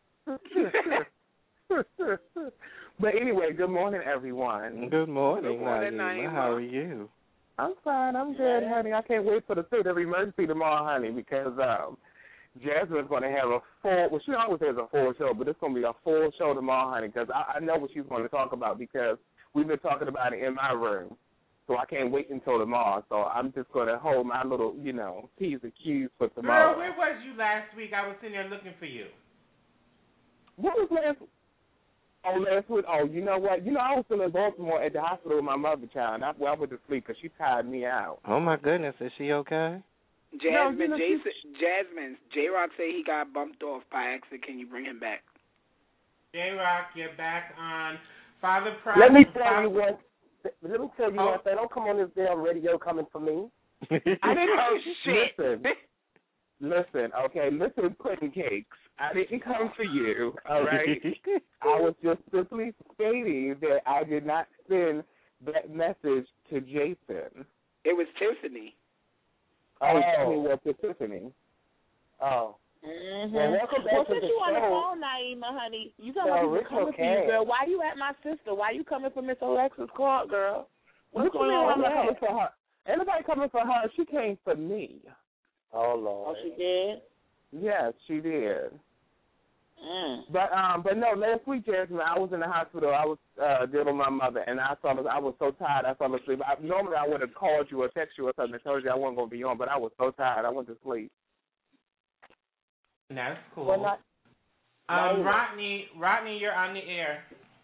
But anyway, good morning, everyone. Good morning, Good morning, Naima. Naima. How are you? I'm fine. I'm good, honey. I can't wait for the state of emergency tomorrow, honey, because um, Jasmine's going to have a full. Well, she always has a full show, but it's going to be a full show tomorrow, honey, because I, I know what she's going to talk about because we've been talking about it in my room. So I can't wait until tomorrow. So I'm just going to hold my little, you know, P's and Q's for tomorrow. Girl, where was you last week? I was sitting there looking for you. What was last week? Oh, last week? Oh, you know what? You know, I was still in Baltimore at the hospital with my mother, child. I, well, I went to sleep because she tired me out. Oh, my goodness. Is she okay? Jasmine, No, you know, Jason, Jasmine, J-Rock say he got bumped off by accident. Can you bring him back? J-Rock, you're back on Father Pride. Let me tell you what. Let me tell you Oh. one thing. Don't come on this damn radio coming for me. I didn't. Oh, shit. Listen. Listen, okay, listen, pudding cakes. I didn't come for you, all right? I was just simply stating that I did not send that message to Jason. It was Tiffany. Oh, Tiffany was to Tiffany. Oh. Mm-hmm. Well, welcome back well, to since the you on the show. phone, Naima, honey, you talking Well, about it's people coming okay. for you, girl. Why you at my sister? Why you coming for Miss Alexa's court, girl? What's What you going mean on I'm with not coming that? for her? Anybody coming for her? She came for me. Oh, Lord. Oh, she did? Yes, she did. Mm. But um, but no, last week, Jasmine, I was in the hospital. I was uh, dealing with my mother, and I fell. I was so tired, I fell asleep. I, normally, I would have called you or texted you or something and told you I wasn't going to be on, but I was so tired, I went to sleep. That's cool. Well, not, um, not Rodney, Rodney, you're on the air.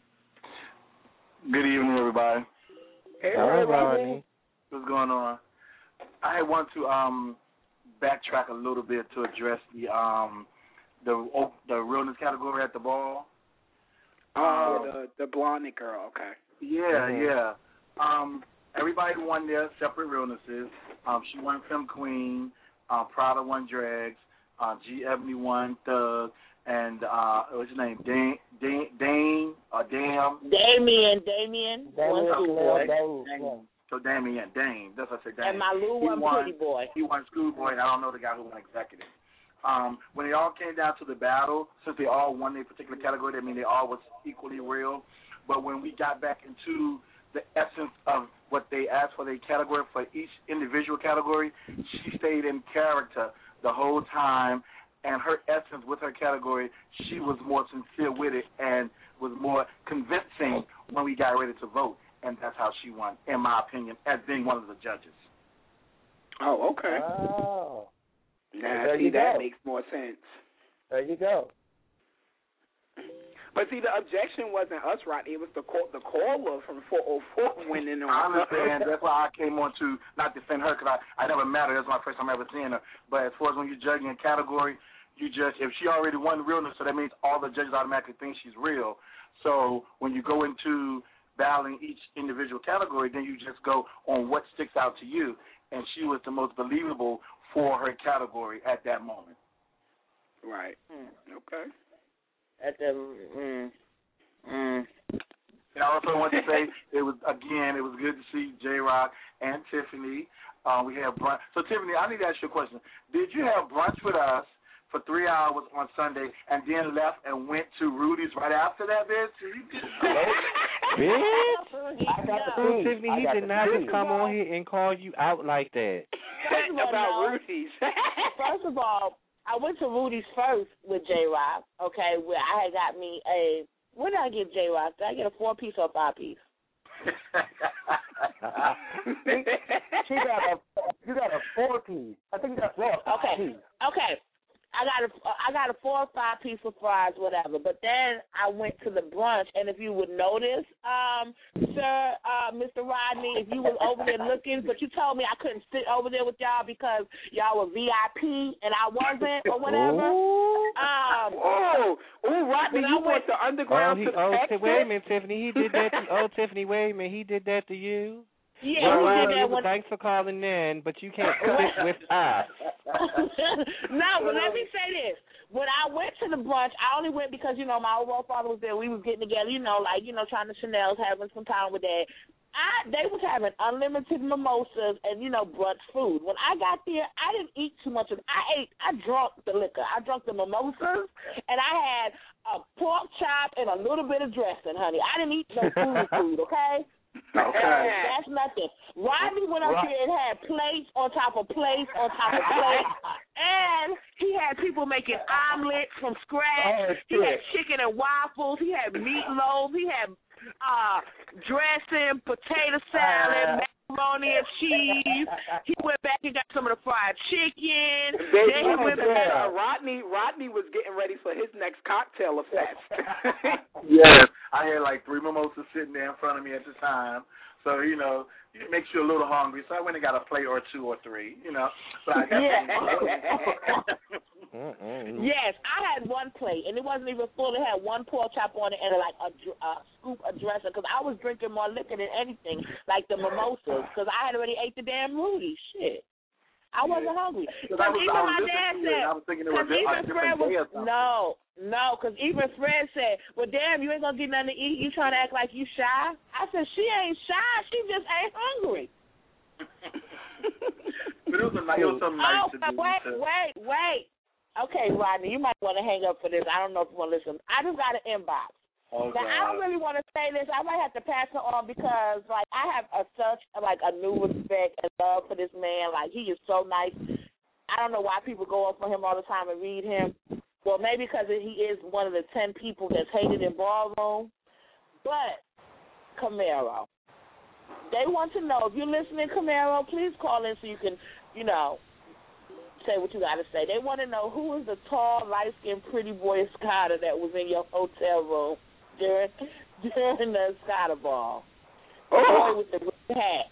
Good evening, everybody. Hey, Hello, Rodney. What's going on? I want to um backtrack a little bit to address the um the the realness category at the ball. Oh, Um, the the blonde girl. Okay. Yeah, Mhm. yeah. Um, everybody won their separate realnesses. Um, she won Film Queen. Uh, Prada won Drags. Uh, G. Ebony won Thug. And uh, what's his name? Dane, Dane, Dane, uh, Damn. Damien, Damien, one Damien, schoolboy. Damien, Dane. So Damien, Dane. That's what I said. Dane. And my Lou He one won- pretty boy. He won Schoolboy, and I don't know the guy who won Executive. Um, when it all came down to the battle, since they all won their particular category, I mean they all was equally real. But when we got back into the essence of what they asked for their category for each individual category, she stayed in character the whole time, and her essence with her category, she was more sincere with it and was more convincing when we got ready to vote, and that's how she won, in my opinion, as being one of the judges. Oh, okay. Oh. Now, There see, you that go. makes more sense. There you go. But see, the objection wasn't us, Rodney. It was the call, the caller from four oh four winning on. I understand. That's why I came on to not defend her, because I, I never met her. That's my first time ever seeing her. But as far as when you're judging a category, you judge if she already won realness, so that means all the judges automatically think she's real. So when you go into battling each individual category, then you just go on what sticks out to you. And she was the most believable for her category at that moment. Right. Hmm. Okay. At the mm, mm. And I also want to say it was again it was good to see J Rock and Tiffany. Uh, we have brunch. So Tiffany, I need to ask you a question. Did you have brunch with us for three hours on Sunday and then left and went to Rudy's right after that, bitch? Bitch. I got the So, tea. Tiffany, I he got did the not tea. just come on here and call you out like that. First of all, About no. Rudy's. First of all, I went to Rudy's first with J Rock, okay, where I had got me a, what did I get J Rock? Did I get a four piece or a five piece? She got a, you got a four piece. I think that's wrong. Okay, okay. I got a, I got a four or five piece of fries, whatever. But then I went to the brunch, and if you would notice, um, sir, uh, Mister Rodney, if you was over there looking, but you told me I couldn't sit over there with y'all because y'all were V I P and I wasn't, or whatever. Um, oh, oh, Rodney, you went the Oh, underground he, to oh, Texas? wait a minute, Tiffany. He did that to, oh, Tiffany, wait a minute. He did that to you? Yeah, well, he well, did that when... Thanks for calling in, but you can't sit with us. No, but let me say this. When I went to the brunch, I only went because, you know, my overall father was there. We was getting together, you know, like, you know, trying to Chanel's, having some time with that. I They was having unlimited mimosas and, you know, brunch food. When I got there, I didn't eat too much of it. I ate, I drank the liquor. I drank the mimosas, and I had a pork chop and a little bit of dressing, honey. I didn't eat no food food, okay? Okay. That's nothing. Rodney went up here and had plates on top of plates on top of plates, and he had people making omelets from scratch. Oh, he had chicken and waffles. He had meatloaf. He had uh, dressing, potato salad, Uh, macaroni and cheese. He went back and got some of the fried chicken. Baby, then he oh, went yeah. back. uh, Rodney, Rodney was getting ready for his next cocktail effect. Yes, I had like three mimosas sitting there in front of me at the time. So, you know, it makes you a little hungry. So I went and got a plate or two or three, you know. But I got Yes, I had one plate, and it wasn't even full. It had one pork chop on it and like a, a scoop of dressing, because I was drinking more liquor than anything, like the mimosas, because I had already ate the damn Rudy. Shit. I wasn't hungry. Because I was- even I was my listening dad to it, said, and I was thinking it was because a- even a different Fred was, day or something. no, no, because even Fred said, well, damn, you ain't going to get nothing to eat. You trying to act like you shy? I said, she ain't shy. She just ain't hungry. But it was, a, it was something nice Oh, to do. wait, to, wait, wait. Okay, Rodney, you might want to hang up for this. I don't know if you want to listen. I just got an inbox. Oh, now, I don't really want to say this. I might have to pass it on because, like, I have a such, like, a new respect and love for this man. Like, he is so nice. I don't know why people go up for him all the time and read him. Well, maybe because he is one of the ten people that's hated in ballroom. But, Camaro, they want to know, if you're listening, Camaro, please call in so you can, you know, say what you got to say. They want to know who is the tall, light-skinned, pretty boy Escada that was in your hotel room during during the Escada ball. The boy with the red hat.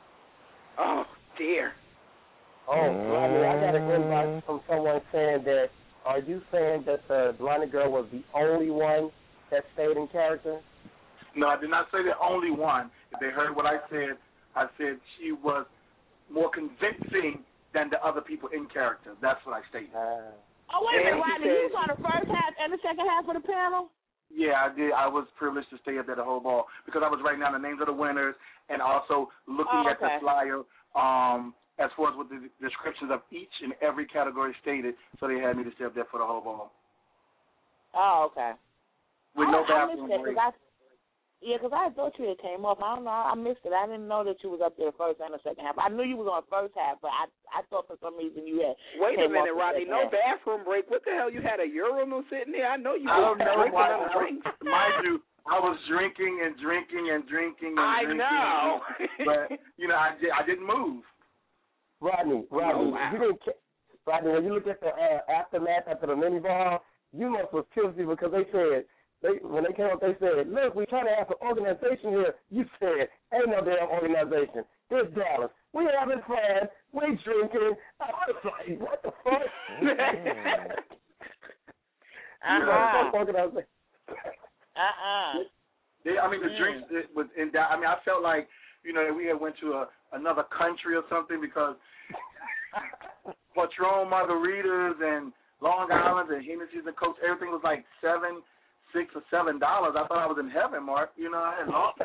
Oh, dear. Oh, Rodney, I got an inbox from someone saying that, are you saying that the blonde girl was the only one that stayed in character? No, I did not say the only one. If they heard what I said, I said she was more convincing than the other people in character. That's what I stated. Uh, Oh, wait a minute, And he Rodney. You said- was on the first half and the second half of the panel? Yeah, I did. I was privileged to stay up there the whole ball because I was writing down the names of the winners and also looking Oh, at the okay. flyer um, as far as with the descriptions of each and every category stated. So they had me to stay up there for the whole ball Oh, okay. with I, no I bathroom missed that break. because I, yeah, because I thought you had came off. I don't know. I missed it. I didn't know that you was up there the first and the second half. I knew you was on the first half, but I I thought for some reason you had. Wait a came minute, off the Rodney. second No half. bathroom break. What the hell? You had a urinal sitting there? I know you I were don't know drinking why. on a drink. Mind you, I was drinking and drinking and drinking and I drinking. know. But you know, I did, I didn't move. Rodney, Rodney, Oh, wow. you didn't. ca- Rodney, when you look at the uh, aftermath after the mini ball, you must was tipsy because they said they when they came up, they said, "Look, we're trying to have an organization here." You said, "Ain't no damn organization. It's Dallas. We having fun. We drinking." I was like, "What the fuck?" Uh-huh. Organization. Uh-uh. They, I mean, the Mm. drinks it was in doubt. I mean, I felt like, you know, we had went to a, another country or something because Patron margaritas and Long Island and Hennessy's and Cokes, everything was like seven, six or seven dollars. I thought I was in heaven, Mark. You know, I had lost.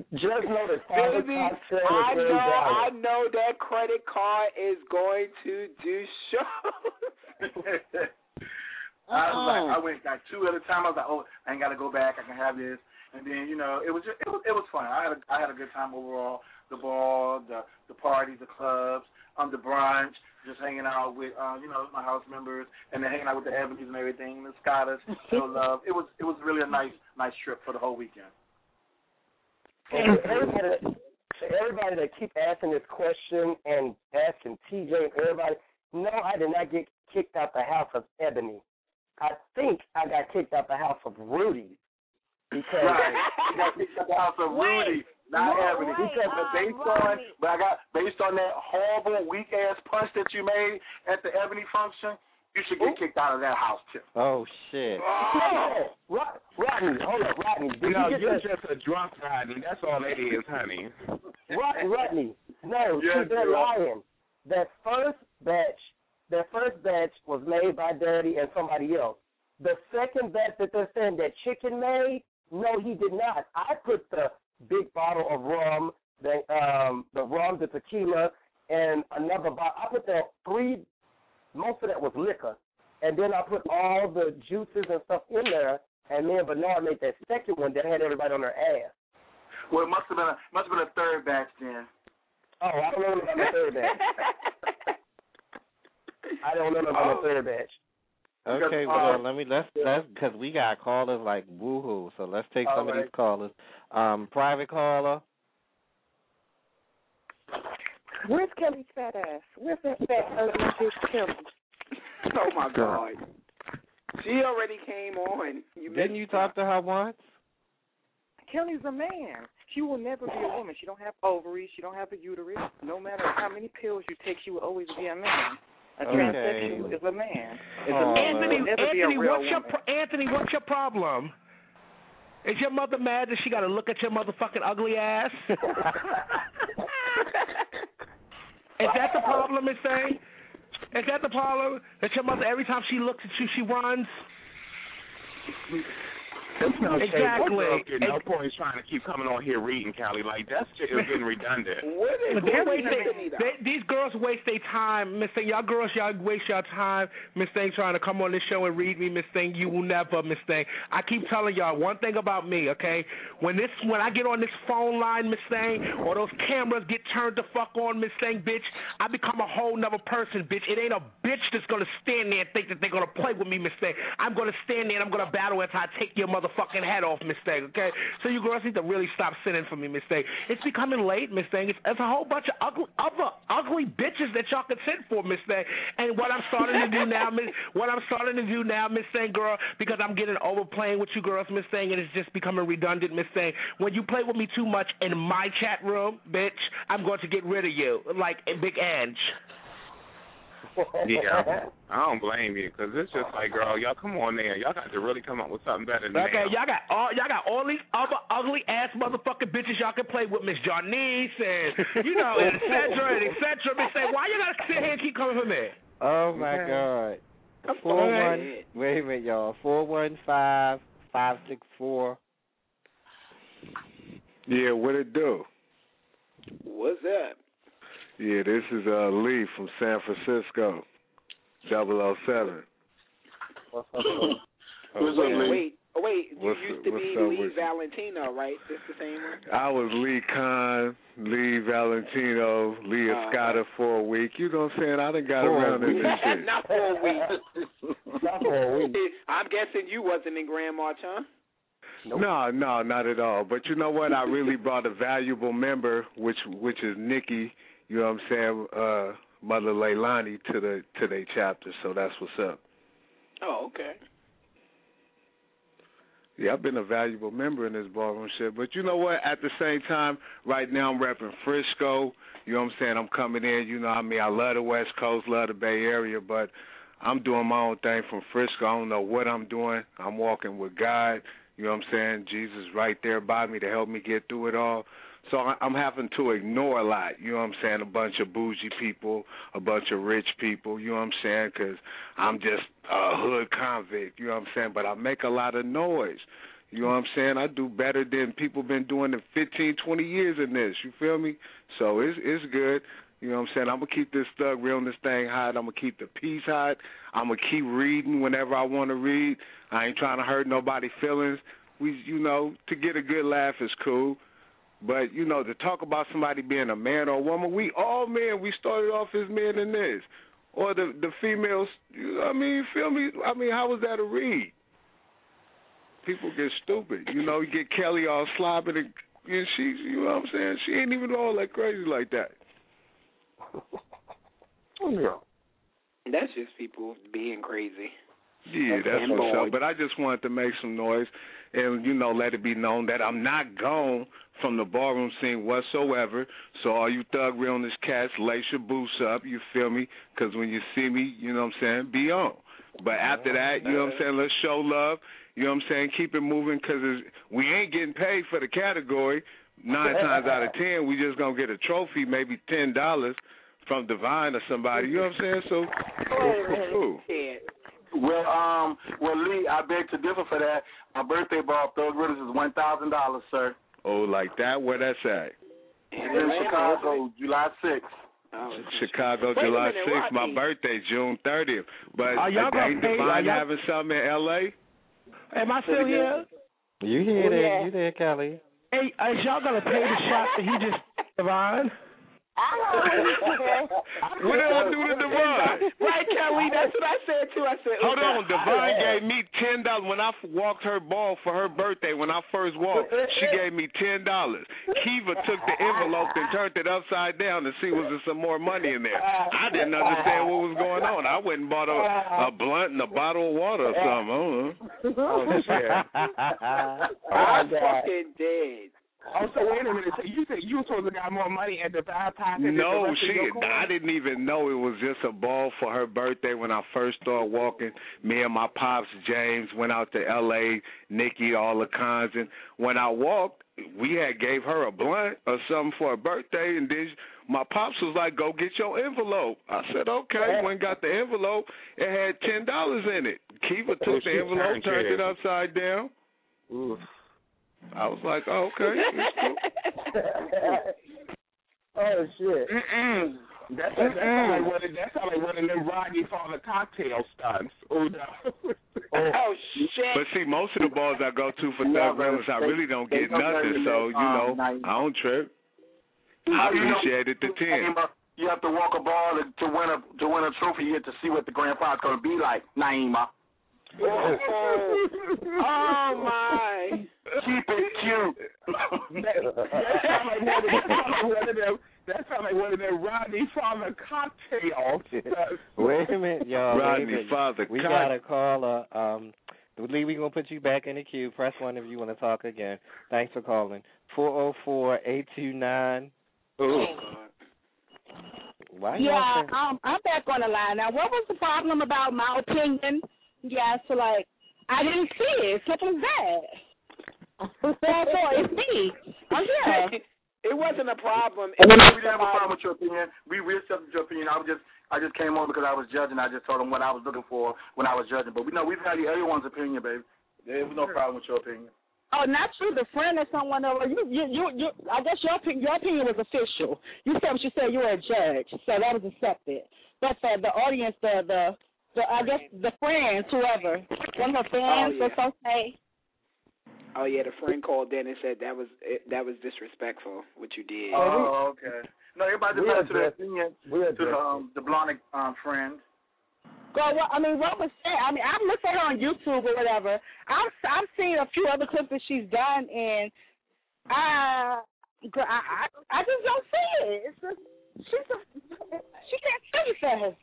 Just know that Father Baby, Cocktail is I very know, valid. I know that credit card is going to do shows. I was like, I went like two at a time. I was like, oh, I ain't got to go back. I can have this. And then, you know, it was just, it was it was fun. I had a, I had a good time overall. The ball, the the parties, the clubs, um, the brunch, just hanging out with, uh, you know, my house members, and then hanging out with the Ebonies and everything, the Scottish, so love. It was it was really a nice nice trip for the whole weekend. And everybody, that, everybody that keep asking this question and asking T J and everybody, no, I did not get kicked out the house of Ebony. I think I got kicked out the house of Rudy. Because right. You got kicked out the house of Rudy, not no, Ebony. right, Because uh, based right. on, but I got based on that horrible weak ass punch that you made at the Ebony function, you should get Ooh. kicked out of that house too. Oh shit. Oh. Rod- Rodney, hold up, Rodney. Did No, you get you're that? just a drunk, Rodney. That's all it is, honey. Rod- Rodney, no, Yes, see, they're girl. lying. That first batch, that first batch was made by Daddy and somebody else. The second batch that they're saying that Chicken made, no, he did not. I put the big bottle of rum, the um, the rum, the tequila, and another bottle. I put that three. Most of that was liquor, and then I put all the juices and stuff in there. And then Bernard made that second one that had everybody on their ass. Well, it must have been a must have been a third batch then. Oh, I don't know about the third batch. I don't know about Oh. the third batch. Okay, Because, well uh, let me let's let's because we got callers like woohoo. So let's take All some of right. these callers. Um, private caller. Where's Kelly's fat ass? Where's that fat ugly bitch Kelly? Oh my God. She already came on. You Didn't you talk to her once? Kelly's a man. She will never be a woman. She don't have ovaries. She don't have a uterus. No matter how many pills you take, she will always be a man. A Okay. transsexual is a man. It's Oh, a man. Anthony, She'll never be a Anthony, real what's your woman. pro- Anthony? What's your problem? Is your mother mad that she got to look at your motherfucking ugly ass? Is that the problem, Miss Thing? Is that the problem? That your mother, every time she looks at you, she runs? That's not Exactly. Shit. No point trying to keep coming on here reading, Callie. Like, that's just getting redundant. What is They what waste is they, Anthony, though? they, these girls waste their time, Miss Thing. Y'all girls, y'all waste your time, Miss Thing, trying to come on this show and read me, Miss Thing. You will never, Miss Thing. I keep telling y'all one thing about me, okay? When this, when I get on this phone line, Miss Thing, or those cameras get turned the fuck on, Miss Thing, bitch, I become a whole nother person, bitch. It ain't a bitch that's gonna stand there and think that they're gonna play with me, Miss Thing. I'm gonna stand there and I'm gonna battle until I take your motherfucking head off, Miss Thing, okay? So you girls need to really stop sitting for me, Miss Thing. It's becoming late, Miss Thing. It's, it's a whole bunch of ugly, other ugly bitches that y'all can sit for, Miss Thing. And what I'm starting to do now, Miss, what I'm starting to do now, Miss Thing, girl, because I'm getting overplaying with you girls, Miss Thing, and it's just becoming redundant, Miss Thing. When you play with me too much in my chat room, bitch, I'm going to get rid of you, like Big Ange. Yeah, I don't blame you, because it's just like, girl, y'all come on there. Y'all got to really come up with something better than Okay, that. y'all got all y'all got all these other ugly ass motherfucking bitches y'all can play with, Miss Janice and you know, et cetera, and et cetera. Miss Thing, why you gotta sit here and keep coming for me? Oh my Okay. God. Four one. Wait a minute, y'all. Four one five five six four. Yeah, what it do? What's that? Yeah, this is uh, Lee from San Francisco, double oh seven. What's up, What's up, Lee? Wait, oh, wait, you What's- used to what's be up Lee with you? Valentino, right? This the same one? I was Lee Khan, Lee Valentino, Lee Uh, Escada for a week. You know what I'm saying? I done got For a around in week. this shit. Not for a week. Not for a week. I'm guessing you wasn't in Grand March, huh? No, no, not at all. But you know what? I really brought a valuable member, which which is Nikki. You know what I'm saying? Uh, Mother Leilani to the to their chapter. So that's what's up. Oh, okay. Yeah, I've been a valuable member in this ballroom shit. But you know what? At the same time, right now I'm repping Frisco. You know what I'm saying? I'm coming in. You know what I mean? I love the West Coast, love the Bay Area, but I'm doing my own thing from Frisco. I don't know what I'm doing. I'm walking with God. You know what I'm saying? Jesus right there by me to help me get through it all. So I- I'm having to ignore a lot, you know what I'm saying, a bunch of bougie people, a bunch of rich people, you know what I'm saying, because I'm just a hood convict, you know what I'm saying, but I make a lot of noise. You know what I'm saying? I do better than people been doing in fifteen, twenty years in this. You feel me? So it's it's good. You know what I'm saying? I'm going to keep this thug realness thing hot. I'm going to keep the peace hot. I'm going to keep reading whenever I want to read. I ain't trying to hurt nobody's feelings. We, you know, to get a good laugh is cool. But, you know, to talk about somebody being a man or a woman, we all men. We started off as men in this. Or the, the females, you know what I mean? You feel me? I mean, how was that a read? People get stupid. You know, you get Kelly all slobbing and, and she, you know what I'm saying? She ain't even all that crazy like that. Yeah. That's just people being crazy. Yeah, that's what's up. But I just wanted to make some noise and, you know, let it be known that I'm not gone from the ballroom scene whatsoever. So all you thug realness cats, lace your boots up, you feel me? Because when you see me, you know what I'm saying, be on. But after that, you know what I'm saying, let's show love. You know what I'm saying, keep it moving because we ain't getting paid for the category. Nine times out of ten, we just going to get a trophy, maybe ten dollars from Divine or somebody. You know what I'm saying? So, cool. Well, um, well, Lee, I beg to differ for that. My birthday ball, Thug Riddles, is one thousand dollars, sir. Oh, like that? Where that's at? It's in Chicago, July sixth. Oh, Chicago, July sixth. My birthday, June thirtieth. But are y'all ain't pay, Divine y'all... having something in L A? Am I still here? You hear that? You there, Kelly? Hey, is y'all gonna pay the shot that he just Divine? What did I do to Divine? Right, Kelly, that's what I said too. I said, hold on, Divine gave me ten dollars when I walked her ball for her birthday. When I first walked, she gave me ten dollars. Kiva took the envelope and turned it upside down to see was there some more money in there. I didn't understand what was going on. I went and bought a, a blunt and a bottle of water or something. I don't know. Oh, shit. I'm fucking dead. Oh, so wait a minute. So you said you were supposed to got more money at the Divine pocket? No, she. I didn't even know it was just a ball for her birthday when I first started walking. Me and my pops, James, went out to L A, Nikki, all the cons, and when I walked, we had gave her a blunt or something for her birthday, and then my pops was like, go get your envelope. I said, okay. When got the envelope, it had ten dollars in it. Kiva took the envelope, turned it upside down. Oof. I was like, oh, okay. Oh, shit. Mm-mm. That, that, that sounds like one of, that sound like one of them Rodney Father cocktail stunts. Oh, no. Oh, shit. But see, most of the balls I go to for Thug Realness, I really don't get nothing. So, you know, I don't trip. I appreciate it to ten. You have to walk a ball to win a to win a trophy. You have to see what the grand prize going to be like, Naima. Oh, oh my. Keep it cute. that, that sounds like one of them. That sounds like one of them Rodney Father cocktails. Wait a minute, y'all. Rodney Wait a minute. Father. We got a caller. Um, Lee, we're going to put you back in the queue. Press one if you want to talk again. Thanks for calling. four oh four, eight two nine. Oh, Why yeah, um, I'm back on the line. Now, what was the problem about my opinion? Yeah, so, like, I didn't see it. Something bad. So I thought, it's me. Oh, yeah. It wasn't a problem. We didn't have a problem with your opinion. We we accepted your opinion. I was just I just came on because I was judging. I just told them what I was looking for when I was judging. But we know we value everyone's opinion, baby. There was no problem with your opinion. Oh, not you, the friend or someone over. You, you, you, you. I guess your opinion, your opinion was official. You said what you said. You were a judge, so that was accepted. But for the audience, the the, the I guess the friends, whoever, one of her fans, oh, yeah. that's okay. Oh yeah, the friend called in and said that was it, that was disrespectful what you did. Oh, okay. No, everybody just had to their opinion to the um, the blonde um, friend. Girl, well, I mean, what was said? I mean, I've looked at her on YouTube or whatever. I've I've seen a few other clips that she's done, and I, girl, I, I, I just don't see it. It's just she's a, she can't say fast.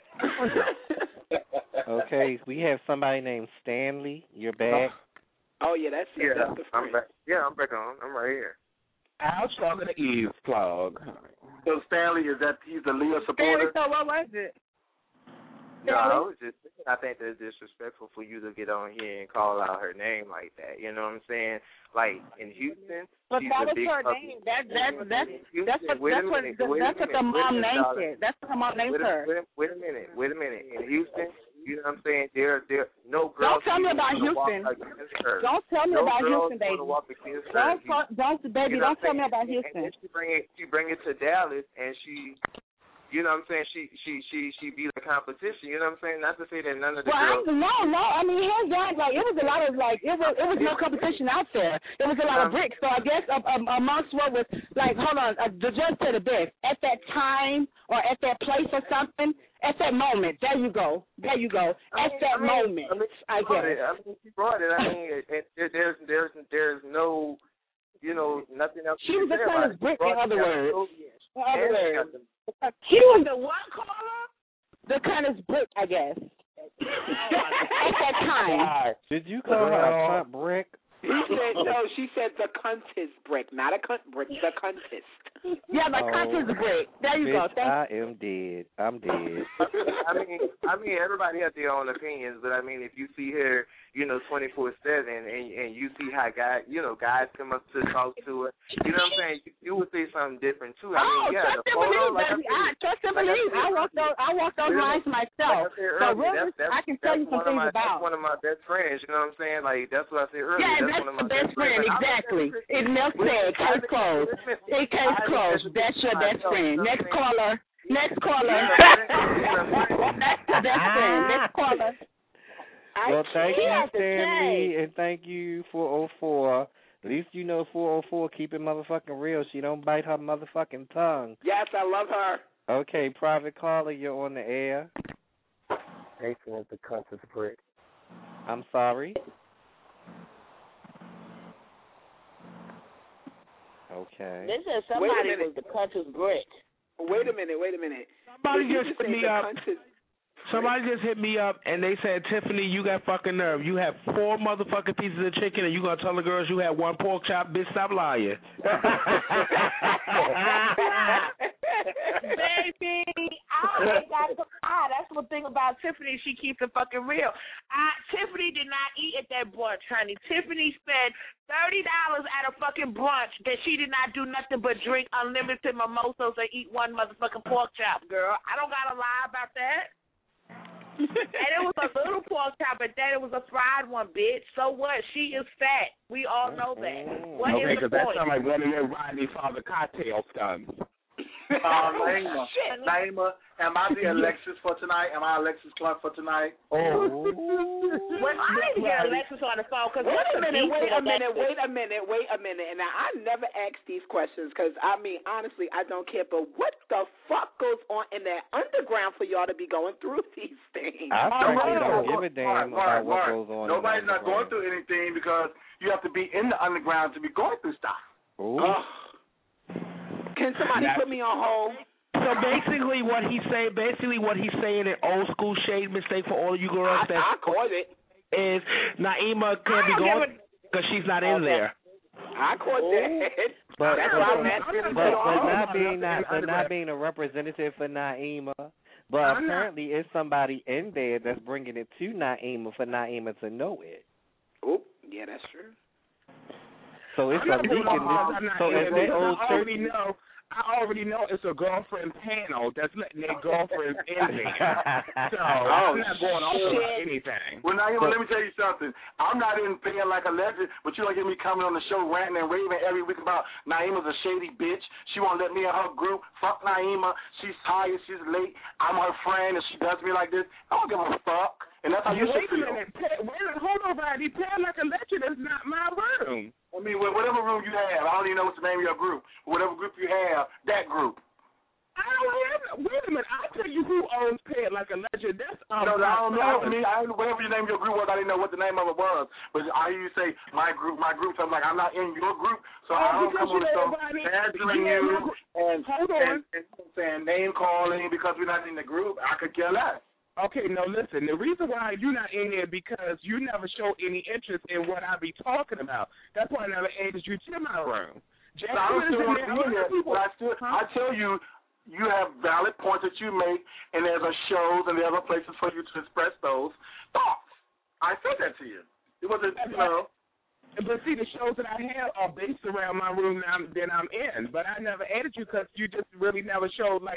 Okay, we have somebody named Stanley. You're back. Oh yeah, that's yeah. That's the I'm back. Yeah, I'm back on. I'm right here. Al Strong of the Eves plug. So Stanley, is that he's the Leah supporter? Stanley, so what was it? No, I was just I think that's disrespectful for you to get on here and call out her name like that. You know what I'm saying? Like in Houston, but she's that a was big her puppy. name. That that that's that's what wait that's a what minute, that's wait what a the minute, mom wait a named minute, it. That's what her mom named wait a, her. Wait a, wait a minute, wait a minute. In Houston, you know what I'm saying? There, there, no girl Don't tell me about Houston. Don't tell me about Houston, baby. Don't, don't, baby. You know don't tell me about and, Houston. And she bring it. She bring it to Dallas, and she, you know what I'm saying. She, she, she, she beat the competition. You know what I'm saying. Not to say that none of the Well, I, girls. no, no. I mean, hands down, like it was a lot of like it was. It was no competition out there. It was a lot of bricks. So I guess uh, um, amongst what was like, hold on, uh, the judge said the best at that time or at that place or something. At that moment, there you go, there you go. At that I mean, moment, I, mean, I brought guess. it. I mean, she brought it. I mean, it, it, it, there's, there's, there's no, you know, nothing else. She was the kind of brick, in other words. In other words, she was the what, caller? The kind of brick, I guess. At that time. Did you call her a cunt brick? He said no. She said the cuntist brick, not a cunt brick. The cuntist. Yeah, the oh, cuntist brick. There you bitch, go. Thank I am dead. I'm dead. I mean, I mean, everybody has their own opinions, but I mean, if you see her, you know, twenty-four seven, and and you see how guys, you know, guys come up to talk to her, you know what I'm saying? You, you would say something different too. I mean, oh, yeah, trust the and photo, believe, like baby. I, I trust and like believe. I, I walk those. I walk those really, lines myself. Like I so earlier, really, that's, that's, I can tell you some things my, about. That's one of my best friends. You know what I'm saying? Like that's what I said earlier. Yeah, that's, that's one of my the best friend. friends. Exactly. It Milk said, case closed. It case closed. That's your best friend. Next caller. Next caller. That's the best friend. Next caller. Well, thank She you, has to Stanley, say. and thank you, four oh four. At least you know four oh four keep it motherfucking real. She don't bite her motherfucking tongue. Yes, I love her. Okay, private caller, you're on the air. Jason is the cuntest brick. I'm sorry. Okay. They said somebody was the cuntest brick. Wait a minute, wait a minute. Somebody Did you just say hit me the up. cuntest- Somebody just hit me up and they said, Tiffany, you got fucking nerve. You have four motherfucking pieces of chicken and you gonna tell the girls you had one pork chop? Bitch, stop lying. Baby, I always got to lie. That's the thing about Tiffany. She keeps it fucking real. I, Tiffany did not eat at that brunch, honey. Tiffany spent thirty dollars at a fucking brunch that she did not do nothing but drink unlimited mimosas and eat one motherfucking pork chop, girl. I don't got to lie about that. And it was a little pork chop, but then it was a fried one, bitch. So what? She is fat. We all know that. What okay, is the because that point? sounds like one of them Rodney Father cocktail stunts. Um, Naima, Naima, am I the Alexis for tonight? Am I Alexis Clark for tonight? Oh. Well, I need to get Alexis on the phone because Wait a minute, wait a minute, wait a minute, wait a minute. And now I never ask these questions because I mean honestly I don't care. But what the fuck goes on in that underground for y'all to be going through these things? I frankly don't give a damn Mark, about what Mark, goes on. Nobody's in not going through anything because you have to be in the underground to be going through stuff. Ooh. Uh, Can somebody put me on hold? So basically, what he's saying, basically what he's saying in old school shade mistake for all of you girls I, that I caught it. is Naima can't be going because she's not in there. I caught that. But, That's but, why I'm asking. but, but not being not, but not being a representative for Naima, but apparently it's somebody in there that's bringing it to Naima for Naima to know it. Oh, yeah, that's true. So it's I'm a leak in this. So it's that old I already church. know. I already know it's a girlfriend panel that's letting their girlfriends in there. So Oh, I'm not going off shit. about anything. Well, now, let me tell you something. I'm not in paying like a legend, but you don't get me coming on the show ranting and raving every week about Naima's a shady bitch. She won't let me in her group. Fuck Naima. She's tired. She's late. I'm her friend, and she does me like this. I don't give a fuck. And that's how you Wait should a feel. minute. Pay, wait a minute. Hold on, Rodney. Playing like a legend is not my room. I mean, whatever room you have, I don't even know what's the name of your group. Whatever group you have, that group. I don't have. Wait a minute. I'll tell you who owns Pay It Like a Legend. That's um. No, I don't know. I mean, I, whatever your name of your group was, I didn't know what the name of it was. But I hear you say my group, my group. So I'm like, I'm not in your group, so Oh, I don't because come on the you show know, Rodney, answering you you know, and hold and, on. and saying name calling because we're not in the group. I could care less. Okay, no, listen. The reason why you're not in there because you never show any interest in what I be talking about. That's why I never added you to my room. So I don't still want to be in there, but I still, huh? I tell you, you have valid points that you make, and there's a shows and there are places for you to express those thoughts. I said that to you. It wasn't, you know. But see, the shows that I have are based around my room that I'm, that I'm in. But I never added you because you just really never showed, like,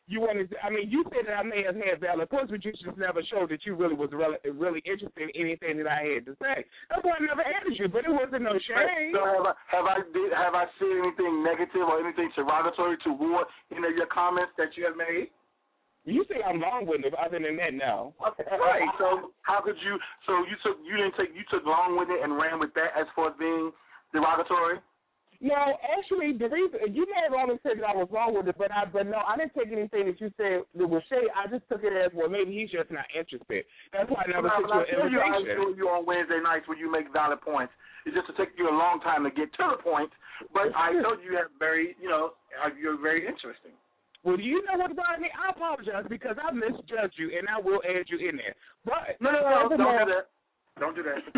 you wanted to, I mean, you said that I may have had valid points, but you just never showed that you really was really, really interested in anything that I had to say. That's why I never asked you, but it wasn't no shame. So have I, have I did have I said anything negative or anything derogatory toward any of your comments that you have made? You say I'm long-winded, but other than that, no. Right. So how could you? So you took you didn't take you took long-winded and ran with that as far as being derogatory? No, actually, the reason you may have only said that I was wrong with it, but I, but no, I didn't take anything that you said that was shade. I just took it as, well, maybe he's just not interested. That's why I never sent you an invitation. I show you on Wednesday nights when you make valid points. It's just to take you a long time to get to the point, but I know you have very, you know, you're very interesting. Well, you know what about me? I apologize because I misjudged you, and I will add you in there. But no, no, no, don't do that. Don't do that.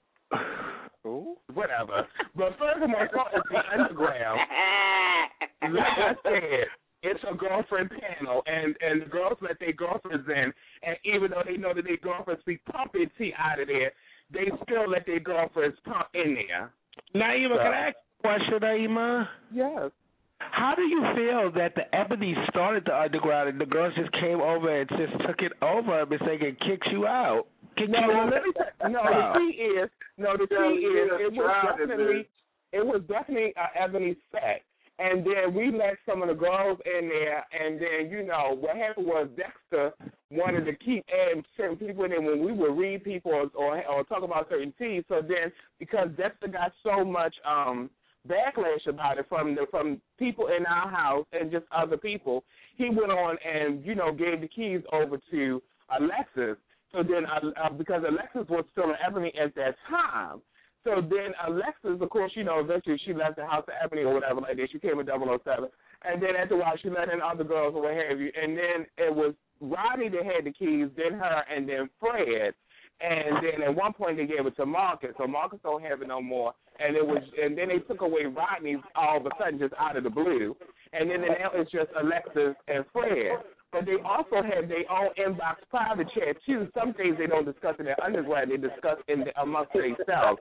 Ooh. Whatever. But furthermore, it's the underground. Like I said, it's a girlfriend panel, and, and the girls let their girlfriends in, and even though they know that their girlfriends be pumping tea out of there, they still let their girlfriends pump in there. Naima, so, can I ask a question, Naima? Yes. How do you feel that the Ebony started the underground and the girls just came over and just took it over and they can kick you out? Kick no, you no, out? let me t- no, the key is no, the key is it was definitely it was definitely uh, Ebony's set, and then we let some of the girls in there, and then you know what happened was Dexter wanted to keep adding certain people in there when we would read people or or, or talk about certain teas. So then because Dexter got so much um. backlash about it from the from people in our house and just other people, he went on and you know gave the keys over to Alexis. So then, uh, uh, because Alexis was still in Ebony at that time, so then Alexis, of course, you know, eventually she left the house of Ebony or whatever like that. She came in double oh seven, and then after a while she let in other girls or what have you. And then it was Rodney that had the keys, then her, and then Fred. And then at one point they gave it to Marcus, so Marcus don't have it no more. And it was, and then they took away Rodney's all of a sudden just out of the blue. And then now it's just Alexis and Fred. But they also have their own inbox private chat too. Some things they don't discuss in their undergrad, they discuss in the, amongst themselves.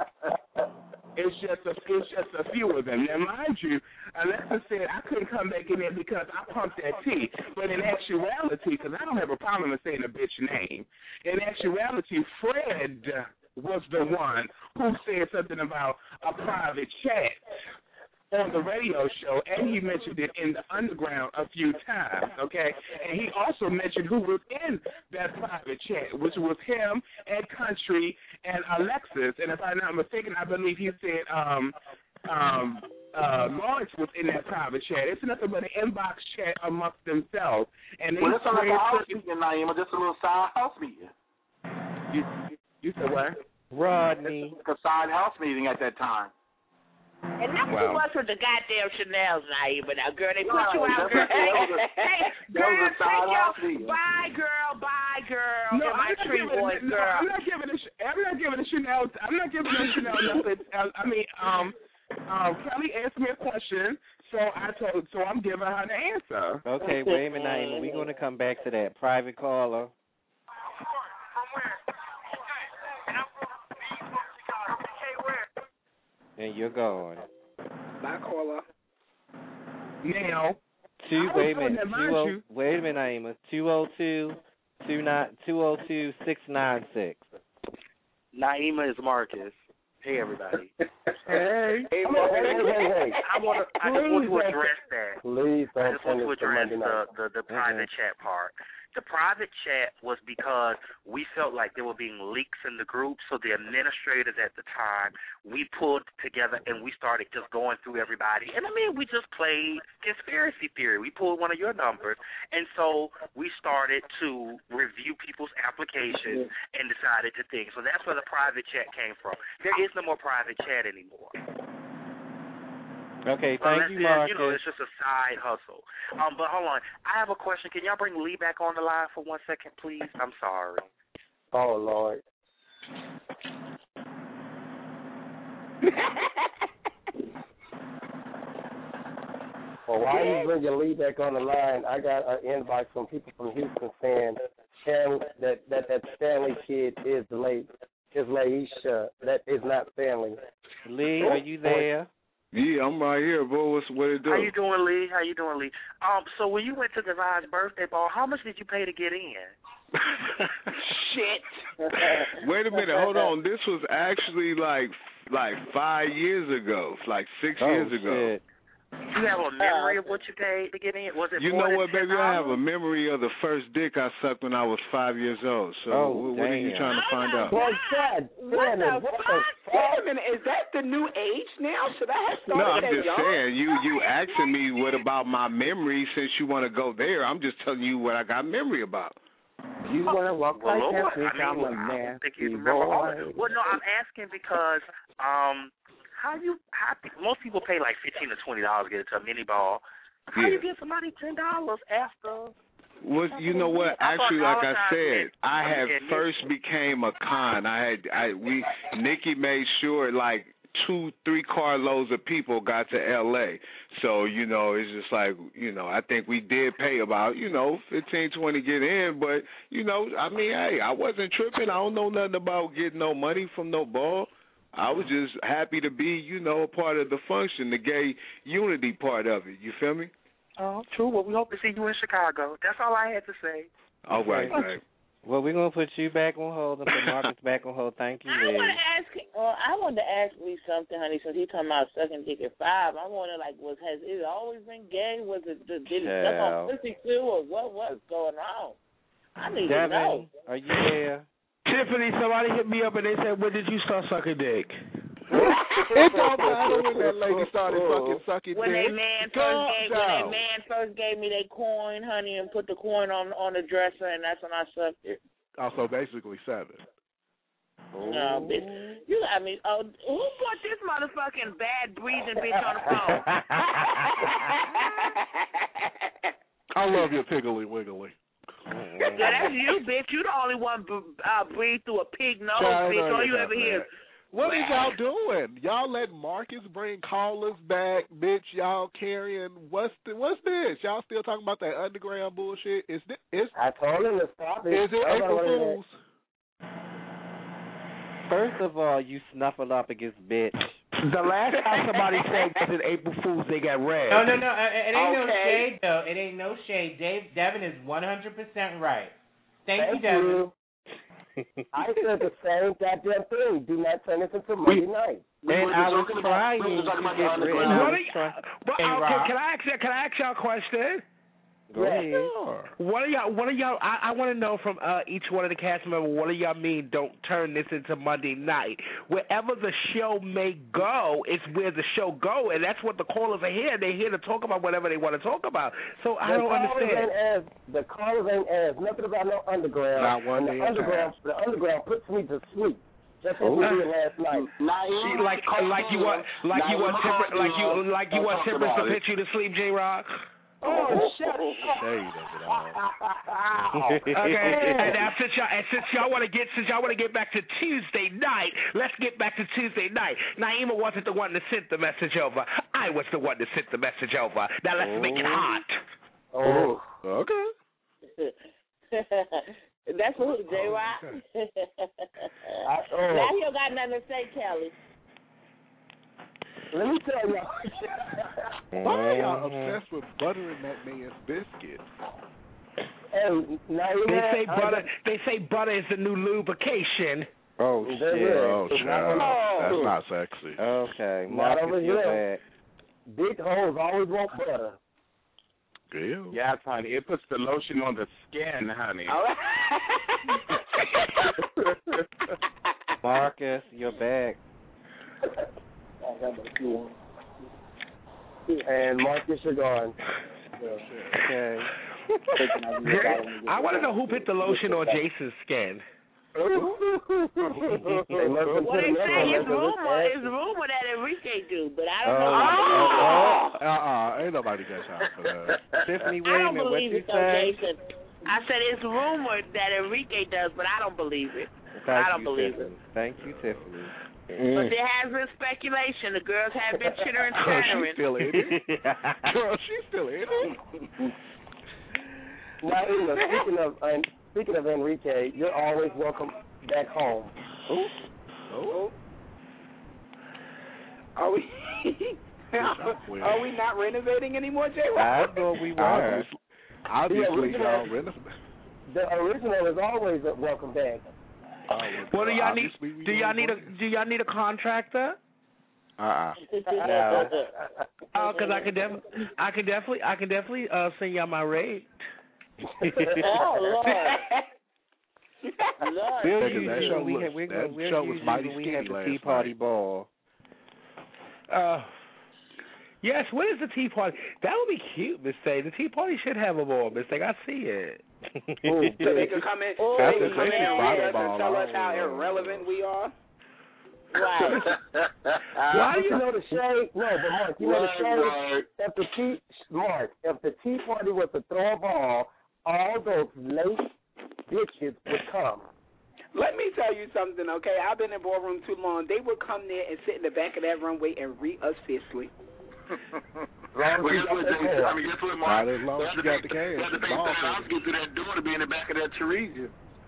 It's just a, it's just a few of them. Now, mind you, Alexis said I couldn't come back in there because I pumped that tea. But in actuality, because I don't have a problem in saying a bitch name, in actuality, Fred was the one who said something about a private chat on the radio show, and he mentioned it in the underground a few times, okay? And he also mentioned who was in that private chat, which was him and Country and Alexis. And if I'm not mistaken, I believe he said um, um, uh, Lawrence was in that private chat. It's nothing but an inbox chat amongst themselves. And they well, it's like a house meeting, Naima, just a little side house meeting. You, you said what? Rodney. It's like a side house meeting at that time. And not Wow. too much with the goddamn Chanel's, Naima. Now, girl, they put Right, you out, girl. that was a- Hey, that girl, was a take side your, house meeting. bye, girl, bye, girl. No, and my I'm not tree giving boy, it, no, girl. I'm not giving it. I'm not giving it Chanel. I'm not giving it Chanel nothing. I, I mean, um, um, Kelly asked me a question, so I told, so I'm giving her the answer. Okay, wait a minute, Naima. We're going to come back to that. Private caller. And you're gone. Bye, caller. Now, Two. I Wait a was minute. told that, Two mind oh. you- Wait a minute, Naima. Two oh two, two nine, two oh two six nine six. Naima is Marcus. Hey, everybody. Hey. Hey, Hey, Marcus. hey, hey, hey. I want to. I just want to address that. Please I don't just want send to it to address Monday the, night. the, the private chat part. The private chat was because we felt like there were being leaks in the group, so the administrators at the time, we pulled together and we started just going through everybody. And, I mean, we just played conspiracy theory. We pulled one of your numbers, and so we started to review people's applications and decided to think. So that's where the private chat came from. There is no more private chat anymore. Okay, Unless thank you, there's, You know, Marcus. it's just a side hustle. Um, but hold on, I have a question. Can y'all bring Lee back on the line for one second, please? I'm sorry. Oh, Lord. Well, while you bring your lead back on the line, I got an inbox from people from Houston saying Stan, that, that that Stanley kid is late. Is Laisha. That is not Stanley. Lee, are you there? Yeah, I'm right here, bro. What's what it do? How you doing, Lee? How you doing, Lee? Um, so when you went to Divine's birthday ball, how much did you pay to get in? Shit. Wait a minute, hold on. This was actually like like five years ago, like six oh, years ago. Shit. You have a memory of what you paid to get in? Was it You more know than what, baby? ten I have dollars? a memory of the first dick I sucked when I was five years old. So Oh, what, what are you damn. trying to find out? Well, Chad, What the fuck? Wait a minute, is that the new age now? Should I have started No, I'm that just young? saying. You you asking me what about my memory since you want to go there? I'm just telling you what I got memory about. You want to walk Well, like Lord, that, bitch? I I'm mean, a I don't think you nasty remember all of boy. it. Well, no, I'm asking because um, how you how most people pay like fifteen to twenty dollars to get into a mini ball. How Yeah. you get somebody ten dollars after? Well, you know what? I thought Actually, like I Valentine's said, Day- I had Yeah, first became a con. I had I we Nikki made sure like two, three carloads of people got to L A. So you know, it's just like you know, I think we did pay about you know fifteen, twenty get in, but you know, I mean, hey, I wasn't tripping. I don't know nothing about getting no money from no ball. I was just happy to be, you know, a part of the function, the gay unity part of it. You feel me? Oh, true. Well, we hope to see you in Chicago. That's all I had to say. All right, right. Well, we're gonna put you back on hold and put Marcus back on hold. Thank you, I Liz. want to ask. Well, I wanted to ask Lee something, honey. Since he talking about sucking dick at five, I wonder, like, was has it always been gay? Was it did it suck on Child. pussy too, or what? What's going on? I need to know. Devin, are you there? Tiffany, somebody hit me up and they said, when did you start sucking dick? It don't matter when that lady started fucking sucking When dick. they man first Calm gave when down. they man first gave me their coin, honey, and put the coin on on the dresser, and that's when I sucked it. Also, basically seven. No, bitch. You got me. Oh, who put this motherfucking bad breathing bitch on the phone? I love your piggly wiggly. Yeah, that's you, bitch. You the only one b- uh, breathe through a pig nose, Child, bitch. no, All you you're ever not, hear man. is, What is y'all doing? Y'all let Marcus bring callers back, bitch. Y'all carrying what's the, what's this? Y'all still talking about that underground bullshit? Is this, is I told him to stop it. is it I don't April know what it Fools? First of all, you snuffleupagus bitch. The last time somebody said was it April Fools, they got red. No, no, no. uh, It ain't no Okay. shade, though. It ain't no shade. Dave, Devin is one hundred percent right. Thank, Thank you, Devin. you. I said the same goddamn thing. Do not turn this into Monday night. And I was trying to get rid of What I are was you, trying- but, Hey, okay, Rob. can I ask you, can I ask y'all a question? Go ahead. What are y'all? What are y'all? I, I want to know from uh, each one of the cast members. What do y'all mean? Don't turn this into Monday night. Wherever the show may go, it's where the show go, and that's what the callers are here. They're here to talk about whatever they want to talk about. So I The don't callers understand. Ain't asked, the callers ain't asked nothing about no underground. Not one And day the at a underground, the underground puts me to sleep. Just as we did last night. See, like, like you want, like you want, Timber, like you, like you want Timbers to put you to sleep, J Rock. Oh, shut up. Shade of it all. Okay, and now since y'all, and since y'all want to get, since y'all want to get back to Tuesday night, let's get back to Tuesday night. Naima wasn't the one to send the message over. I was the one to send the message over. Now let's make it hot. Oh, okay. that's who, J Rock. oh. Now you don't got nothing to say, Kelly. Let me tell y'all. Why are y'all obsessed with buttering that man's biscuits? And Naima, They say I- butter. They say butter is the new lubrication. Oh That's shit. it. Oh, It's not child. on- That's not sexy. Okay, Not Marcus, over you're here. back. Big hoes always want butter. Ew. Yes, honey. It puts the lotion on the skin, honey. Marcus, you're back. And Marcus, you're gone. Okay. I want to know who put the lotion on Jason's skin. They must have Well, put they another say it's one rumor, like it's rumor that Enrique do, but I Oh, don't know. oh, Uh uh Ain't nobody got time for that. Tiffany, I don't Wayman, what believe you it, though, say? Jason. I said it's rumored that Enrique does, but I don't believe it. Thank I don't you, believe Tiffany. Thank you, Tiffany. But there has been speculation. The girls have been chittering and Girl, chattering. she's still in it. Girl, she's still in it. Now, you know, speaking of uh, speaking of Enrique, you're always welcome back home. Oh. Are we? Are we not renovating anymore, J. I thought we were. Obviously, the y'all original, renovate. the original is always a welcome back. Oh, Well, do y'all need? obviously we Do y'all don't need a? want Do y'all need a contractor? it. Uh-uh. No. Oh, because I could definitely, I could definitely, I can definitely uh, send y'all my rate. Oh, Lord. Lord. We'll That- use that you show when we was- have, we're that gonna, we'll show use was you mighty when we skinny have the last Tea Party night. ball. Uh, yes. What is the tea party? That would be cute, Miss Say. The tea party should have a ball, Miss Say. I see it. So they can come in, Oh, so That's they the can come in thing, and bottle read us and ball, tell I us how don't know. irrelevant we are. Right. Why do you know the shade? No, but Mark, you know the Right, shade. If the tea, Mark, if the Tea Party was to throw a ball, all those late bitches would come. Let me tell you something, okay? I've been in ballroom too long. They would come there and sit in the back of that runway and read us fiercely. Well, guess what, Jay? I mean, guess what, Mark? Not as long as you got the cash. That's the thing. Ball I was get through that door to be in the back of that Teresa.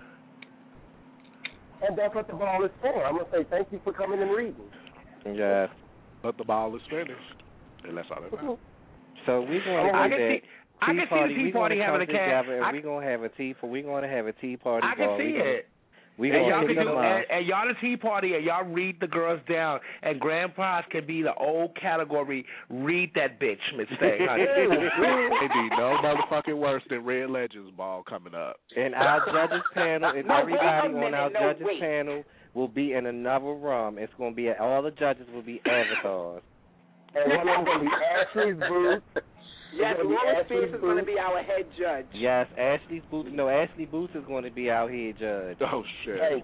And that's what the ball is for. I'm gonna say thank you for coming and reading. Yeah. But the ball is finished. And that's all that matters. So we're gonna I do can that. see. I can see the tea we party gonna having come a cat. together and I, we're gonna have a tea. We're gonna have a tea party. I can ball. see we gonna, it. We and gonna y'all pick can them do, up. and, and y'all the tea party, and y'all read the girls down, and grand prize can be the old category. Read that bitch, Miss Stay, honey. Ain't be no motherfucking worse than Red Legends ball coming up. And our judges panel and No, wait a everybody minute, on our no, judges wait. panel will be in another room. It's gonna be all the judges will be avatars. And one of them gonna be Ashley's booth. Yes, gonna be Laura Ashley Spears is going to Booth. be our head judge. Yes, Ashley Boots. No, Ashley Boots is going to be out here, Judge. Oh shit. Hey,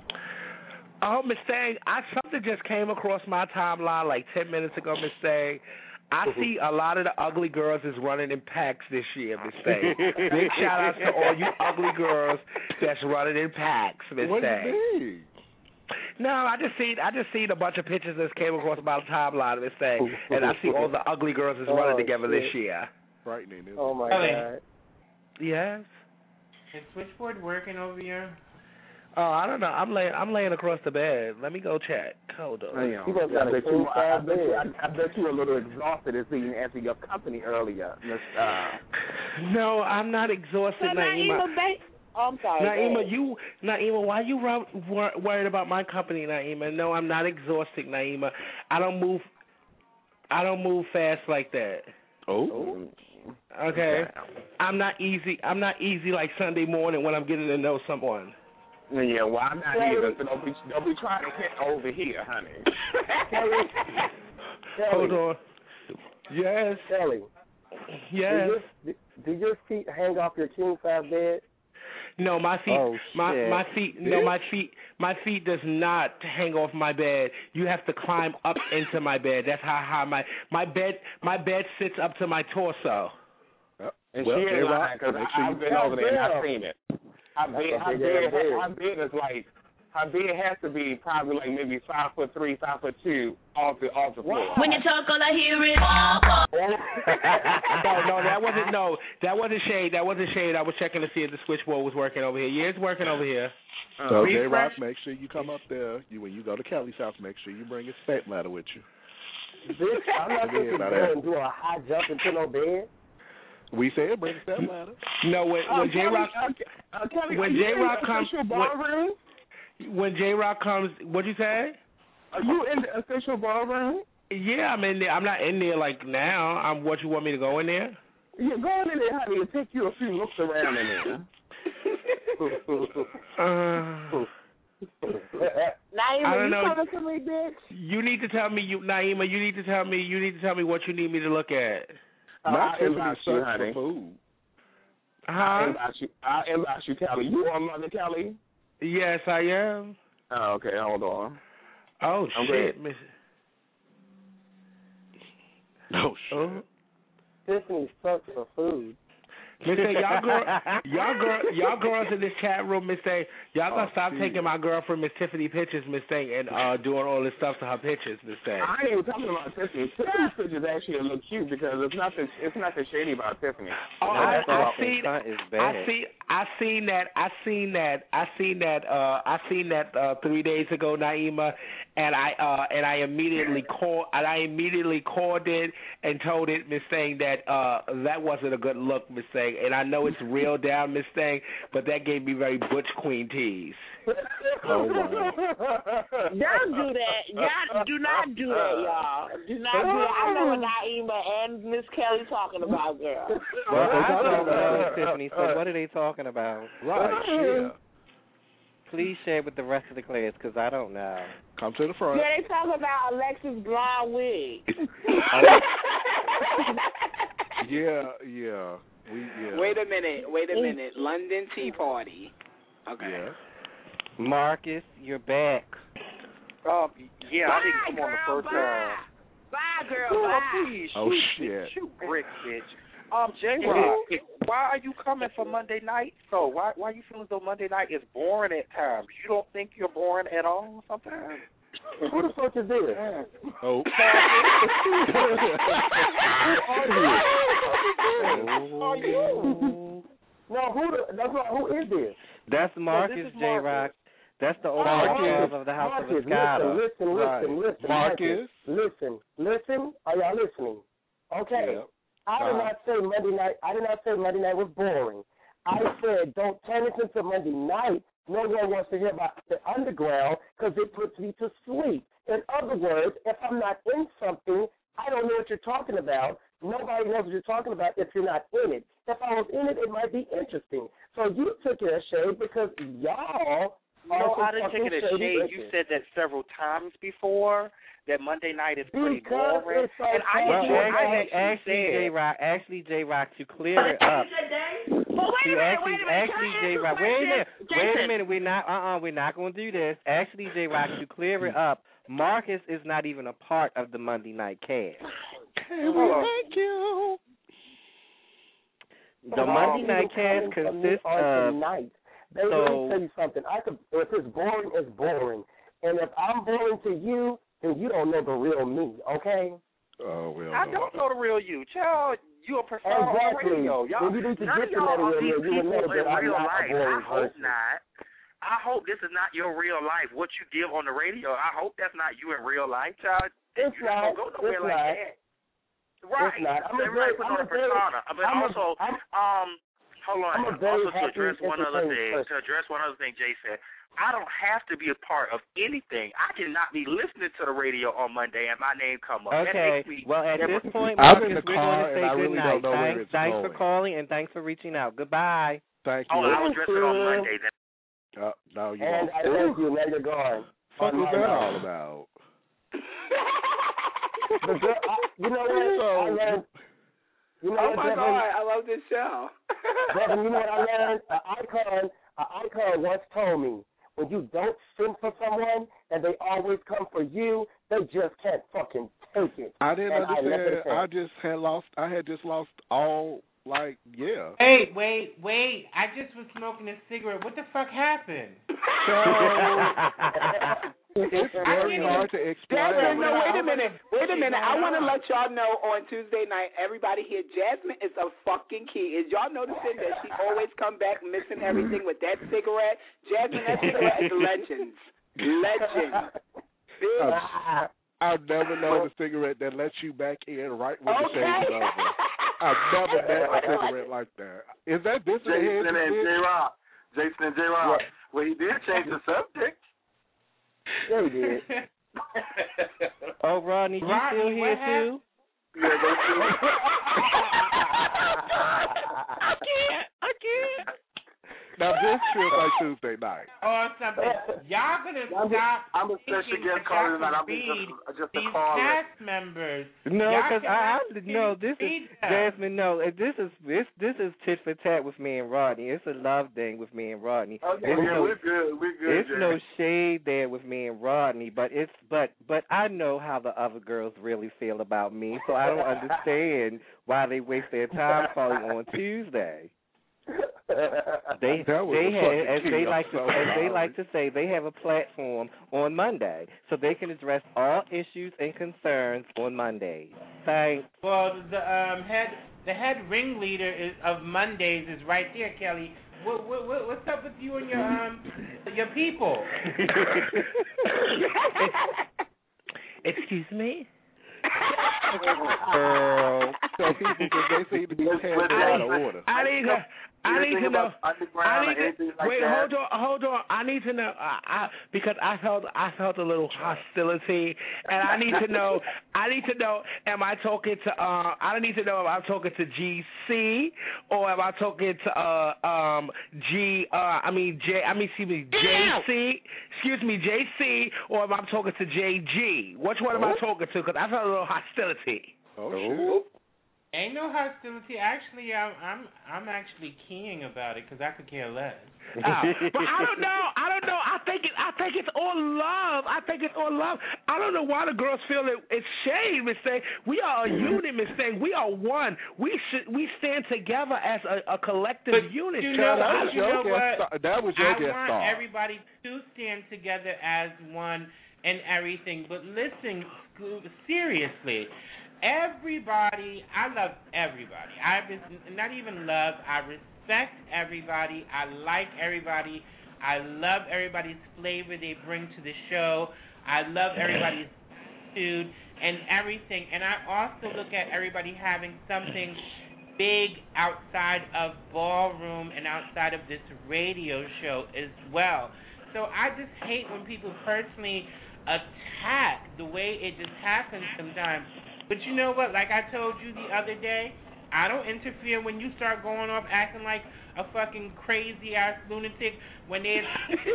Oh, Miss Stang, I something just came across my timeline like ten minutes ago, Miss Stang. I see a lot of the ugly girls is running in packs this year, Miss Stang. Big shout outs to all you ugly girls that's running in packs, Miss What do Stang. you mean? No, I just seen I just seen a bunch of pictures that came across my timeline, Miss Stang, and I see all the ugly girls is running Oh, together shit. this year. Frightening, isn't oh my Okay. God. Yes. Is Switchboard working over here? Oh, I don't know. I'm laying I'm laying across the bed. Let me go check. Hold on. Damn. He must I got a bet king you, I, I size bet you, bed. I, I bet you a little exhausted this evening after your company earlier. Miss, Uh, No, I'm not exhausted, So Naima. Naima, ba- oh, I'm sorry. Naima, go ahead. you, Naima, why you run, wor- worried about my company, Naima? No, I'm not exhausted, Naima. I don't move, I don't move fast like that. Oh. Okay, I'm not easy. I'm not easy like Sunday morning when I'm getting to know someone. yeah, well, I'm not either, so don't be, don't be trying to hit over here, honey. Kelly, Hold on. Yes. Kelly, Yes. do your, do your feet hang off your king size bed? No, my feet, Oh, my shit. my feet, no, my feet, my feet does not hang off my bed. You have to climb up into my bed. That's how high my my bed my bed sits up to my torso. And Well, she hey, ain't Rock, lying, because make sure I've you- been over there and Yeah. I've seen it. Her bed, That's a her big bed, ass bed. her bed is like, her bed has to be probably like maybe five foot three, five foot two off the off the floor. When you talk, all I hear is. no, no, that wasn't no, that wasn't shade. That wasn't shade. I was checking to see if the switchboard was working over here. Yeah, it's working over here. So J Refresh. Rock, make sure you come up there. You when you go to Kelly's house, make sure you bring a step ladder with you. Bitch, I'm not Yeah, going to about go that. and do a high jump into no bed. We said bring a step ladder. No, when Uh, when J Rock Kelly, uh, uh, Kelly, when are you J in Rock the comes official when, ballroom? when J Rock comes, what'd you say? Are you in the official ballroom? Yeah, I'm in there. I'm not in there like now. I'm. What you want me to go in there? Yeah, go in there, honey, and take you a few looks around in there. Uh, Naima, I don't you know. coming to me, bitch? You need to tell me, you Naima. You need to tell me. You need to tell me what you need me to look at. Uh, Not I'll Tiffany inbox sucks you, for honey. food. I'll Huh? inbox you. I'll inbox you, Kelly. You on Mother Kelly? Yes, I am. Oh, okay, hold on. Oh I'm shit, Miss. Oh shit. Oh. Tiffany sucks for food. Mister Y'all girl, y'all girl, y'all girls in this chat room, Mister Y'all gotta Oh, stop geez. taking my girlfriend Miss Tiffany pictures, Mister and uh, doing all this stuff to her pictures, Mister I ain't even talking about Tiffany. Tiffany's pictures actually look cute because it's nothing. It's nothing shady about Tiffany. Oh, I, I seen, is I bad. see, I seen that, I seen that, I seen that, uh, I seen that uh, three days ago, Naima, and I uh, and I immediately called, and I immediately called it and told it, Miss Thing, that uh, that wasn't a good look, Miss Thing, and I know it's real down, Miss Thing, but that gave me very Butch Queen tease. Oh wow. Don't do that. Y'all do not do that, y'all. Do not do that. I know what Naima and Miss Kelly talking about, girl. Well, I don't know, Tiffany, so what are they talking about? Right, yeah. Please share with the rest of the class, because I don't know. Come to the front. Yeah, they talk about Alexis blonde wig. Yeah, yeah. We, yeah. Wait a minute, wait a minute. London Tea Party. Okay. Yeah. Marcus, you're back. Um, yeah, Bye, I didn't come girl, on the first bye. time. Bye, girl, Girl, bye. please Oh, shoot, shit. shoot bricks, bitch. Um, J Rock, why are you coming for Monday night? So why why you feel as though Monday night is boring at times? You don't think you're boring at all sometimes? Who the fuck is this? Oh. Who are you? No, who the, that's not, who is this? That's Marcus, this is J. Rock. That's the owner Marcus. of the House Marcus, of Escada. Listen, listen, Right. listen, listen. Marcus. Listen, listen. Are y'all listening? Okay. Yeah. I did Uh-huh. not say Monday night. I did not say Monday night was boring. I said don't turn it into Monday night. No one wants to hear about the underground because it puts me to sleep. In other words, if I'm not in something, I don't know what you're talking about. Nobody knows what you're talking about if you're not in it. If I was in it, it might be interesting. So you took it as shade because y'all No, are some I didn't take fucking it as shady shade. You bitches. said that several times before. That Monday night is pretty Because boring. it's so And I, Well, enjoy, I actually, actually actually, J. said, Rock, actually, J. Rock, to clear it up. Well, wait See, a minute, actually, wait a minute. actually, Can I J. ask Rock, you a wait a minute, question? wait a Jason. minute. We're not, uh, uh we're not going to do this. Actually, J. Rock, to clear it up, Marcus is not even a part of the Monday night cast. Thank you. The Monday night cast consists of. Night. Baby, so, let me tell you something. I could, if it's boring, it's boring. And if I'm boring to you, then you don't know the real me, okay? Oh, well. I don't know the real you. Child, you a persona on Exactly. radio. Y'all, When you need to None get of to know y'all the are real these me, you would people know that in I'm real not a life. I boring hope person. not. I hope this is not your real life. What you give on the radio, I hope that's not you in real life, child. It's you not. don't go nowhere It's like not. that. Right. It's not. I'm a Everybody very, put I'm on a a very, persona. But I'm also, a, I'm, um, hold on. I'm a very also, to happy, address one other entertaining thing, person. to address one other thing Jay said, I don't have to be a part of anything. I cannot be listening to the radio on Monday and my name come up. That Okay. makes me, Well, at that this makes- point, I'm Marcus, in the we're car going to say and I good really night. don't know where Thanks, it's thanks for going. calling and thanks for reaching out. Goodbye. Thank you. Oh, I'll address it on Monday then. Uh, no, you and won't. I thank you, now you're gone. Fuck On was my that life. all about? The girl, I, you know what? I learned. You know Oh what, my Devin? God, I love this show. Devin, you know what I learned? An icon, an icon once told me, when you don't send for someone and they always come for you, they just can't fucking take it. I didn't And I understand. never I, said. just had lost. I had just lost all. Like, yeah. Wait, wait, wait. I just was smoking a cigarette. What the fuck happened? It's very hard to explain. Jasmine, no, wait a minute. Wait a minute. I want to let y'all know on Tuesday night, everybody here, Jasmine is a fucking key. Is y'all noticing that she always come back missing everything with that cigarette? Jasmine, that cigarette is legends. Legends. I've, I've never known a cigarette that lets you back in right when the Okay. shade is over. I've never met a cigarette like that. Is that this Jason and J Rock. Jason and J Rock. Well, he did change the subject. Yeah, he did. Oh, Rodney, you Rodney, still here what happened? too? Yeah, they I can't. I can't. Now this feels like Tuesday night. Or something. Y'all gonna I'm stop I'm a special thinking guest that caller y'all tonight. can I'm read just, just a these caller. cast members. No, Y'all because I, I cannot no. This is read them. Jasmine. No, uh, this is this this is tit for tat with me and Rodney. It's a love thing with me and Rodney. Okay, It's yeah, no, we're good. We're good. It's Jay. no shade there with me and Rodney, but it's but but I know how the other girls really feel about me, so I don't understand why they waste their time calling on Tuesday. They That was they a have, fucking as they key. like to I'm so as they sorry. like to say, they have a platform on Monday, so they can address all issues and concerns on Mondays. Thanks. Well, the um, head the head ringleader is, of Mondays is right there, Kelly. What, what, what what's up with you and your um your people? Excuse me? Girl, so people because they seem to be handed out of order. I need to. I need to know. I need to, anything like wait, that? hold on, hold on. I need to know. I, I because I felt I felt a little hostility, and I need to know. I need to know. Am I talking to? Uh, I need to know if I'm talking to G C or am I talking to uh um G? Uh, I mean J. I mean excuse me J C. Excuse me J C or am I talking to J G? Which one am I talking to? Because I felt a little hostility. Oh shit. Ain't no hostility. Actually, I'm I'm I'm actually keying about it because I could care less. Oh, but I don't know. I don't know. I think it. I think it's all love. I think it's all love. I don't know why the girls feel it, it's shame. Miss Thing. We are a unit, Miss Thing. We are one. We should. We stand together as a, a collective But unit. you know, that was you your know guest what? star. That was your I guest want star. everybody to stand together as one and everything. But listen, seriously. Everybody, I love everybody. I not even love, I respect everybody. I like everybody. I love everybody's flavor they bring to the show. I love everybody's attitude and everything. And I also look at everybody having something big outside of ballroom and outside of this radio show as well. So I just hate when people personally attack the way it just happens sometimes. But you know what? Like I told you the other day, I don't interfere when you start going off acting like a fucking crazy ass lunatic when they're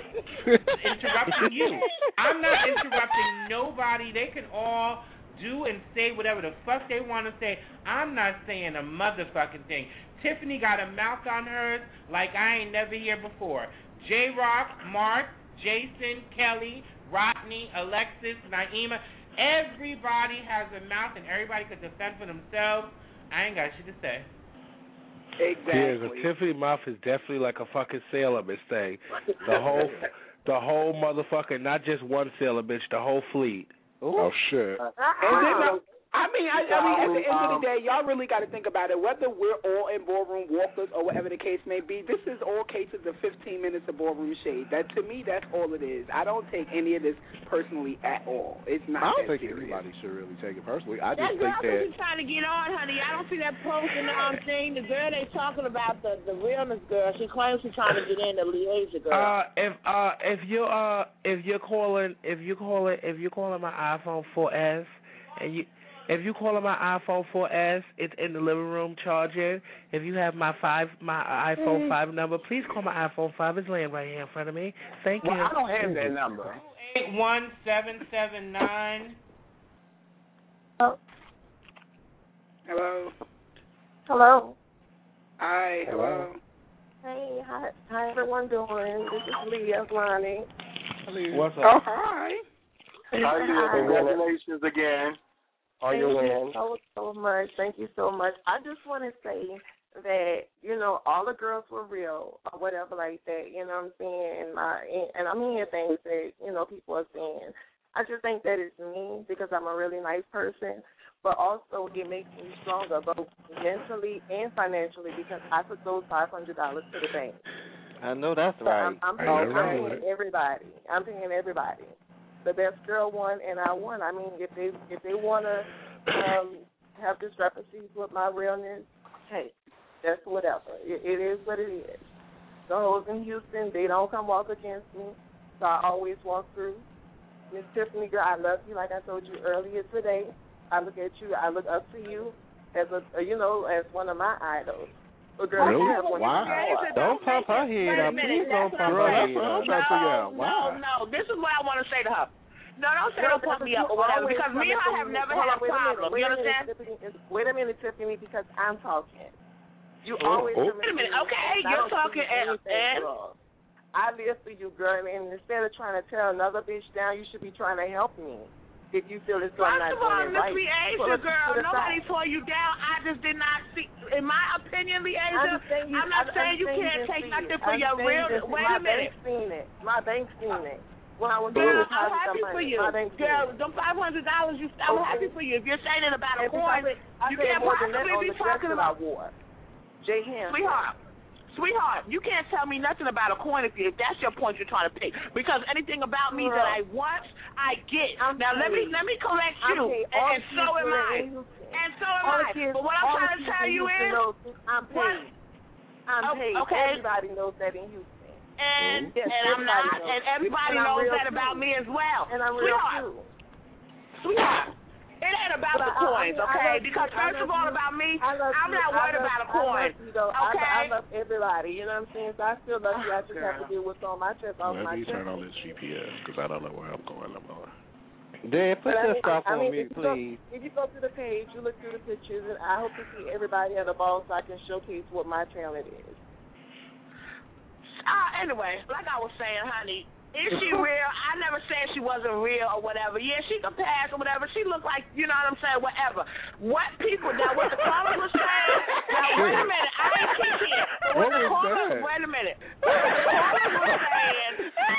interrupting you. I'm not interrupting nobody. They can all do and say whatever the fuck they want to say. I'm not saying a motherfucking thing. Tiffany got a mouth on hers like I ain't never hear before. J-Rock, Mark, Jason, Kelly, Rodney, Alexis, Naima. Everybody has a mouth and everybody could defend for themselves. I ain't got shit to say. Exactly. Yeah, the Tiffany mouth is definitely like a fucking sailor, Miss Thing. The whole, the whole motherfucking, not just one sailor, bitch, the whole fleet. Oh shit. And then, uh, I mean, I, I mean, at the end of the day, y'all really got to think about it. Whether we're all in ballroom walkers or whatever the case may be, this is all cases of fifteen minutes of ballroom shade. That to me, that's all it is. I don't take any of this personally at all. It's not. I don't that think serious. anybody should really take it personally. I That just girl think that. was trying to get on, honey. I don't see that post in the um, thing. The girl they talking about, the the realness girl, she claims she's trying to get in, the Liasia girl. Uh, if uh, if you uh, if you're calling, if you calling, if you're calling my iPhone four S, and you. If you calling my iPhone four S, it's in the living room charging. If you have my five, my iPhone Mm-hmm. five number, please call my iPhone five. It's laying right here in front of me. Thank Well, you. I don't have that number. Eight one seven seven nine. Oh. Hello. Hello. Hi. Hello. Hey, how how everyone doing? This is Leah Lonnie. What's up? Oh, hi. How are you? Hi. Congratulations again. Are Thank you you in? so so much. Thank you so much. I just want to say that you know all the girls were real or whatever like that. You know what I'm saying? And my and I'm hearing things that you know people are saying. I just think that it's me because I'm a really nice person, but also it makes me stronger both mentally and financially because I put those five hundred dollars to the bank. I know that's So right. I'm, I'm, I paying, know I'm right. paying everybody. I'm paying everybody. The best girl won, and I won. I mean, if they if they want to um, have discrepancies with my realness, hey, that's whatever. It, it is what it is. The hoes in Houston, they don't come walk against me, so I always walk through. Miss Tiffany, girl, I love you. Like I told you earlier today, I look at you. I look up to you as a you know as one of my idols. girl, Really? you have one. Wow. Don't pump her head Wait a up. minute, Please don't that's pump what her I'm- head that's what I'm up. trying to figure out. No, Wow. no, this is what I want to say to her. No, don't say Girl, don't pump me you up or whatever, always because me and her coming have to never hold had on, a wait minute, problem. wait You a minute, understand? Tiffany, Wait a minute, Tiffany, because I'm talking. You Oh, always oh. come Wait a minute, to me, okay, and I you're don't talking do and, anything and wrong. I live for you, girl, and instead of trying to tear another bitch down, you should be trying to help me. If you feel as though I'm First not of all, doing it Miss right. Leasia, Well, let's girl, put it nobody aside. tore you down. I just did not see. In my opinion, I Leasia, understand you, I'm not I saying you understand can't didn't take see nothing it. for I your understand real. you didn't see- Wait my a minute. bank seen it. My bank seen it. When I was Girl, doing I'm deposit happy money, for you. my bank seen Girl, it. them five hundred dollars, you, I'm Okay. happy for you. If you're saying it about a And because coin, I, I you paid can't more than that possibly on be the dress talking that I about. wore. Jay Ham. Sweetheart, sweetheart, you can't tell me nothing about a coin if, you, if that's your point you're trying to pick. Because anything about me Girl. that I want, I get. I'm now let me paid. let me correct I'm you, paid. and, All and the so kids am in I, Houston. and so am All I. the kids, But what I'm all the trying to kids tell in you Houston is, knows I'm what? paid. I'm Oh, paid. okay. Everybody knows that in Houston. and Yes, and I'm everybody not, knows. and everybody And I'm knows real that too. about me as well. And I'm real Sweetheart, too. sweetheart. It ain't about But the I- I coins, mean, I okay? love because you. I first of love all, you. about me, I love I'm you. not I worried love- about a I coin. love you, though. I, Okay? I love everybody. You know what I'm saying? So I still love you. I just have to girl. deal with all my chest off Let my me chest. turn on this G P S because I don't know where I'm going no more. Dad, put But I your mean, stuff I on mean, mute, if you go- please. If you go to the page, you look through the pictures, and I hope to see everybody at a ball so I can showcase what my talent is. Uh, anyway, like I was saying, honey, is she real? I never said she wasn't real or whatever. Yeah, she could pass or whatever. She looked like, you know what I'm saying, whatever. What people, now what the caller was saying, now wait a minute, I ain't kicking it. But what, What the was caller, that? wait a minute. What the caller was saying,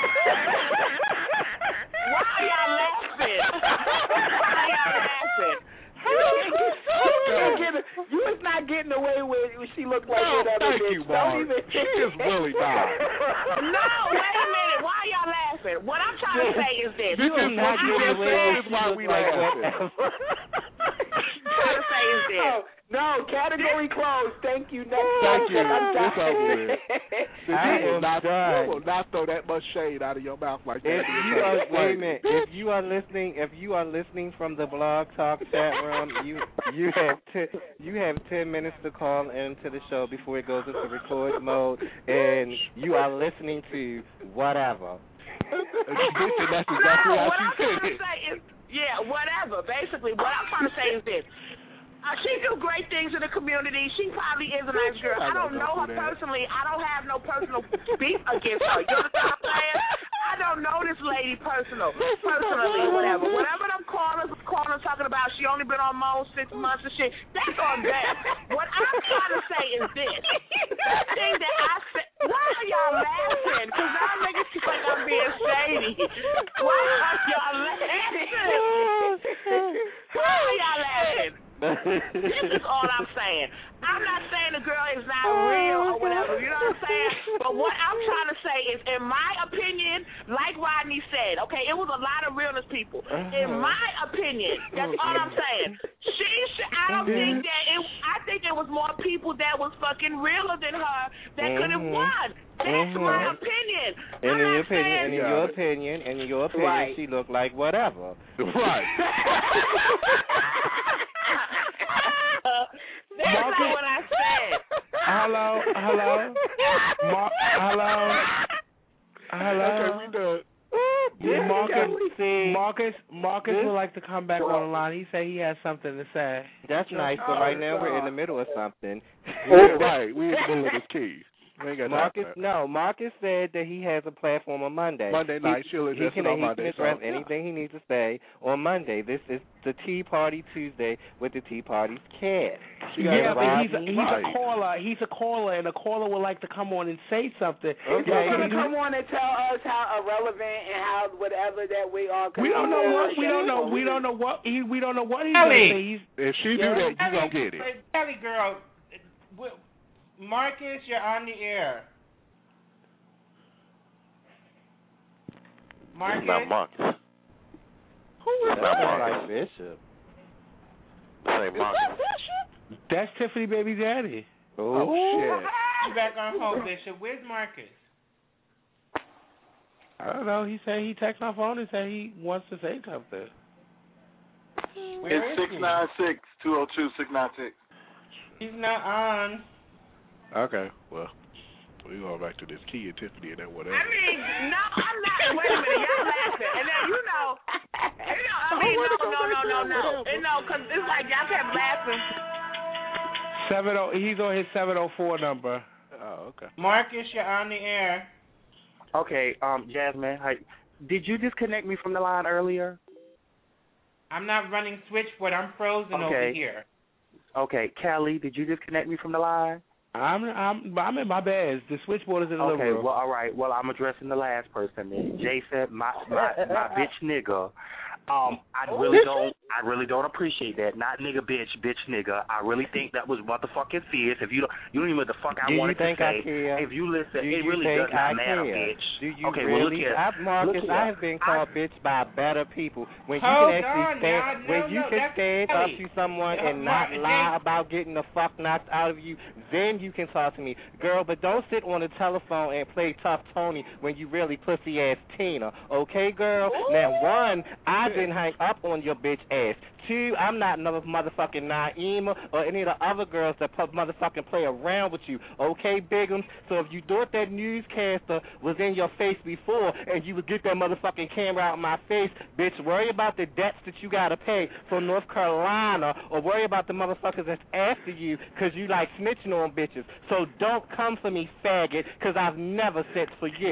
why are y'all laughing? Why are y'all laughing? You can't get, you is not getting away with she looked like No, that other thank bitch. you, Don't Mark. even. She is really not. No, wait a minute. Why are y'all laughing? What I'm trying to say is this. This is what you just said is why we laughing. trying to say is this. Oh, no, category closed. Thank you. Next Thank you. I'm It's done. over with. You I will am not, done. you will not throw that much shade out of your mouth like that. If you are, wait a minute. If you are listening, if you are listening from the Blog Talk chat room, you you have t- you have ten minutes to call into the show before it goes into record mode, and you are listening to whatever. That's exactly no, how what she I'm said trying to it. say is, yeah, whatever. Basically, what I'm trying to say is this. Uh, she do great things in the community. She probably is a nice girl. I don't know her personally. I don't have no personal beef against her. You understand what I'm saying? I don't know this lady personal, personally, whatever. Whatever them callers calling talking about, she only been on Mo six months and shit. That's on them. What I'm trying to say is this: that thing that I said. Why are y'all laughing? Because y'all niggas feel like I'm being shady. Why are y'all laughing? Why are y'all laughing? This is all I'm saying. I'm not saying the girl is not real or whatever, you know what I'm saying? But what I'm trying to say is, in my opinion, like Rodney said, okay, it was a lot of realness people. In my opinion, that's all I'm saying. She should, I don't think that it, I think it was more people that was fucking realer than her that could have won. That's my opinion. And I'm in your not opinion, saying and in your opinion, and in your opinion, Right. she looked like whatever. Right. That's Marcus- not what I said. Hello, hello, Mar- hello, hello. Okay, we done. Yeah, Marcus, See, Marcus, Marcus this- would like to come back on the line. He said he has something to say. That's nice, but right now we're in the middle of something. Yeah, right. We in the middle of this key. We ain't got Marcus, time for that. no, Marcus said that he has a platform on Monday. Monday night, he, she'll he address can, it on he Monday, can address so- anything he needs to say on Monday. This is the Tea Party Tuesday with the Tea Party's cat. Yeah, but he's a, he's Right. a caller. He's a caller, and a caller would like to come on and say something. Okay. You're gonna come on and tell us how irrelevant and how whatever that we are. We don't know what we don't know. We don't know what he. We don't know what he's gonna say. He's, If she do that, you gonna get it. Kelly girl, w- Marcus, you're on the air. Marcus. It's not Marcus. Who is It's not that? Marcus. Like Bishop. Say Marcus. that's Tiffany baby daddy. Oh, shit. You back on hold, Bishop. Where's Marcus? I don't know. He said he texted my phone and said he wants to say something. Where It's is six he? nine six two zero two six nine six. He's not on. Okay, well, we going back to this Kia Tiffany and that whatever. I mean, no, I'm not. Wait a minute, y'all laughing, and then you know, you know. I mean, no, no, no, no, no, you know, because it's like y'all kept laughing. Seven oh, he's on his seven oh four number. Oh, okay. Marcus, you're on the air. Okay, um, Jasmine, hi. Did you disconnect me from the line earlier? I'm not running switchboard. I'm frozen Okay. over here. Okay, Callie, did you disconnect me from the line? I'm I'm I'm in my bed. The switchboard is in the Okay, living room. well, all right. Well, I'm addressing the last person then. Jason, my my my bitch nigga. Um, I really don't, I really don't appreciate that. Not nigga, bitch, bitch, nigga. I really think that was motherfucking fierce. If you don't, you don't even know what the fuck I Do you wanted to think say. I care? If you listen, Do it you really think does not I matter, care? bitch. Do you okay, really? well look here. I, Marcus, look here. I have been called I, bitch by better people. When you Hold can actually on, stand, y'all. No, when you no, can that's stand up Kelly. to someone No, and not Mark, lie they- about getting the fuck knocked out of you, then you can talk to me, girl. But don't sit on the telephone and play tough Tony when you really pussy ass Tina. Okay, girl. Ooh. Now, one, I didn't hang up on your bitch ass. Two, I'm not another motherfucking Naima or any of the other girls that pu- motherfucking play around with you. Okay, Bigums? So if you thought that newscaster was in your face before and you would get that motherfucking camera out of my face, bitch, worry about the debts that you got to pay from North Carolina or worry about the motherfuckers that's after you because you like snitching on bitches. So don't come for me, faggot, because I've never said for you.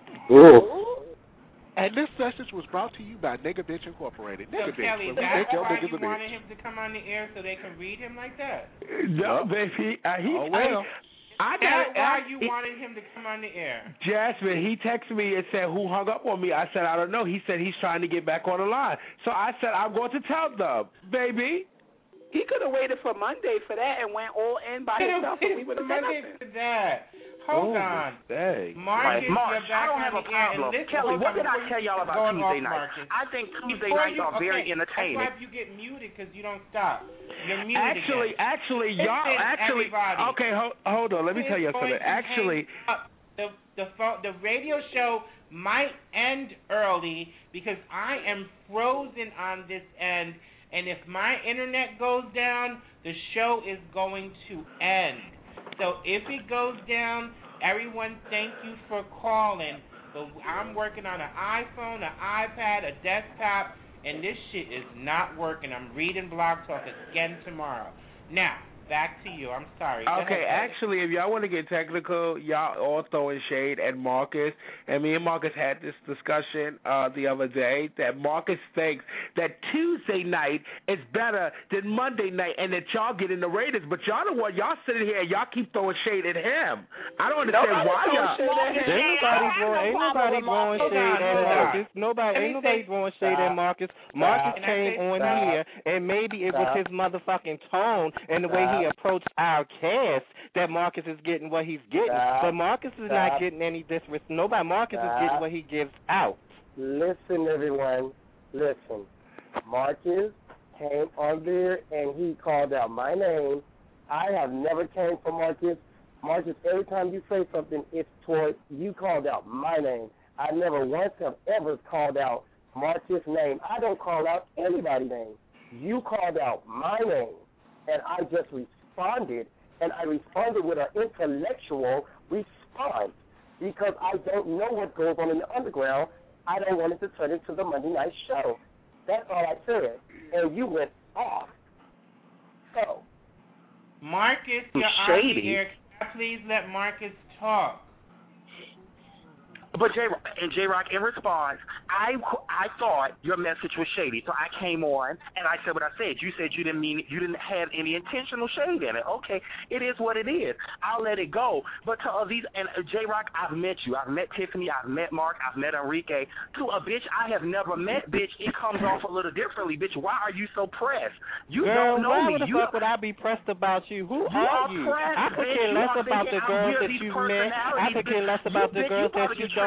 Ooh. And this message was brought to you by Nigga Bitch Incorporated. So Nigga Bitch, Kelly, when we that's make your why niggas you a bitch. wanted him to come on the air so they can read him like that? No, baby. Uh, he, Oh, well. I, I That's got why I, you he, wanted him to come on the air. Jasmine, he texted me and said, who hung up on me? I said, I don't know. He said he's trying to get back on the line. So I said, I'm going to tell them, baby. He could have waited for Monday for that and went all in by himself, and we would have said Monday nothing. for that. Hold oh, on. Dang. Marcus, March, you're back I don't on have a the air. problem. And listen, Kelly, what did I before tell you y'all keep about going Tuesday off, nights? Marcus. I think Tuesday Before nights you, are okay, very that's entertaining. why you get muted because you don't stop. You're muted Actually, again. actually, y'all, Listen, actually, everybody. okay, hold, hold on. Let me It's tell you going something. to Actually, hang up. the the phone, the radio show might end early because I am frozen on this end, and if my internet goes down, the show is going to end. So if it goes down, everyone, thank you for calling. But I'm working on an iPhone, an iPad, a desktop, and this shit is not working. I'm reading Blog Talk again tomorrow. Now, back to you. I'm sorry. Go okay, ahead, actually, if y'all want to get technical, y'all all throwing shade at Marcus. And me and Marcus had this discussion uh, the other day that Marcus thinks that Tuesday night is better than Monday night and that y'all get in the ratings. But y'all the one, y'all sitting here and y'all keep throwing shade at him. I don't understand Nobody why y'all. Ain't nobody throwing, ain't nobody throwing shade at Marcus. Nobody, ain't nobody throwing shade at Marcus. Marcus came on here, and maybe it was his motherfucking tone and the way he approached our cast that Marcus is getting what he's getting. But Marcus is not getting any disrespect. Nobody. Marcus is getting what he gives out. Listen, everyone. Listen. Marcus came on there and he called out my name. I have never came for Marcus. Marcus, every time you say something, it's toward you called out my name. I never once have ever called out Marcus' name. I don't call out anybody's name. You called out my name, and I just responded, and I responded with an intellectual response because I don't know what goes on in the underground. I don't want it to turn into the Monday night show. That's all I said, and you went off. So, Marcus, you're on the air. Can I please let Marcus talk? But J and J Rock, in response, I I thought your message was shady, so I came on and I said what I said. You said you didn't mean you didn't have any intentional shade in it. Okay, it is what it is. I'll let it go. But to uh, these and uh, J Rock, I've met you. I've met Tiffany. I've met Mark. I've met Enrique. To a bitch I have never met, bitch, it comes off a little differently, bitch. Why are you so pressed? You Girl, don't know why me. the You fuck would I be pressed about you? Who you are are you? pressed, I could bitch. care You less are about the thinking I'm girls weird, that these you met. I personalities, could care less bitch. about you, the bitch, girls you that probably you get don't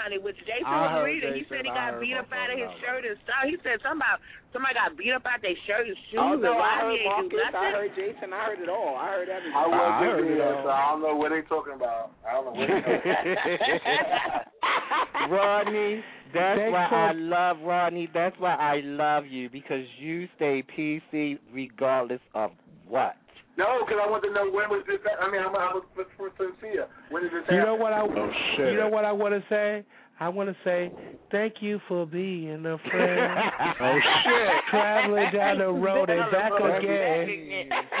honey, which Jason I was heard reading. He Jason, said he I got heard beat my up out of his phone shirt and stuff. He said something about somebody got beat up out their shirt and shoes. Oh no, and I Rodney heard ain't do Marcus, I nothing. heard Jason, I heard it all. I heard everything. I wasn't I heard it there, all. so I don't know what they talking about. I don't know what they talking about. Rodney, that's Thanks why for- I love Rodney. That's why I love you, because you stay P C regardless of what. No, because I want to know when was this. I mean, I'm, I was for, for sincere. When did this happen? You know what I? Oh, shit. You know what I want to say? I want to say thank you for being a friend. Oh, shit. Traveling down the road and back again.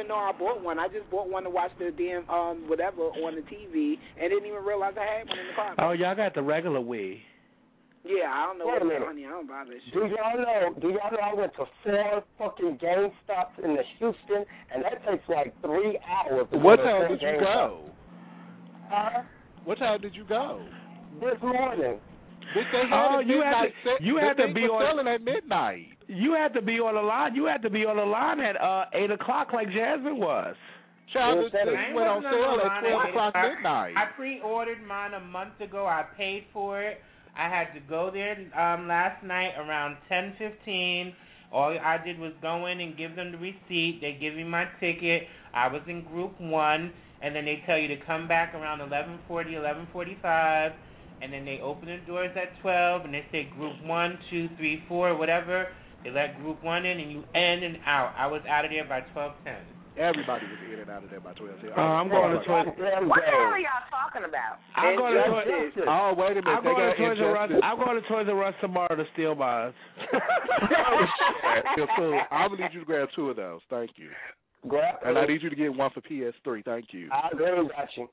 even know I bought one. I just bought one to watch the damn um whatever on the T V and didn't even realize I had one in the car. Oh, y'all got the regular Wii. Yeah, I don't know Wait what a minute. honey. I don't buy this shit. Do y'all know? Do y'all know I went to four fucking game stops in the Houston, and that takes like three hours. To What go to time four did you game go? stops. Huh? What time did you go? This morning. Bitch, they had Oh, it you had midnight. to, you the had to thing be was on. selling at midnight. You had to be on the line. You had to be on the line at uh eight o'clock, like Jasmine was. Child, Yes, this that is- thing went on sale at twelve o'clock I, midnight. I pre-ordered mine a month ago. I paid for it. I had to go there um, last night around ten fifteen. All I did was go in and give them the receipt. They give me my ticket. I was in group one, and then they tell you to come back around eleven forty, eleven forty-five, and then they open the doors at twelve, and they say group one, two, three, four, whatever. They let group one in, and you in and out. I was out of there by twelve ten. Everybody was in and out of there by twelve. Uh, I'm going to Toys. What the hell are y'all talking about? I'm going to Toys. Oh, wait a minute. I'm They going got to Toys R Us. Injustice. I'm going to Toys R Us tomorrow to steal mine. Oh, shit. So I'm gonna need you to grab two of those. Thank you. Grab And I need you to get one for P S three. Thank you. I'll go got you.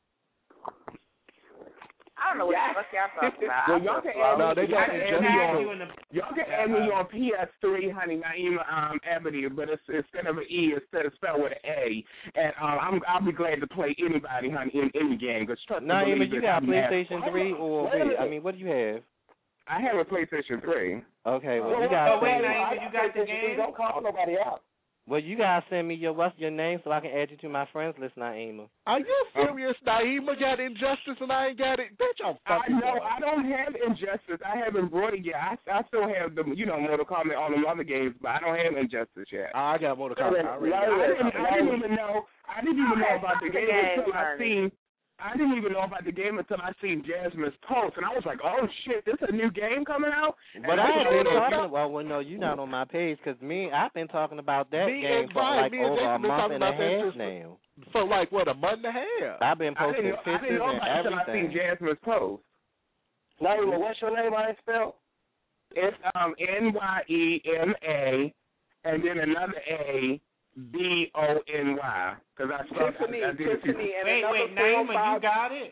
I don't know what the fuck y'all talking about. Well, I y'all feel can add No, me, they y'all got can it add just me for- on. Y'all can add me on P S three, honey, Naima um, Ebony, but it's instead of an E, it's it's spelled with an A. And um, I'm I'll be glad to play anybody, honey, in any game. Cause trust me, Naima, believe you it, got I'm mad. PlayStation three or Wait a wait? minute. I mean, what do you have? I have a PlayStation three. Okay, well Oh, you got. oh, wait, Naima, you got the game? Don't call nobody out. Well, you guys send me your what's your name so I can add you to my friends list, Naima. Are you serious? Naima got Injustice and I ain't got it. Bitch, I'm I fucking. know I don't have Injustice. I haven't brought it yet. I, I still have the you know Mortal Kombat on the other games, but I don't have Injustice yet. I got Mortal Kombat. I already I got it. didn't, I didn't even know. I didn't even know about the Okay, game game, until I honey. seen. I didn't even know about the game until I seen Jasmine's post, and I was like, "Oh shit, this a new game coming out." But And I I had didn't been know- talking. Well, well, no, you're not on my page because me, I've been talking about that Me game and for Brian, like me and over a Jason been month talking and a about that half since- now. For like what, a month and a half? I've been I posting didn't know, I didn't pictures know and about it until I seen everything. Jasmine's post. Naima, what's your name? I ain't spelled. It's um N Y E M A, and then another A B O N Y. Because I spelled. Tiffany, I, I did Tiffany, and Wait, another wait, four or Naima, five. you got it?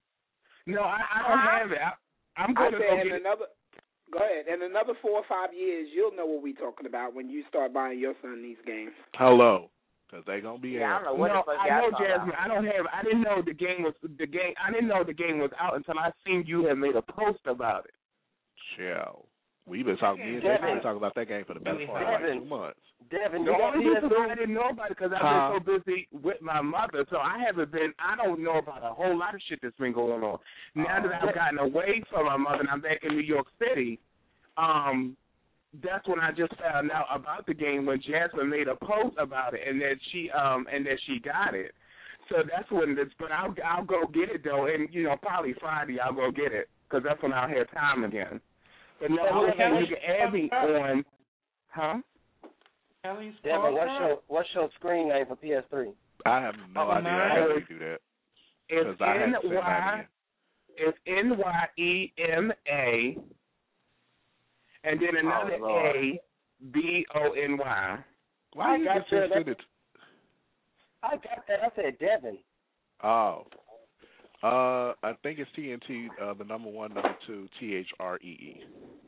No, I, I don't Huh? have it. I, I'm I going to said go in get it. another. Go ahead. In another four or five years, you'll know what we're talking about when you start buying your son these games. Hello, because they gonna be. Yeah, I out. don't know what No, the fuck I y'all know talking Jasmine. about. I don't have. I didn't know the game was the game. I didn't know the game was out until I seen you had made a post about it. Chill. We've been talking. Me and Jason been talking about that game for the better part of like Devin. two months. Devin, The you got only P S reason why I three? didn't know about it because I've Huh? been so busy with my mother, so I haven't been. I don't know about a whole lot of shit that's been going on. Now that I've gotten away from my mother and I'm back in New York City, um, that's when I just found out about the game when Jasmine made a post about it and that she um and that she got it. So that's when it's. But I'll I'll go get it though, and you know probably Friday I'll go get it because that's when I'll have time again. But no, I was saying you can add me on, huh? Kelly's Devin, what's your what's your screen name for P S three? I have no Oh, idea mine how is- you do that. It's 'Cause I N had to send Y. mine It's N Y E M A, and then another Oh, Lord. A B O N Y. Why I you got just you. send it? I got that. I said Devin. Oh. Uh, I think it's T N T, uh, the number one, number two, T H R E E.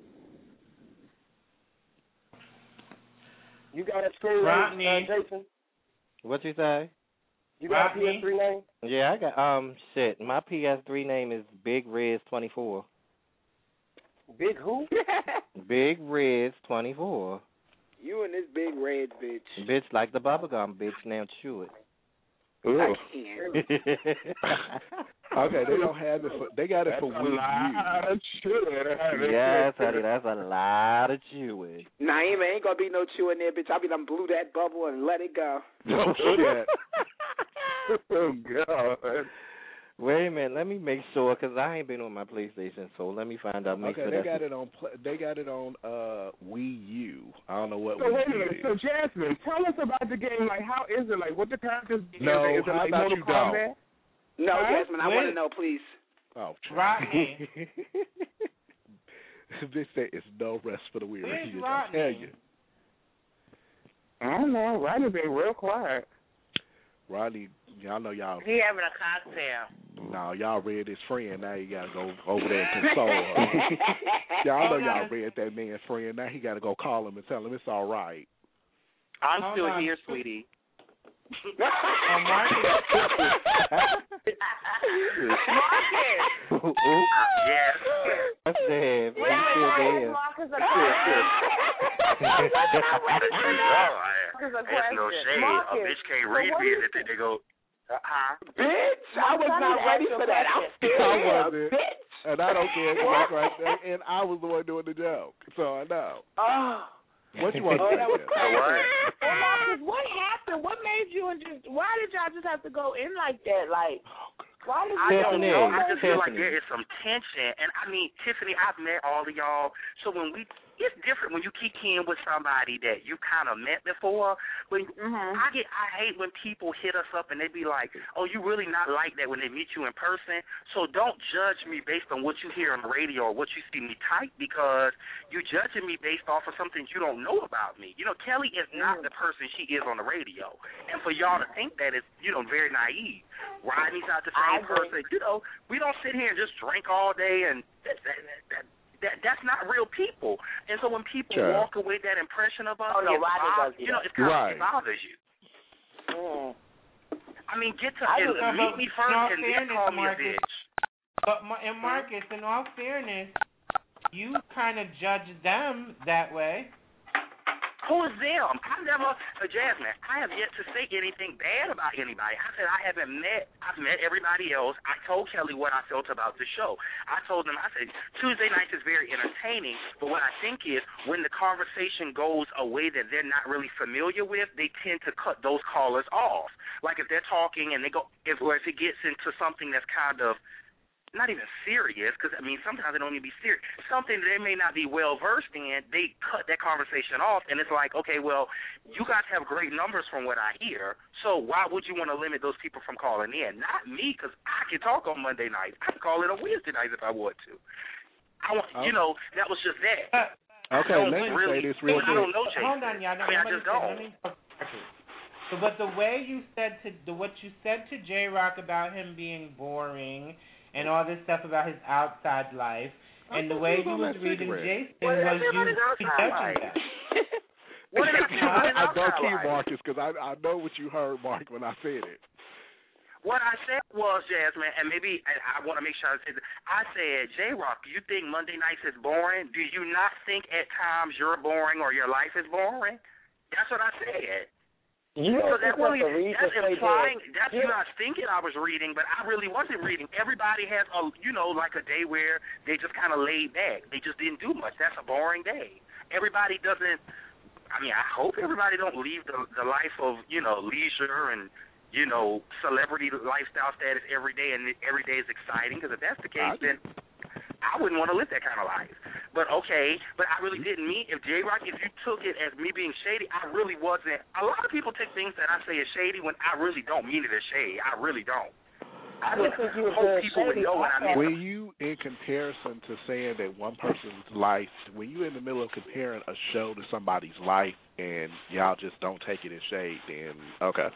You got a screen Rodney. name, uh, Jason? What you say? You got a Rodney. P S three name? Yeah, I got um shit. My P S three name is Big Riz twenty four. Big who? Big Riz twenty four. You and this big red bitch. Bitch like the bubblegum bitch, now chew it. Ooh. Can't. Okay, they don't have it for. They got it That's for a Wii U. lot of chewing. Yes, honey, that's a lot of chewing. Naima ain't gonna be no chewing there, bitch. I'll be done blew that bubble and let it go. Oh shit. Oh God. Wait a minute, let me make sure because I ain't been on my PlayStation, so let me find out. Make Okay, sure they that's got it on. Pla- They got it on uh Wii U. I don't know what So Wii wait a U minute. is. So Jasmine, tell us about the game. Like, how is it? Like, what the characters? No, is it how like about Mortal you don't? Kombat? No, Huh? Jasmine, I want to Wait. know, please. Oh, Rodney. They say it's no rest for the weary. Where's I tell Rodney? you. I don't know. Rodney been real quiet. Rodney, y'all know y'all. He having a cocktail. No, y'all read his friend. Now you gotta go over there and console her. Y'all know y'all read that man's friend. Now he gotta go call him and tell him it's all right. I'm Hold still on. here, sweetie. Oh, Marcus. Marcus. Yes. That's dead. Wait, He's still wait, dead. wait, Marcus, a question. Marcus, a There's no question. shade. Marcus, A bitch can't so read what me do and you- then they go, huh? Bitch, I was I'm not trying to ready ask for you a that. I'm question. still I here, wasn't. bitch. And I don't care because that's right there. And I was the one doing the joke, so I know. Oh. What you want to Oh, say? that was Jeff? crazy. Well, Marcus, what happened? What made you and just? Why did y'all just have to go in like that? Like, why did I you? don't Tiffany, know. I just feel like Tiffany. there is some tension. And I mean, Tiffany, I've met all of y'all. So when we, it's different when you kick in with somebody that you kind of met before. When Mm-hmm. I get, I hate when people hit us up and they be like, "Oh, you really not like that" when they meet you in person. So don't judge me based on what you hear on the radio or what you see me type, because you're judging me based off of something you don't know about me. You know, Kelly is not the person she is on the radio, and for y'all to think that is, you know, very naive. Rodney's not the I same agree. person. You know, we don't sit here and just drink all day, and that, that, that, that that's not real people. And so when people Sure. walk away with that impression of us, Oh, no, it Rodney bothers, does do you know, that. it's kind Right. of, it bothers you. Mm. I mean, get to I and just- meet me first, In all and then fairness, call me a Marcus, bitch. But Mar- and Marcus, in all fairness, you kind of judge them that way. Who is them? I've never, uh, Jasmine, I have yet to say anything bad about anybody. I said I haven't met, I've met everybody else. I told Kelly what I felt about the show. I told them, I said, Tuesday nights is very entertaining, but what I think is when the conversation goes a way that they're not really familiar with, they tend to cut those callers off. Like if they're talking and they go, if or if it gets into something that's kind of, not even serious, because, I mean, sometimes it don't even be serious. Something that they may not be well-versed in, they cut that conversation off, and it's like, okay, well, you guys have great numbers from what I hear, so why would you want to limit those people from calling in? Not me, because I can talk on Monday nights. I can call in on Wednesday nights if I want to. I want, Oh. you know, that was just that. Uh, Okay, I don't let me really, say this real I quick. don't know, Jason. Hold on, y'all. I mean, I let me just say- don't. let me talk to you. So, but the way you said to the what you said to J Rock about him being boring and all this stuff about his outside life, and the way you was reading Jason What did I was say about you his outside judging life? that. What did I say about his I don't outside keep life? Marcus because I I know what you heard, Mark, when I said it. What I said was, Jasmine, and maybe and I want to make sure I say this. I said, J-Rock, you think Monday nights is boring? Do you not think at times you're boring or your life is boring? That's what I said. You So that don't really, think that's that's the reason implying, they did. that's you not thinking I was reading, but I really wasn't reading. Everybody has, a, you know, like a day where they just kind of laid back. They just didn't do much. That's a boring day. Everybody doesn't, I mean, I hope everybody don't leave the, the life of, you know, leisure and, you know, celebrity lifestyle status every day, and every day is exciting, because if that's the case, then I wouldn't want to live that kind of life. But okay, but I really didn't mean, if J-Rock, if you took it as me being shady, I really wasn't. A lot of people take things that I say as shady when I really don't mean it as shady. I really don't. I would think you were hope being people would shady. know what I meant. When you, in comparison to saying that one person's life, when you're in the middle of comparing a show to somebody's life and y'all just don't take it as shade, then okay.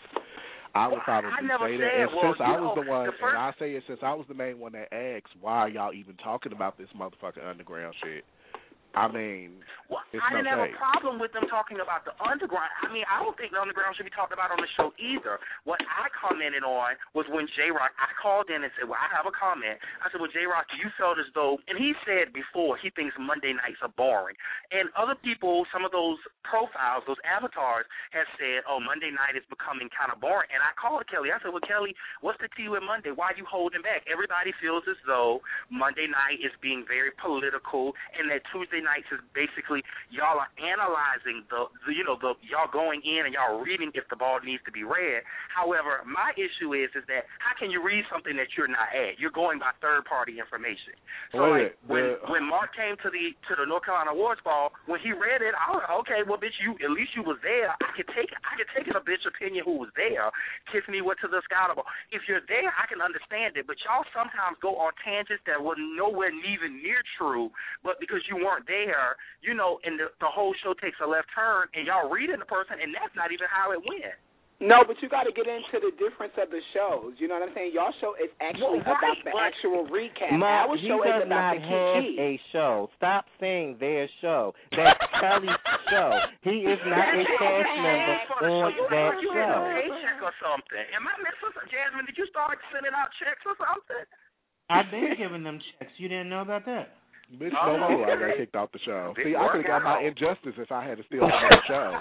I would probably I never say that. said, And well, since I you was know, the one, the first- and I say it since I was the main one that asked, why are y'all even talking about this motherfucking underground shit? I mean, Well, it's I no didn't have shade. a problem with them talking about the underground. I mean, I don't think the underground should be talked about on the show either. What I commented on was when J-Rock, I called in and said, well, I have a comment. I said, well, J-Rock, you felt as though, and he said before he thinks Monday nights are boring. And other people, some of those profiles, those avatars, have said, oh, Monday night is becoming kind of boring. And I called Kelly. I said, well, Kelly, what's the tea with Monday? Why are you holding back? Everybody feels as though Monday night is being very political and that Tuesday nights is basically y'all are analyzing the, the you know the y'all going in and y'all reading if the ball needs to be read. However, my issue is is that how can you read something that you're not at? You're going by third party information. So Wait, like when the- when Mark came to the to the North Carolina Awards Ball, when he read it, I was like, okay, well, bitch, you at least you was there. I could take I could take a bitch opinion who was there. Tiffany went to the Scoutable. If you're there, I can understand it. But y'all sometimes go on tangents that were nowhere even near true. But because you weren't there, you know, and the, the whole show takes a left turn, and y'all reading the person, and that's not even how it went. No, but you got to get into the difference of the shows. You know what I'm saying? Y'all show is actually Well, about right, the but- actual recap. Mark, Our he show is does about not the have kiki. a show. Stop saying their show. That's Kelly's show. He is not a cast member on you that like you show. had a paycheck or something. Am I missing something? Jasmine, did you start sending out checks or something? I've been giving them checks. You didn't know about that? Bitch, no Oh, more. I okay. got kicked off the show. Big See, I could have got my workout. injustice if I had to steal another show.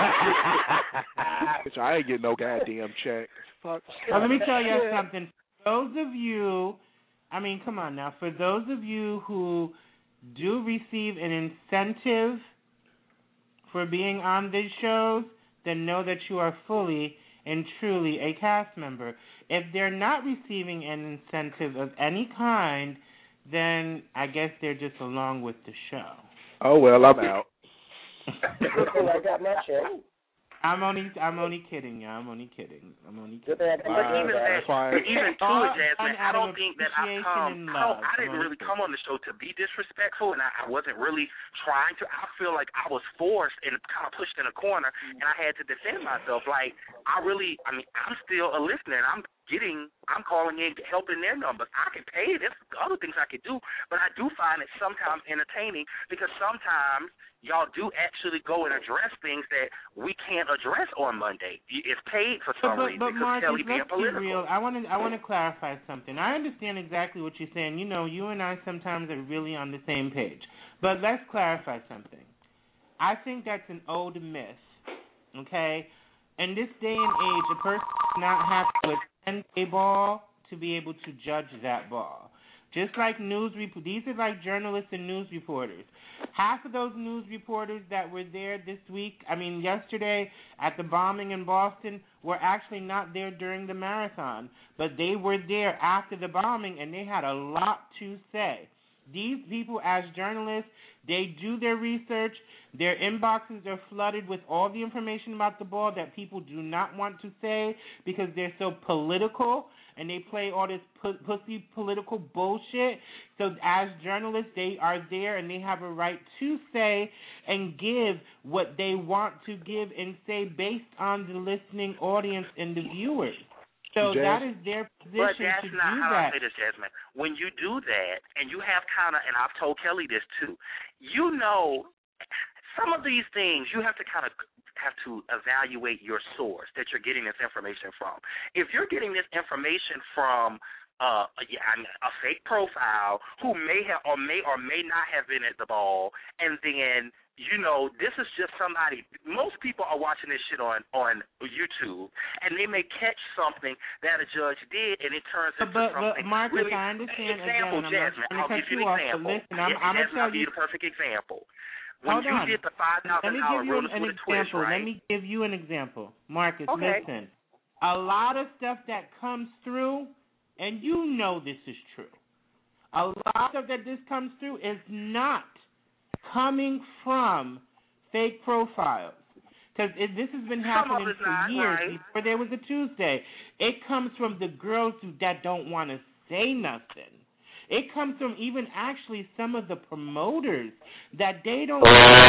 Bitch, I ain't getting no goddamn check. Fuck. Well, let me tell you something. For those of you, I mean, come on now. For those of you who do receive an incentive for being on these shows, then know that you are fully and truly a cast member. If they're not receiving an incentive of any kind, then I guess they're just along with the show. Oh, well, I'm out. I got my check. I'm only, I'm only kidding, y'all. I'm only kidding. I'm only kidding. Good But even that, but even to All it, Jasmine, done I out don't of think that I appreciation come. and I, don't, love. I didn't I'm really only come on the show to be disrespectful, and I, I wasn't really trying to. I feel like I was forced and kind of pushed in a corner, and I had to defend myself. Like I really, I mean, I'm still a listener, and I'm getting, I'm calling in, helping their numbers. I can pay. There's other things I could do, but I do find it sometimes entertaining because sometimes y'all do actually go and address things that we can't address on Monday. It's paid for some but, reason but, but because Marcus, Kelly being let's be political. real. I want to I want to clarify something. I understand exactly what you're saying. You know, you and I sometimes are really on the same page. But let's clarify something. I think that's an old myth, okay? In this day and age, a person does not have to attend a ball to be able to judge that ball. Just like news rep- these are like journalists and news reporters. Half of those news reporters that were there this week, I mean yesterday at the bombing in Boston, were actually not there during the marathon, but they were there after the bombing and they had a lot to say. These people as journalists, they do their research. Their inboxes are flooded with all the information about the ball that people do not want to say because they're so political and they play all this pu- pussy political bullshit. So as journalists, they are there and they have a right to say and give what they want to give and say based on the listening audience and the viewers. So Jazz? that is their But position that's to not do how that. I say this, Jasmine. When you do that, and you have kind of, and I've told Kelly this too, you know, some of these things you have to kind of have to evaluate your source that you're getting this information from. If you're getting this information from uh, a, a fake profile who may have or may or may not have been at the ball, and then you know, this is just somebody, most people are watching this shit on, on YouTube, and they may catch something that a judge did, and it turns into But, but something Marcus, really. I understand. Example, again, Jasmine, I'm I'll not give trying you to an cut you off, example. but listen, I'm, Yes, I'm going to Jasmine, tell I'll give you. you the perfect example. When Hold you on. did the five Let thousand me dollar give you realness an with a twist, example. right? Let me give you an example. Marcus, Okay. listen. A lot of stuff that comes through, and you know this is true, a lot of that this comes through is not coming from fake profiles. Because this has been Some of happening it's for not, years right. before there was a Tuesday. It comes from the girls who, that don't want to say nothing. It comes from even actually some of the promoters that they don't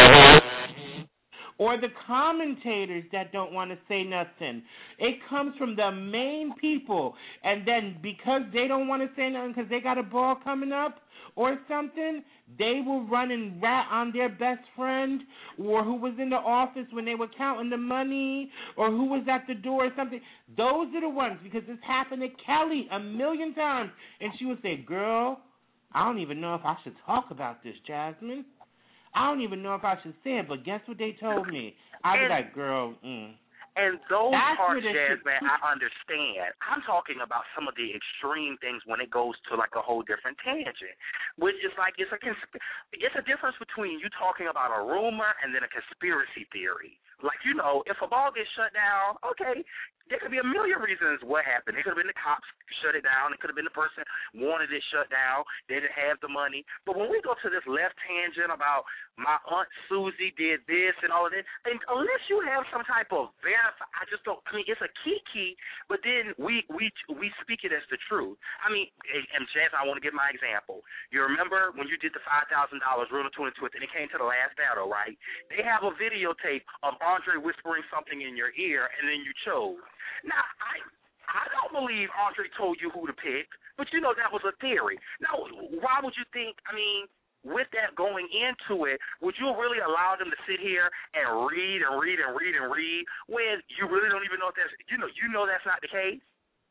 or the commentators that don't want to say nothing. It comes from the main people, and then because they don't want to say nothing because they got a ball coming up or something, they will run and rat on their best friend or who was in the office when they were counting the money or who was at the door or something. Those are the ones, because this happened to Kelly a million times, and she would say, girl, I don't even know if I should talk about this, Jasmine. I don't even know if I should say it, but guess what they told me? I'd be And- like, girl, mm. And those That's parts, where this Jasmine, I understand. I'm talking about some of the extreme things when it goes to like a whole different tangent, which is like it's a consp- it's a difference between you talking about a rumor and then a conspiracy theory. Like, you know, if a ball gets shut down, okay, there could be a million reasons what happened. It could have been the cops shut it down. It could have been the person wanted it shut down. They didn't have the money. But when we go to this left tangent about my Aunt Susie did this and all of this, and unless you have some type of verify, I just don't. I mean, it's a key key, but then we we we speak it as the truth. I mean, and Jazz, I want to give my example. You remember when you did the five thousand dollars Real or Twenty Twist, and it came to the last battle, right? They have a videotape of Andre whispering something in your ear, and then you chose. Now, I I don't believe Andre told you who to pick, but you know that was a theory. Now, why would you think? I mean. With that going into it, would you really allow them to sit here and read and read and read and read when you really don't even know if that's you know you know that's not the case?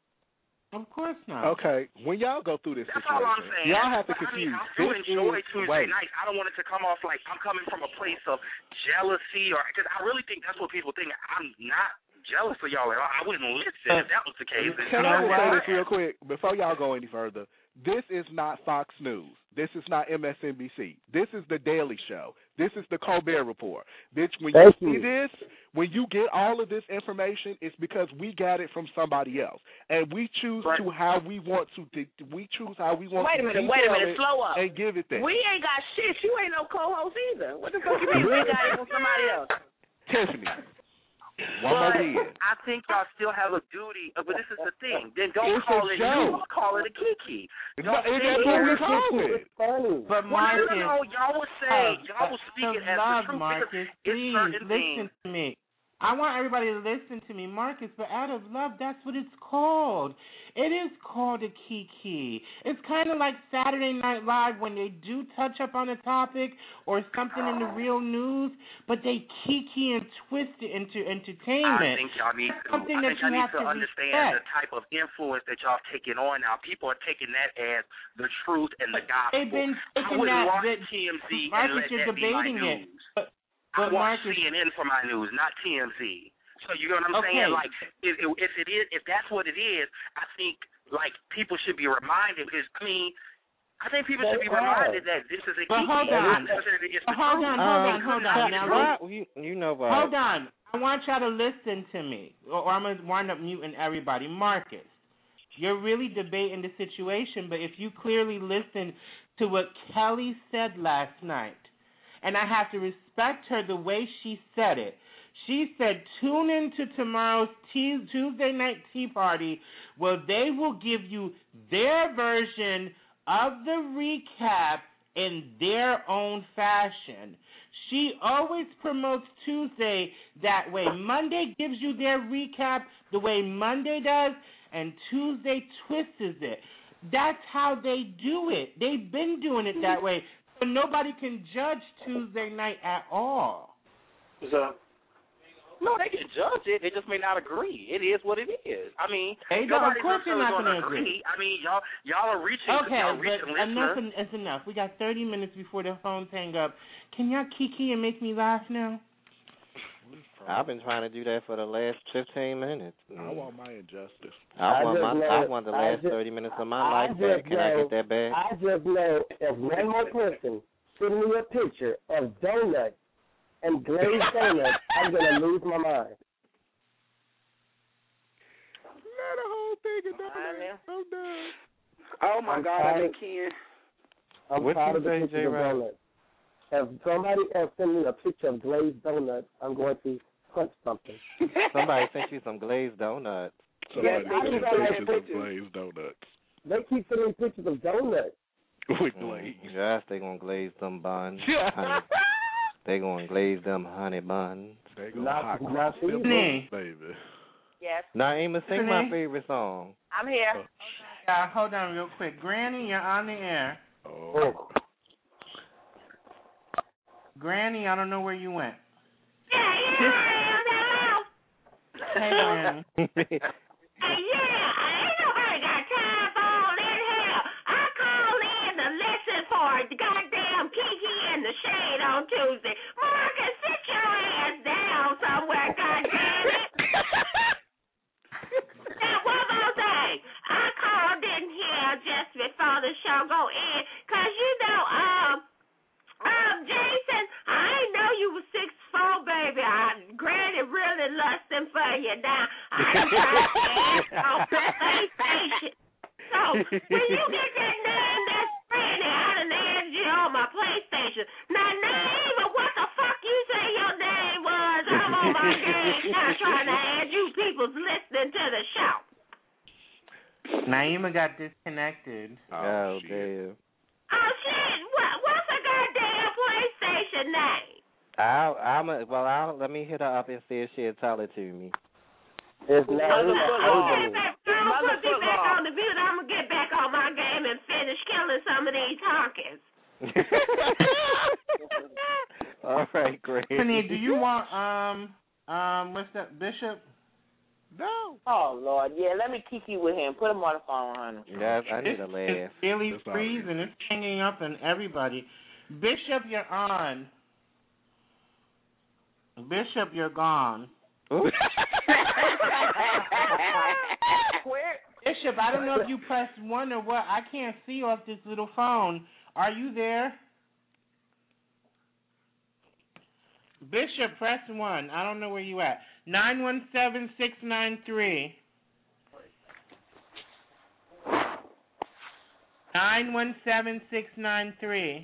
Of course not. Okay, when y'all go through this That's situation, all I'm saying. y'all have to But, confuse. I mean, I do this enjoy is, Tuesday wait. nights. I don't want it to come off like I'm coming from a place of jealousy, or because I really think that's what people think. I'm not jealous of y'all at all. I wouldn't listen if that was the case. Can I just say this real quick before y'all go any further? This is not Fox News. This is not M S N B C. This is The Daily Show. This is the Colbert Report. Bitch, when you Thank see you. this, when you get all of this information, it's because we got it from somebody else, and we choose Right. to how we want to. We choose how we want Wait a to minute, wait a detail minute, it slow up. and give it that. We ain't got shit. You ain't no co-host either. What the fuck you mean we got it from somebody else? Tiffany, one but more bid. I think y'all still have a duty. uh, But this is the thing. Then don't It's call a it joke. news. Call it a kiki. No, Don't and sit that's here- what we call it. Funny. But Well, Marcus, no, no, no. Y'all would say, y'all would speak it to as love, the truth. Marcus, because please it's certain listen things. to me. I want everybody to listen to me, Marcus, but out of love, that's what it's called. It is called a kiki. It's kind of like Saturday Night Live when they do touch up on a topic or something in the real news, but they kiki and twist it into entertainment. I think y'all need to. Something I that think you y'all need have to to understand respect. the type of influence that y'all taking on now. People are taking that as the truth and the gospel. They've been I taking wouldn't that- watch that- T M Z Marcus, and let you're that be my debating it. news. But, I but watch Marcus, C N N for my news, not T M Z. So you know what I'm Okay. saying? Like, if, if it is, if that's what it is, I think like people should be reminded. Because I mean, I think people should be They are. reminded that this is a But kiki. hold and on. it's considered- it's But the hold truth. on, hold on, It hold couldn't on. be Now, the truth. Right, you, you know what? Hold on. I want y'all to listen to me, or, or I'm going to wind up muting everybody. Marcus, you're really debating the situation, but if you clearly listen to what Kelly said last night, and I have to respect her the way she said it. She said, tune in to tomorrow's tea, Tuesday night tea party where they will give you their version of the recap in their own fashion. She always promotes Tuesday that way. Monday gives you their recap the way Monday does, and Tuesday twists it. That's how they do it. They've been doing it that way. So nobody can judge Tuesday night at all. So, No, they can judge it. They just may not agree. It is what it is. I mean, They don't- nobody's of course they're necessarily not gonna gonna agree. I mean, y'all y'all are reaching. Okay, y'all but reaching enough listeners. is enough. We got thirty minutes before the phones hang up. Can y'all kiki and make me laugh now? I've been trying to do that for the last fifteen minutes. I want my injustice. I I want just my. know- I want the I last just- thirty minutes of my I life back. just Can I know- get that back? I just know if one more person send me a picture of donuts and glazed donuts, I'm gonna lose my mind. Not a whole thing in double I'm done. Oh my I'm God, I tired. can't. I'm What tired you of the say, pictures of J-Rock? donuts. If somebody else send me a picture of glazed donuts, I'm going to punch something. Somebody sent you some glazed donuts. Somebody I sent just got like pictures of pictures. glazed donuts They keep sending pictures of donuts. with Mm, glaze. yes, they gonna glaze them buns. Yeah. honey. They gonna glaze them honey buns. They gonna Not- hot not cross them Tiffany. buns, baby. Yes, Naima, sing my Tiffany? favorite song. I'm here. Uh, hold on real quick. Granny, you're on the air. Oh. Granny, I don't know where you went. Yeah, yeah, Hey, Granny. Hey, yeah, ain't nobody got time for all that hell. I called in to listen for the goddamn Kiki in the shade on Tuesday. Marcus, sit your ass down somewhere, goddamn it. Now, one more thing. I called in here just before the show go in, because, you know, um, um, Jason, I ain't know you was six foot four, baby. I, Granny really lusting for you now. I ain't trying to ask on PlayStation. So, when you get that name that's Granny, I done added you on my PlayStation. Now, name of what the fuck you say your name was. I'm on my game now trying to add you people's listening to the show. Naima got disconnected. Oh, damn. Oh, your name? I'll, I'm a, well, I'll, let me hit her up and see if she'll tell it to me. It's not Mother it's football. not I'm gonna put me back on the field. I'm gonna get back on my game and finish killing some of these honkies. All right, great. Tiffany, do you want um um what's that, Bishop? No. Oh Lord, yeah. Let me kiki with him. Put him on the phone, honey. Yes, I need a laugh. It's really freezing. It's hanging up on everybody. Bishop, you're on. Bishop, you're gone. Bishop, I don't know if you pressed one or what. I can't see off this little phone. Are you there? Bishop, press one. I don't know where you at. nine one seven, six nine three. nine one seven, six nine three.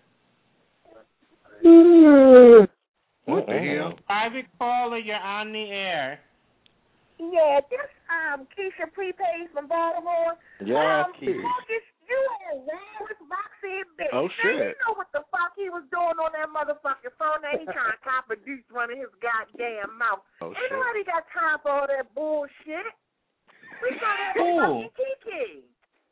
What the hell? Private caller, you're on the air. Yeah, this um Keisha Prepaid from Baltimore. Yeah, um, Keisha. Marcus, you had wrong with Roxy bitch. Oh, Now, shit. you know what the fuck he was doing on that motherfucking phone. Now he trying to cop a deuce running his goddamn mouth. Oh, Ain't shit. nobody got time for all that bullshit. We got that Ooh. fucking Kiki.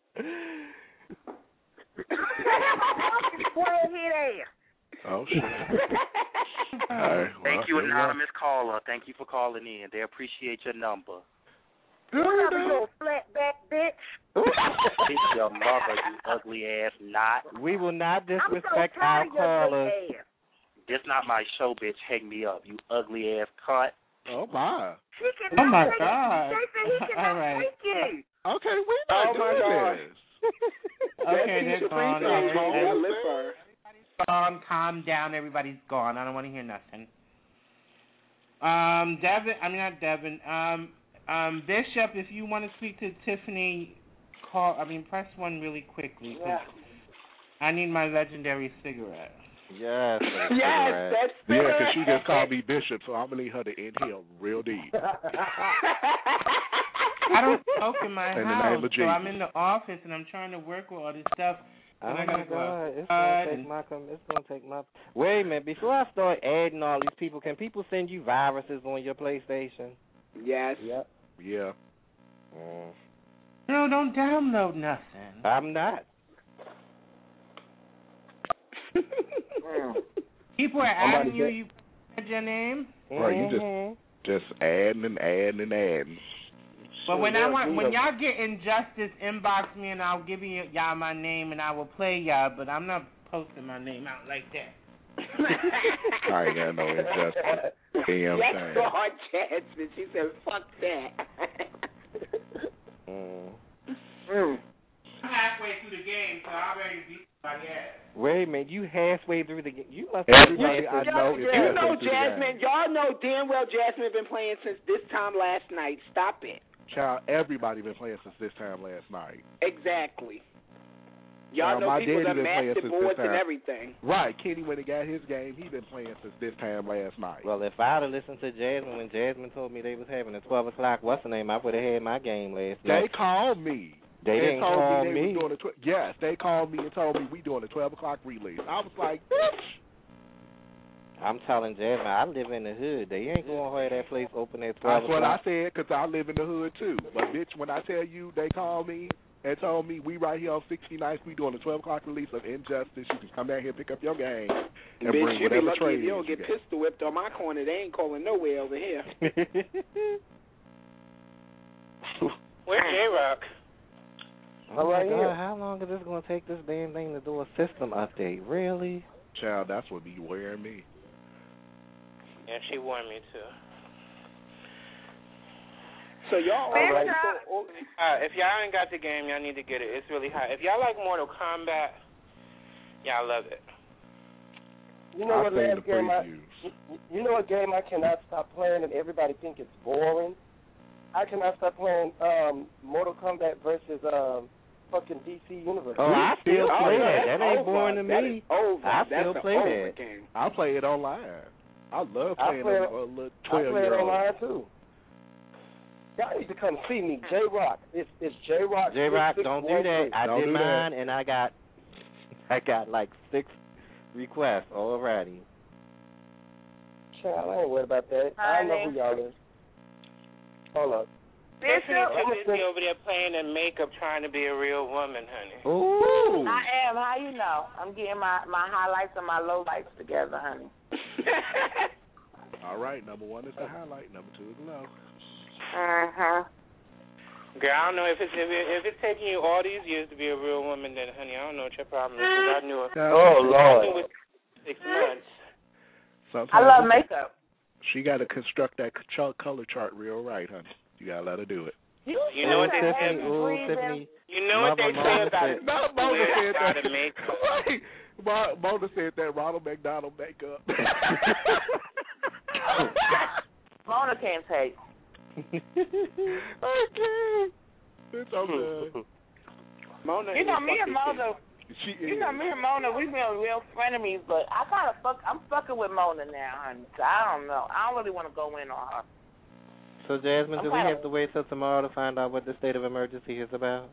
I'm square head ass. Oh, shit. All right, well, Thank you, here we go. anonymous caller. Thank you for calling in. They appreciate your number. Whatever, you old flat back bitch. It's your mother, you ugly ass knot. We will not disrespect I'm so our tired of your callers. big ass. This not my show, bitch. Hang me up, you ugly ass cunt. Oh, my. She cannot Oh, my take God. You. They said he cannot All right. take you. Okay, we not Oh, my doing God. this. Okay, they're gone. Prepaid, Every- I every- live for her. Gone. Calm down. Everybody's gone. I don't want to hear nothing. Um, Devin. I mean, not Devin. Um, um, Bishop. If you want to speak to Tiffany, call. I mean, press one really quickly. 'Cause Yeah. I need my legendary cigarette. Yes. Yes, that's Yeah, because she just called me Bishop, so I'm going to need her to inhale real deep. I don't smoke in my In the house, name of so I'm Jesus. in the office and I'm trying to work with all this stuff. Oh And I my gotta go God! It's outside gonna take and- my. com- It's gonna take my. Wait a minute! Before I start adding all these people, can people send you viruses on your PlayStation? Yes. Yep. Yeah. Mm. No, don't download nothing. I'm not. People are I'm about adding to you. get- You add your name. Right, you Mhm. just just adding and adding and adding. But when Sure, I they'll want, do when them. y'all get injustice, inbox me and I'll give you y'all my name and I will play y'all. But I'm not posting my name out like that. I ain't got no injustice. Damn Yes, thing. God, Jasmine. She said, fuck that. Mm. mm. I'm halfway through the game, so I'm ready to beat somebody ass. Wait a minute! You halfway through the game? You must. Everybody I Y'all- know is you halfway know, through the Jasmine. game. Y'all know damn well Jasmine been playing since this time last night. Stop it. Child, everybody been playing since this time last night. Exactly. Y'all Now, know my people daddy that been playing master since boards this and time. everything. Right, Kenny, when he got his game, he been playing since this time last night. Well, if I'd have listened to Jasmine when Jasmine told me they was having a twelve o'clock, what's the name? I would have had my game last They night. called me. They didn't told call me they me. was doing a tw- yes, they called me and told me we doing a twelve o'clock release. I was like, bitch. I'm telling Jasmine, I live in the hood. They ain't going to have that place open at twelve That's what I o'clock. said, because I live in the hood too. But bitch, when I tell you they called me and told me we right here on sixty-ninth, we doing a twelve o'clock release of Injustice. You can come down here and pick up your game and Bitch, bring you be whatever lucky trade if you don't you get got. pistol whipped on my corner. They ain't calling nowhere over here. Where's J-Rock? Oh my right God, here. how long is this going to take this damn thing to do a system update? Really? Child, that's what be wearing me. Yeah, she warned me too. So y'all all Bishop. right? So, Uh, if y'all ain't got the game, y'all need to get it. It's really hot. If y'all like Mortal Kombat, y'all love it. You know I've what seen last the game I previews. you know what game I cannot stop playing and everybody think it's boring? I cannot stop playing um Mortal Kombat versus um fucking D C Universe. Oh, I still oh, play yeah, that. That that's ain't boring to over. That me. is over. I That's still an play over that. game. I play it online. I love I playing play a, it- a little I twelve play it year old. online too. Y'all need to come see me, J Rock. It's it's J Rock. J Rock, don't do that. I Don't did do that. mine, and I got, I got like six, request already. Child, I ain't worried about that. I know who y'all is. Hold up. Tiffany too busy over there playing in makeup trying to be a real woman, honey. Ooh. I am. How you know? I'm getting my, my highlights and my lowlights together, honey. All right, number one is the highlight, number two is the low. Uh-huh. Girl, I don't know if it's if, it, if it's taking you all these years to be a real woman, then, honey, I don't know what your problem is. 'Cause I knew it. Oh, Lord. I knew it was six months. Sometimes I love makeup. She got to construct that ch- color chart real right, honey. You got to let her do it. You, you know what they say? Ooh, Tiffany. You know what they say about No, Mona said that. gotta make Wait, Mo- Mona said that Ronald McDonald makeup. Mona can't take. Okay. It's okay. Mona, You know is me and fucking Mona. She You is. know me and Mona. We've been real frenemies, but I kind of fuck. I'm fucking with Mona now, honey. So I don't know. I don't really want to go in on her. So, Jasmine, I'm do we kinda- have to wait till tomorrow to find out what the state of emergency is about?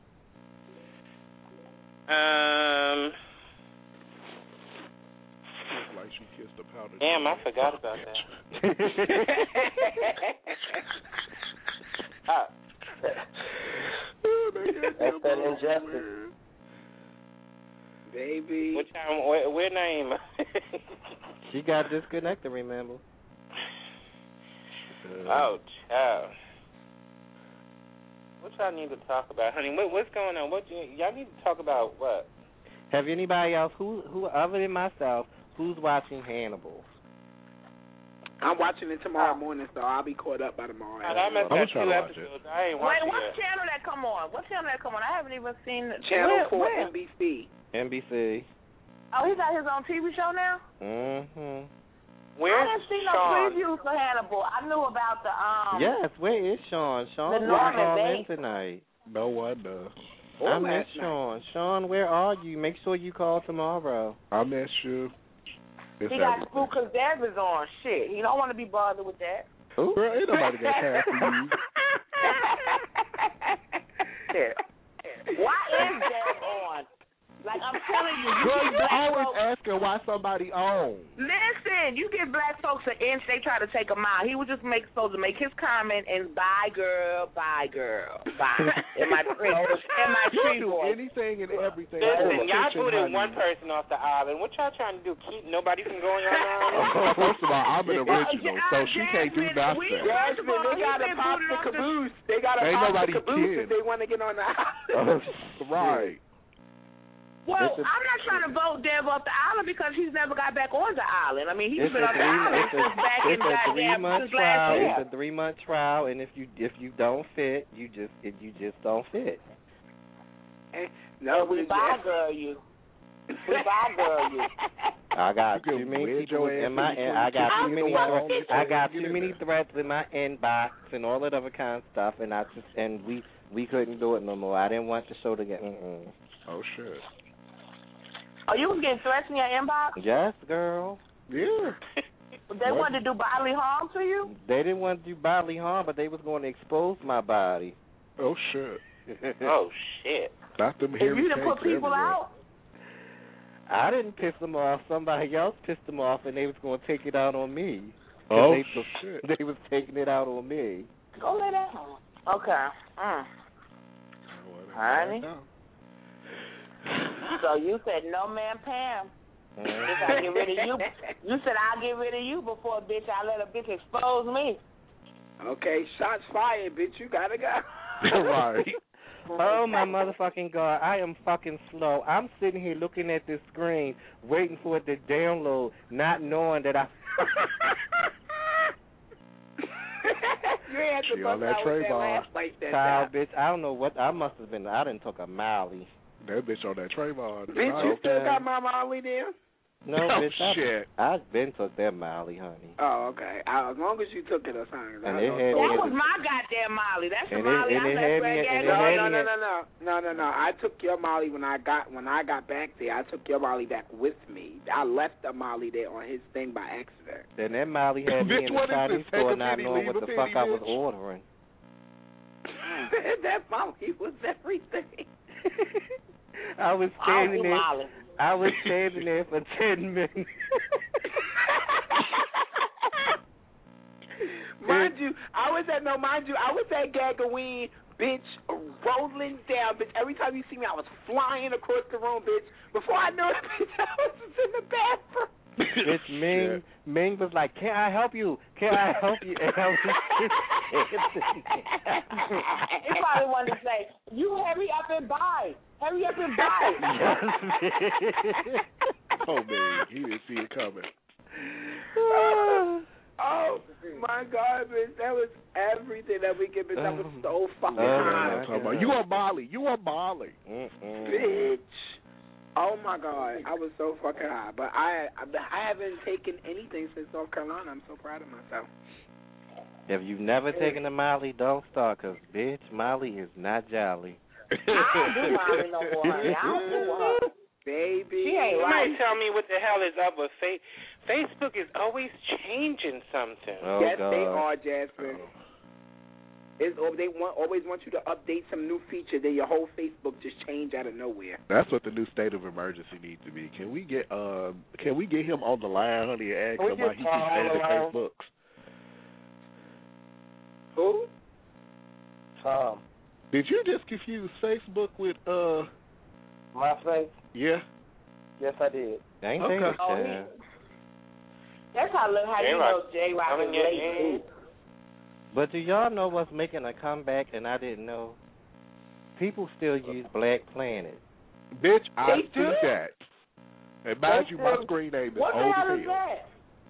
Um. Like she kissed the powder. Damn, I forgot about that. Ah. That's that injustice. Baby. What time? Where, where name? She got disconnected, remember? Oh, child. What y'all need to talk about, honey? What, what's going on? What you, y'all need to talk about? What? Have anybody else who who other than myself who's watching Hannibal? I'm watching it tomorrow morning, so I'll be caught up by tomorrow. God, I missed I'm that trying two to watch episodes. I ain't Wait, watching what it. channel that come on? What channel that come on? I haven't even seen it. Channel where, four, where? N B C. N B C. Oh, he got his own T V show now? Mm-hmm. Where's I didn't see no Sean? previews for Hannibal. I knew about the um. Yes, where is Sean? Sean The didn't Norman call in Bates. tonight. No wonder. I miss Sean. Sean, where are you? Make sure you call tomorrow. I miss you. It's He got everything. spooked because Dev is on. Shit, he don't want to be bothered with that. Who? Girl, ain't nobody got time for you. Shit. Why is Dev on? Like, I'm telling you, you Girl, get you black always folks. asking why somebody on. Listen, you give black folks an inch, they try to take a mile. He was just make, supposed to make his comment and bye, girl, bye, girl, bye. In my tree, in my tree You do voice. anything and everything. Listen, y'all Attention, booted honey. one person off the island. What y'all trying to do? Keep nobody from going on the island? Oh, first of all, I'm an original, so she can't do nothing. Jasmine, they got to pop the caboose. They got to Ain't pop nobody the caboose kid. if they want to get on the island. Right. Well, It's a- I'm not trying to vote Dev off the island because he's never got back on the island. I mean, he's It's been a on the three, island it's a, since back in it's a three goddamn month since last trial. year. It's a three month trial, and if you if you don't fit, you just if you just don't fit. No, we buy girl you. We buy girl you. I got You can too many wedge people your ass in my in in, before I you got get too in many the wall. threats. Get I in got there. too many threats in my inbox and all that other kind of stuff, and I just and we we couldn't do it no more. I didn't want the show to get. Mm-mm. Oh shit. Oh, you was getting threats in your inbox? Yes, girl. Yeah. They What? wanted to do bodily harm to you? They didn't want to do bodily harm, but they was going to expose my body. Oh shit. Oh, shit. Not them If hairy you done put cakes people everywhere. out? I didn't piss them off. Somebody else pissed them off, and they was going to take it out on me. 'Cause Oh they, shit. They was taking it out on me. Go lay down. Okay. Mm. Honey? So you said no man Pam. If I get rid of you, you said I'll get rid of you before, bitch, I let a bitch expose me. Okay, shots fired, bitch. You gotta go. Right. Oh, my motherfucking God. I am fucking slow. I'm sitting here looking at this screen, waiting for it to download, not knowing that I... You ain't had to She bust on that out with tray that bar. last fight that Child, time. bitch, I don't know what... I must have been... I didn't took a Molly. That bitch on that Trayvon. Bitch, you still got my Molly there? No, Oh, bitch, I, shit. I've been took that Molly, honey. Oh, okay. Uh, as long as you took it or something. And I it don't had know. me That was my goddamn Molly. That's the And it- Molly and I it let had Greg me- and it Gagnon had No, on. no, no, no, no, no, no, no. I took your Molly when I got when I got back there. I took your Molly back with me. I left the Molly there on his thing by accident. Then that Molly had me Bitch, in what the is Chinese this? Take store a not penny, knowing leave what a the fuck penny, I was bitch. ordering. That Molly was everything. I was I don't standing do there. Molly. I was standing there for ten minutes. Mind you, I was at no, mind you, I was at Gagaween, bitch, rolling down, bitch. Every time you see me, I was flying across the room, bitch. Before I knew it, bitch, I was just in the bathroom. Bitch, Ming, Ming was like, "Can I help you? Can I help you?" And I was just He probably wanted to say, "You hurry up and buy, hurry up and buy." Oh man, he didn't see it coming. Oh my God, bitch, that was everything that we get, bitch. That was so fucking Oh, high. about, you on Molly? You on Molly? Bitch. Oh my God, I was so fucking high. But I, I, I haven't taken anything since North Carolina. I'm so proud of myself. If you've never taken a Molly, don't start, cause bitch, Molly is not jolly. I don't do Molly no more. honey. I don't do her. Baby. She ain't Somebody right. tell me what the hell is up with fa- Facebook is always changing something. Oh, yes, God. they are, Jasper. It's, oh, they want always want you to update some new feature, then your whole Facebook just change out of nowhere. That's what the new state of emergency needs to be. Can we get uh, can we get him on the line, honey, and ask Can we him how get he Tom keeps on the adding line? Facebooks? Who? Tom. Did you just confuse Facebook with uh? MySpace? Yeah. Yes, I did. Ain't Okay. they? Oh, he, that's how look how you J-Rock. know J Rock I'm is in your late. end. But do y'all know what's making a comeback and I didn't know? People still use Black Planet. Bitch, I They see do? that. And mind They you, my still- screen name is What the old hell as is hell. that?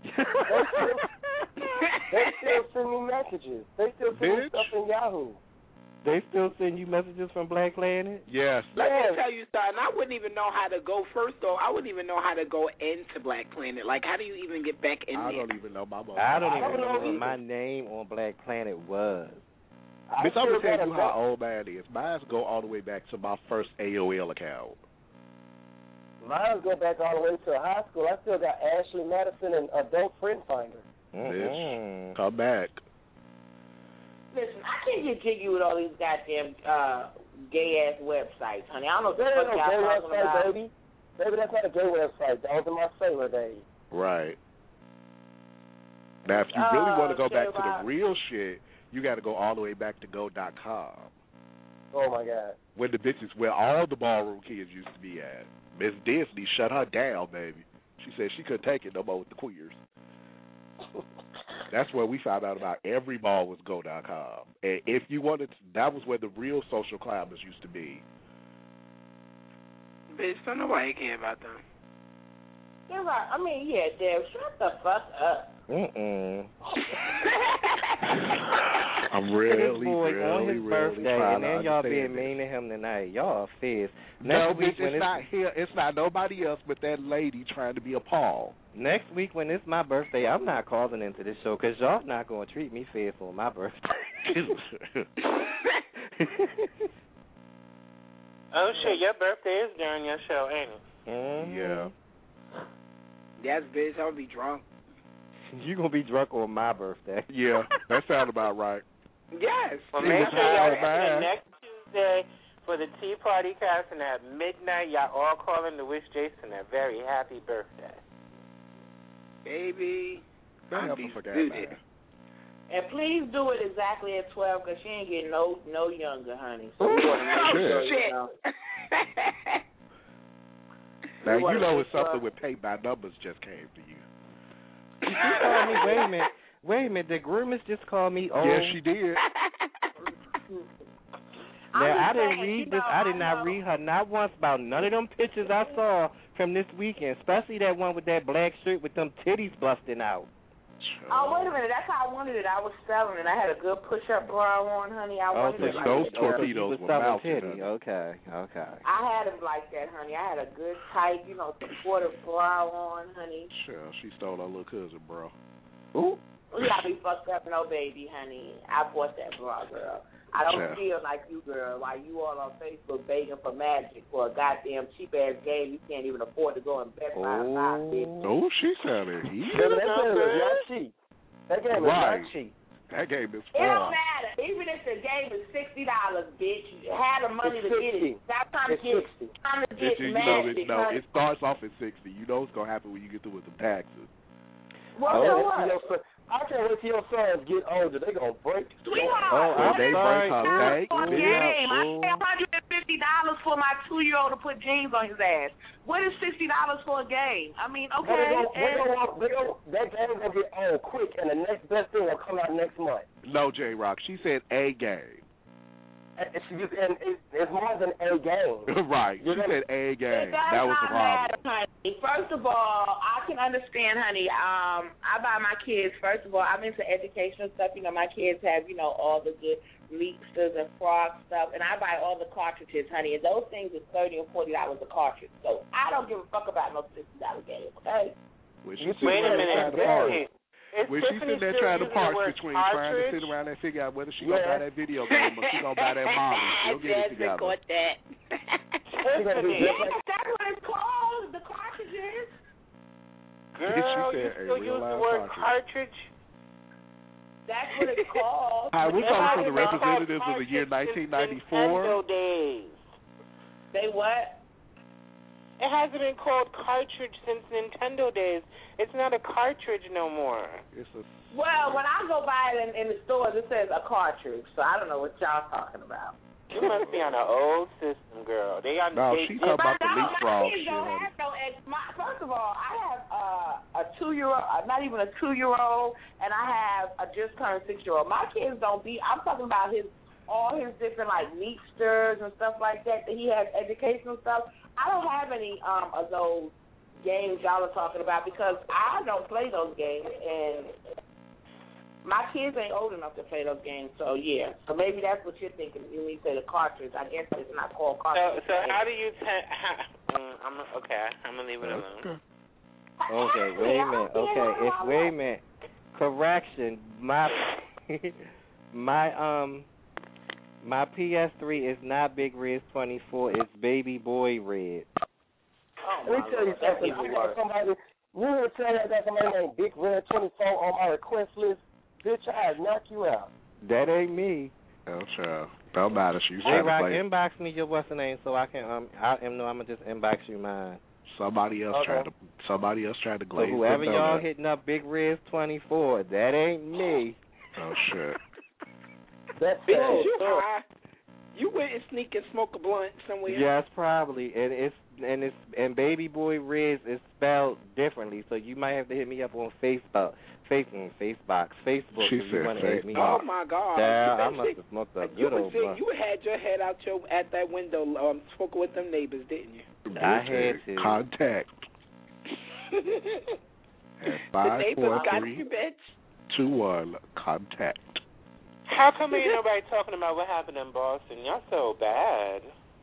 They still send me messages. They still send me Bitch. stuff in Yahoo. They still send you messages from Black Planet? Yes. Let Yes. me tell you something. I wouldn't even know how to go. First though, I wouldn't even know how to go into Black Planet. Like, how do you even get back in I there? don't even know my mother. I don't I even don't know know what either. my name on Black Planet was. I Bitch, I'm still gonna tell got you a how back- old mine is. Mine's go all the way back to my first A O L account. Mine go back all the way to high school. I still got Ashley Madison and Adult Friend Finder. Mm-mm. Bitch, come back. Listen, I can't get jiggy with all these goddamn uh, gay ass websites, honey. I don't know what the There ain't fuck no y'all gay talking website, about. baby. Baby, that's not a gay website. That was in my sailor days. Right. Now, if you really Oh, want to go back to J-Rock. the real shit, you got to go all the way back to go dot com. Oh, my God. When the bitches, where all the ballroom kids used to be at. Miss Disney shut her down, baby. She said she couldn't take it no more with the queers. That's where we found out about every ball was go dot com. And if you wanted to, that was where the real social climbers used to be. Bitch, don't nobody care about them. They're like, I mean, yeah, Deb, shut the fuck up. Mm-mm. I'm His really, boy really, on his really birthday, trying and to then y'all understand being mean to him tonight. Y'all fierce. No, Next week bitch, when it's not here. It's not nobody else but that lady trying to be a Paul. Next week when it's my birthday, I'm not calling into this show because y'all not going to treat me fair for my birthday. Oh shit, your birthday is during your show, ain't it? Mm-hmm. Yeah. Yes, bitch, I would be drunk. You going to be drunk on my birthday. Yeah, that sounds about right. Yes. Well, She make was sure y'all high, tune in man. next Tuesday for the Tea Party Cast, and at midnight, y'all all calling to wish Jason a very happy birthday. Baby, Damn, I'll I be forgot, suited. man. And please do it exactly at twelve, because she ain't getting no no younger, honey. So Ooh, we want to make oh, sure, shit. you know. Now, We wanna you know make it's something sure- with pay by numbers just came to you. She called me, wait a minute. Wait a minute, did Grimace just call me old? Yes, she did. Now, I'm I just didn't saying, read you this. know, I did I not know. read her not once about none of them pictures I saw from this weekend, especially that one with that black shirt with them titties busting out. Oh, wait a minute. That's how I wanted it. I was selling it. I had a good push-up bra on, honey. I Oh, wanted so it she- like those that. torpedoes was were selling mounted, titty. honey. Okay, okay. I had them like that, honey. I had a good, tight, you know, supportive bra on, honey. Sure, she stole her little cousin, bro. Ooh. You got me fucked up, no baby, honey. I bought that bra, girl. I don't Sure. feel like you, girl. While you all on Facebook begging for magic for a goddamn cheap-ass game you can't even afford to go and bet by a five, bitch. Oh, she sounded heated Baby, that about game is that. not cheap. That game is Right. not cheap. That game is It don't fun. matter. It even if the game is sixty dollars, bitch, have the money It's to get sixty. it. Stop trying to It's get sixty. trying to It, get you mad know, it, because no, it starts off at sixty. You know what's gonna happen when you get through with the taxes. well, I so can't wait till what? your son- I can't wait till your sons get older. They gonna break. Sweetheart, Oh, what they is break her bank. for a Yeah. game? I Ooh. pay one hundred and fifty dollars for my two year old to put jeans on his ass. What is sixty dollars for a game? I mean, okay. They gonna, they and- gonna, they gonna, that game gonna get old quick, and the next best thing will come out next month. No, J Rock. She said a game. And it's, and it's, it's more than a game. Right. She You're gonna- said a game. It does That was not the problem. matter, honey. First of all, I can understand, honey. Um, I buy my kids. First of all, I'm into educational stuff. You know, my kids have, you know, all the good leapsters and frog stuff, and I buy all the cartridges, honey. And those things is thirty or forty dollars a cartridge. So I don't give a fuck about no sixty dollar game. Okay. When she Wait sitting a there minute. trying to parse, Is when she Tiffany sitting there still trying to using the parse word between trying to cartridge? sit around and figure out whether she Yeah. gonna buy that video game or she gonna buy that Molly, she'll get it Jasmine together. caught that. She gonna be Yeah, just like, that's what it's called. The cartridges. Girl, She you said a still real use the live word cartridge. cartridge? That's what it's called. Hi, we're talking to the Everybody knows representatives of the year cartridge nineteen since ninety-four. Nintendo days. They what? It hasn't been called cartridge since Nintendo days. It's not a cartridge no more. It's a Well, when I go buy it in, in the stores, it says a cartridge, so I don't know what y'all talking about. You must be on an old system, girl. They on No, they, she they, talking about the No, leapfrog my kids shit, don't honey. have no ex. My, first of all, I have uh, a two-year-old, uh, not even a two-year-old, and I have a just turned six-year-old. My kids don't be. I'm talking about his all his different like leapsters and stuff like that. That he has educational stuff. I don't have any um of those games y'all are talking about because I don't play those games and. My kids ain't old enough to play those games, so yeah. So maybe that's what you're thinking when you say the cartridge. I guess it's not called so cartridge. so how do you te- how, mm, I'm okay. I'm gonna leave it alone. Okay, wait a minute. Okay, it's wait a minute. Correction. My my um my P S three is not Big Red twenty-four. It's Baby Boy Red. Oh, let me tell you something. I got somebody. You heard tell me I got somebody named Big Red twenty-four on my request list. Bitch, I'd knock you out. That ain't me. Oh, child. Don't matter. She's Hey, trying to Rock, play. inbox me your what's the name so I can um I am no I'm gonna just inbox you mine. Somebody else Okay. trying to. Somebody else trying to So glaze. whoever the y'all donut. hitting up Big Riz twenty-four, that ain't me. Oh shit. That's Bitch, sad. you high. You went and sneak and smoke a blunt somewhere. Yes, probably, and it's and it's and Baby Boy Riz is spelled differently, so you might have to hit me up on Facebook, Facebook, Facebook, Facebook. She if you said want to hit me Oh up. my God! Yeah, You I been must sick- have smoked a You good was old sick. blunt. You had your head out your at that window, um, spoken with them neighbors, didn't you? I had to. Contact at The five neighbors four got three you, bitch. two one. Contact. How come ain't nobody talking about what happened in Boston? Y'all so bad.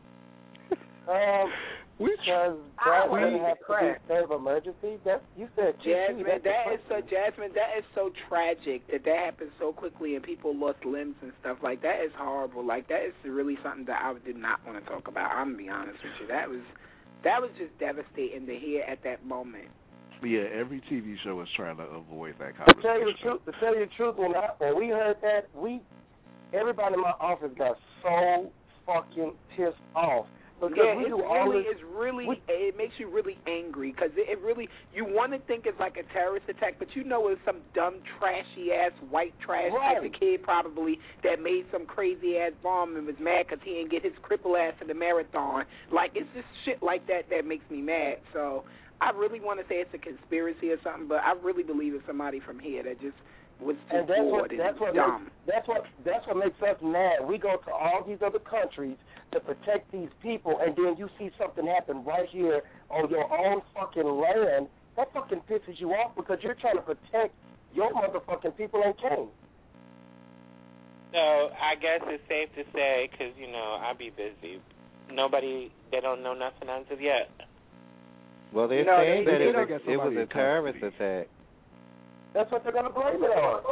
Um, Which because I that would wouldn't have to be crack. state of emergency. That's you said Q T, Jasmine, that's that is so depressing. Jasmine, that is so tragic that that happened so quickly and people lost limbs and stuff. Like that is horrible. Like that is really something that I did not want to talk about. I'm gonna be honest with you. That was that was just devastating to hear at that moment. Yeah, every T V show is trying to avoid that To tell you the conversation. truth, to tell you the truth, when I, when we heard that, we everybody in my office got so fucking pissed off because Yeah, we it's do all really, this. it's really, we- it makes you really angry because it, it really, you want to think it's like a terrorist attack, but you know it's some dumb, trashy ass white trash type Right. of kid probably that made some crazy ass bomb and was mad because he didn't get his cripple ass in the marathon. Like it's just shit like that that makes me mad. So I really want to say it's a conspiracy or something, but I really believe it's somebody from here that just was just And that's what bored and that's what dumb. makes, that's what that's what makes us mad. We go to all these other countries to protect these people, and then you see something happen right here on your own fucking land. That fucking pisses you off because you're trying to protect your motherfucking people and can't. So I guess it's safe to say, because, you know, I be busy. Nobody, they don't know nothing as of yet. Well, they're No, saying they- that they it don't was, get it was somebody a in terrorist custody. attack. That's what they're gonna blame it on.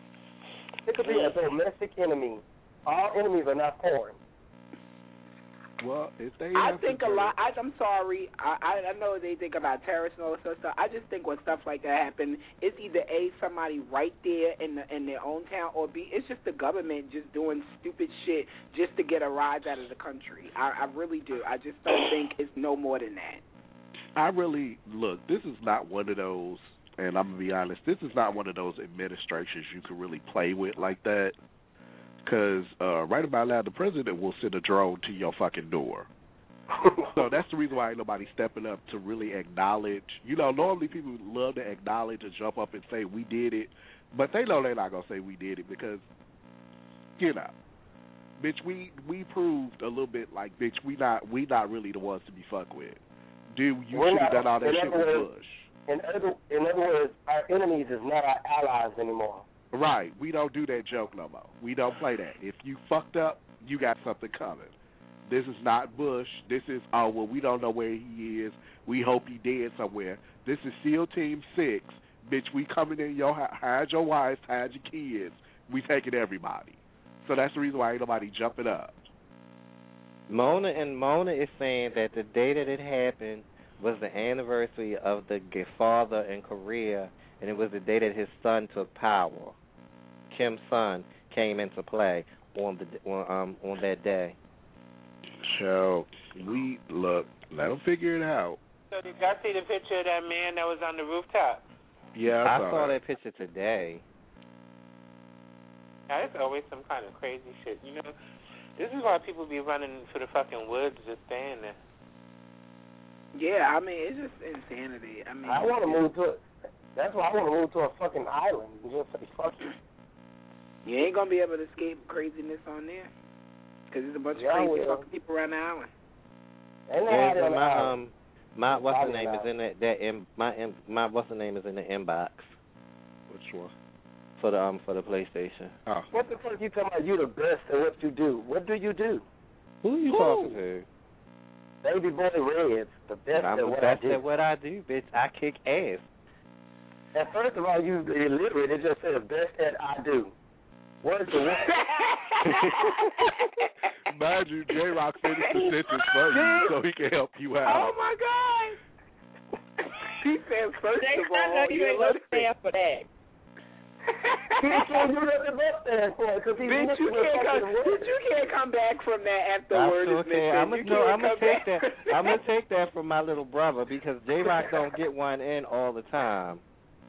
It could be a domestic enemy. All enemies are not foreign. Well, if they I have think to a do- lot. I, I'm sorry. I, I I know they think about terrorists and all this stuff. I just think when stuff like that happen, it's either A, somebody right there in the, in their own town, or B, it's just the government just doing stupid shit just to get a rise out of the country. I, I really do. I just don't think it's no more than that. I really look. This is not one of those, and I'm gonna be honest. This is not one of those administrations you can really play with like that. Because uh, right about now, the president will send a drone to your fucking door. So that's the reason why ain't nobody stepping up to really acknowledge. You know, normally people love to acknowledge and jump up and say we did it, but they know they're not gonna say we did it because, you know, bitch, we we proved a little bit like bitch, we not we not really the ones to be fucked with. Dude, you We're should have not- done all that in shit other with words- Bush. In other, in other words, our enemies is not our allies anymore. Right. We don't do that joke no more. We don't play that. If you fucked up, you got something coming. This is not Bush. This is, oh, well, we don't know where he is. We hope he dead somewhere. This is SEAL Team six. Bitch, we coming in your house. Hide your wives, hide your kids. We taking everybody. So that's the reason why ain't nobody jumping up. Mona and Mona is saying that the day that it happened was the anniversary of the g- father in Korea, and it was the day that his son took power. Kim's son came into play on the on, um on that day. So we look. Let them figure it out. So did y'all see the picture of that man that was on the rooftop? Yeah, I I saw saw that. that picture today. Now, there's always some kind of crazy shit. You know, this is why people be running for the fucking woods just staying there. Yeah, I mean, it's just insanity. I mean, I want to move to. That's why I want to move to a fucking island and just say fuck you. You ain't gonna be able to escape craziness on there, because there's a bunch Yeah, I of crazy will. fucking people around the island. Ain't no Yeah, hiding on the my island. um my what's the Hiding name on is the in that that in, my in, my what's the name is in the inbox Which one? for the um for the PlayStation. Oh. What the fuck you talking about? You the best at what you do. What do you do? Who you Who? talking to? Baby boy Reds, the best I'm at the what best I do. at what I do, bitch. I kick ass. And first of all, you illiterate. It just says best at I do. What is the word? Mind you, J Rock finished the sentence for you so he can help you Oh out. my God! He said first Jay, of I all, know you ain't gonna illiterate. stand for that. He's saying you the best stand for it because he's Bitch, you missing the can't come. fucking word. Bitch, you can't come back from that after I word sure is can. missing. I'm You gonna no, can't I'm gonna come take back. that. I'm gonna take that from my little brother because J Rock don't get one in all the time.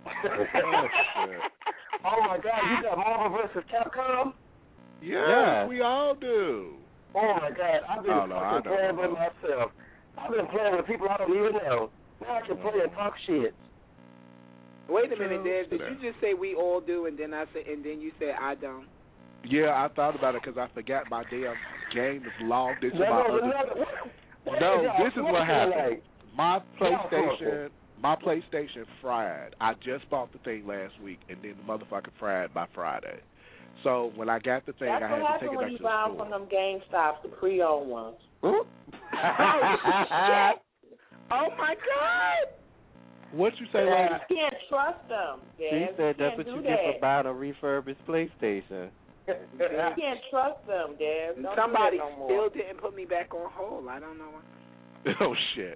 Oh my God, you got Marvel versus Capcom? Yes, Yes. we all do. Oh my God, I've been Oh, no, I fucking don't playing know. with myself. I've been playing with people I don't even know. Now I can play and talk shit. Wait a minute, True. Dad. Did you just say we all do, and then I said, and then you said I don't? Yeah, I thought about it because I forgot my damn game is logged into No, my no, other. no, what- what No, y'all this is what smoking happened. like? My Y'all PlayStation, smoking. my PlayStation fried. I just bought the thing last week, and then the motherfucker fried by Friday. So when I got the thing, That's I what had to take happened it when back you to the buy store. from them GameStops, the pre-owned ones. Oh shit! Oh my God! What you say, You lady? can't trust them, She Dad. said you that's can't what do you that. get for buying a refurbished PlayStation. You can't trust them, Dad. Don't Somebody do that no more. still didn't put me back on hold. I don't know why. Oh shit!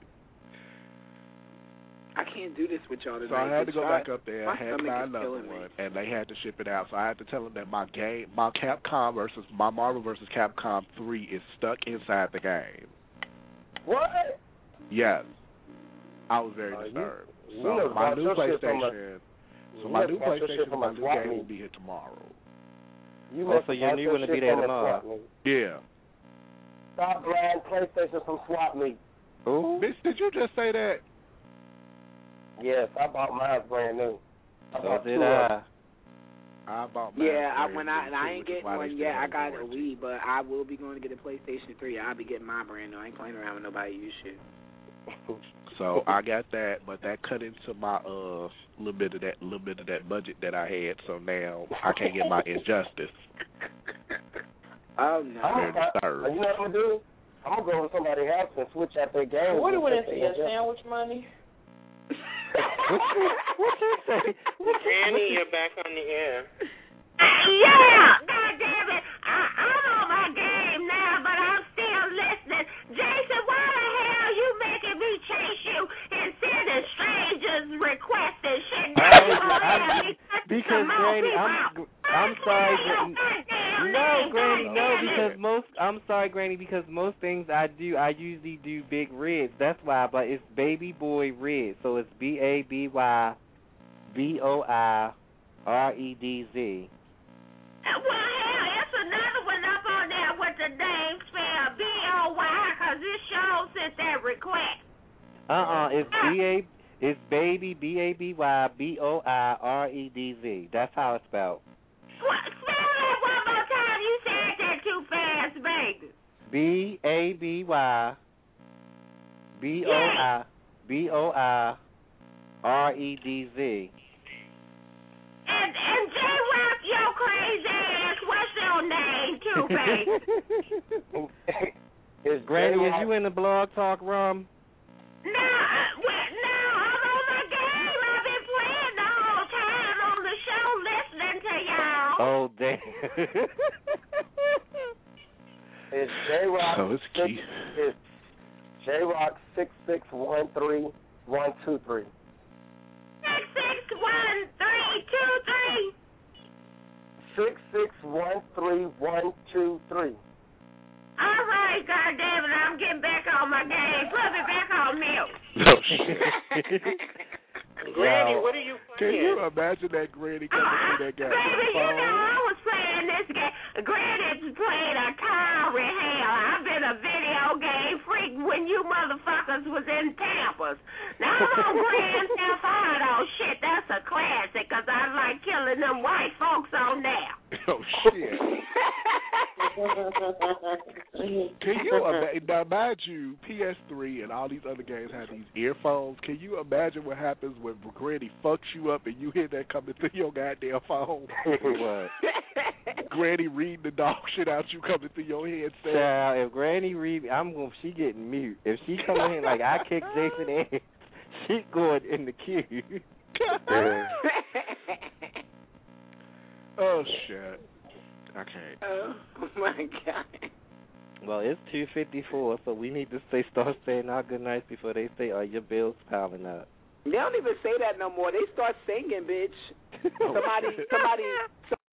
I can't do this with y'all tonight. So I had to Good go shot. back up there. My I had to stomach buy is another killing me. one, and they had to ship it out. So I had to tell them that my game, my Capcom versus my Marvel versus Capcom three is stuck inside the game. What? Yes, I was very Oh, you- disturbed. you So must my bought new your shit from a- PlayStation, so you my must new bought your shit PlayStation, from my a new swap game meet. will be here tomorrow. You Oh, must so have your bought new your one will be shit there from a tomorrow. swap meet. Yeah. Stop buying PlayStation from swap meet. Who? Bitch, did you just say that? Yes, I bought mine brand new. I So bought did two of them. I bought mine. Yeah, I, brand when new, I and I too, ain't which is getting why they one still yet. I have got a warranty. Wii, but I will be going to get a PlayStation three. I'll be getting mine brand new. I ain't playing around with nobody use shit. So I got that, but that cut into my uh little bit of that little bit of that budget that I had. So now I can't get my Injustice. Oh no! I'm Very gonna, disturbed. you know what I'm gonna do? I'm gonna go to somebody's house and switch out their game. What do with we the see? Your Injustice. sandwich money? What you, what you say? What you, Annie, you're back on the air. Yeah! God damn it! I, I'm on my game now, but I'm still listening. because Granny, I'm I'm sorry. No, Granny, no, because most I'm sorry, Granny, because most things I do, I usually do Big Reds. That's why, but it's Baby Boy Red, so it's B A B Y B O I R E D Z. Well, hell, it's another one up on there with the name spelled B O Y, because this show sent that request. Uh-uh, it's B A it's Baby B A B Y B O I R E D Z. That's how it's spelled. What? Spell that one more time. You said that too fast, baby. B A B Y B O I B O I R E D Z. And and J-Rock, your crazy ass, what's your name too, baby? Is Granny, is you in the blog talk room? No, uh, well, no, I'm on my game. I've been playing the whole time on the show listening to y'all. Oh, damn. It's J-Rock. Oh, it's key. It's J-Rock six six one three one two three. Six six one three two three. Six six one three one two three. All right, goddammit, I'm getting back on my game. Put me back on mute. No shit. Granny, what are you Can playing? you imagine that Granny coming through that guy? Baby, you know I was playing this game. Granny's played Atari. Hell, I've been a video game freak when you motherfuckers was in Tampa's. Now I'm on Grand Theft Auto. Shit, that's a classic, because I like killing them white folks on there. Oh, shit. Can you imagine? Now, mind you, P S three and all these other games have these earphones. Can you imagine what happens when Granny fucks you up and you hear that coming through your goddamn phone? What? Granny reading the dog shit out you coming through your headset. Child, if Granny read, I'm going. She getting mute. If she come in like I kicked Jason in, she going in the queue. Oh shit. Okay. Oh my God. Well, it's two fifty-four, so we need to say start saying our good nights before they say, "Are your bills piling up?" They don't even say that no more. They start singing, bitch. Somebody, somebody,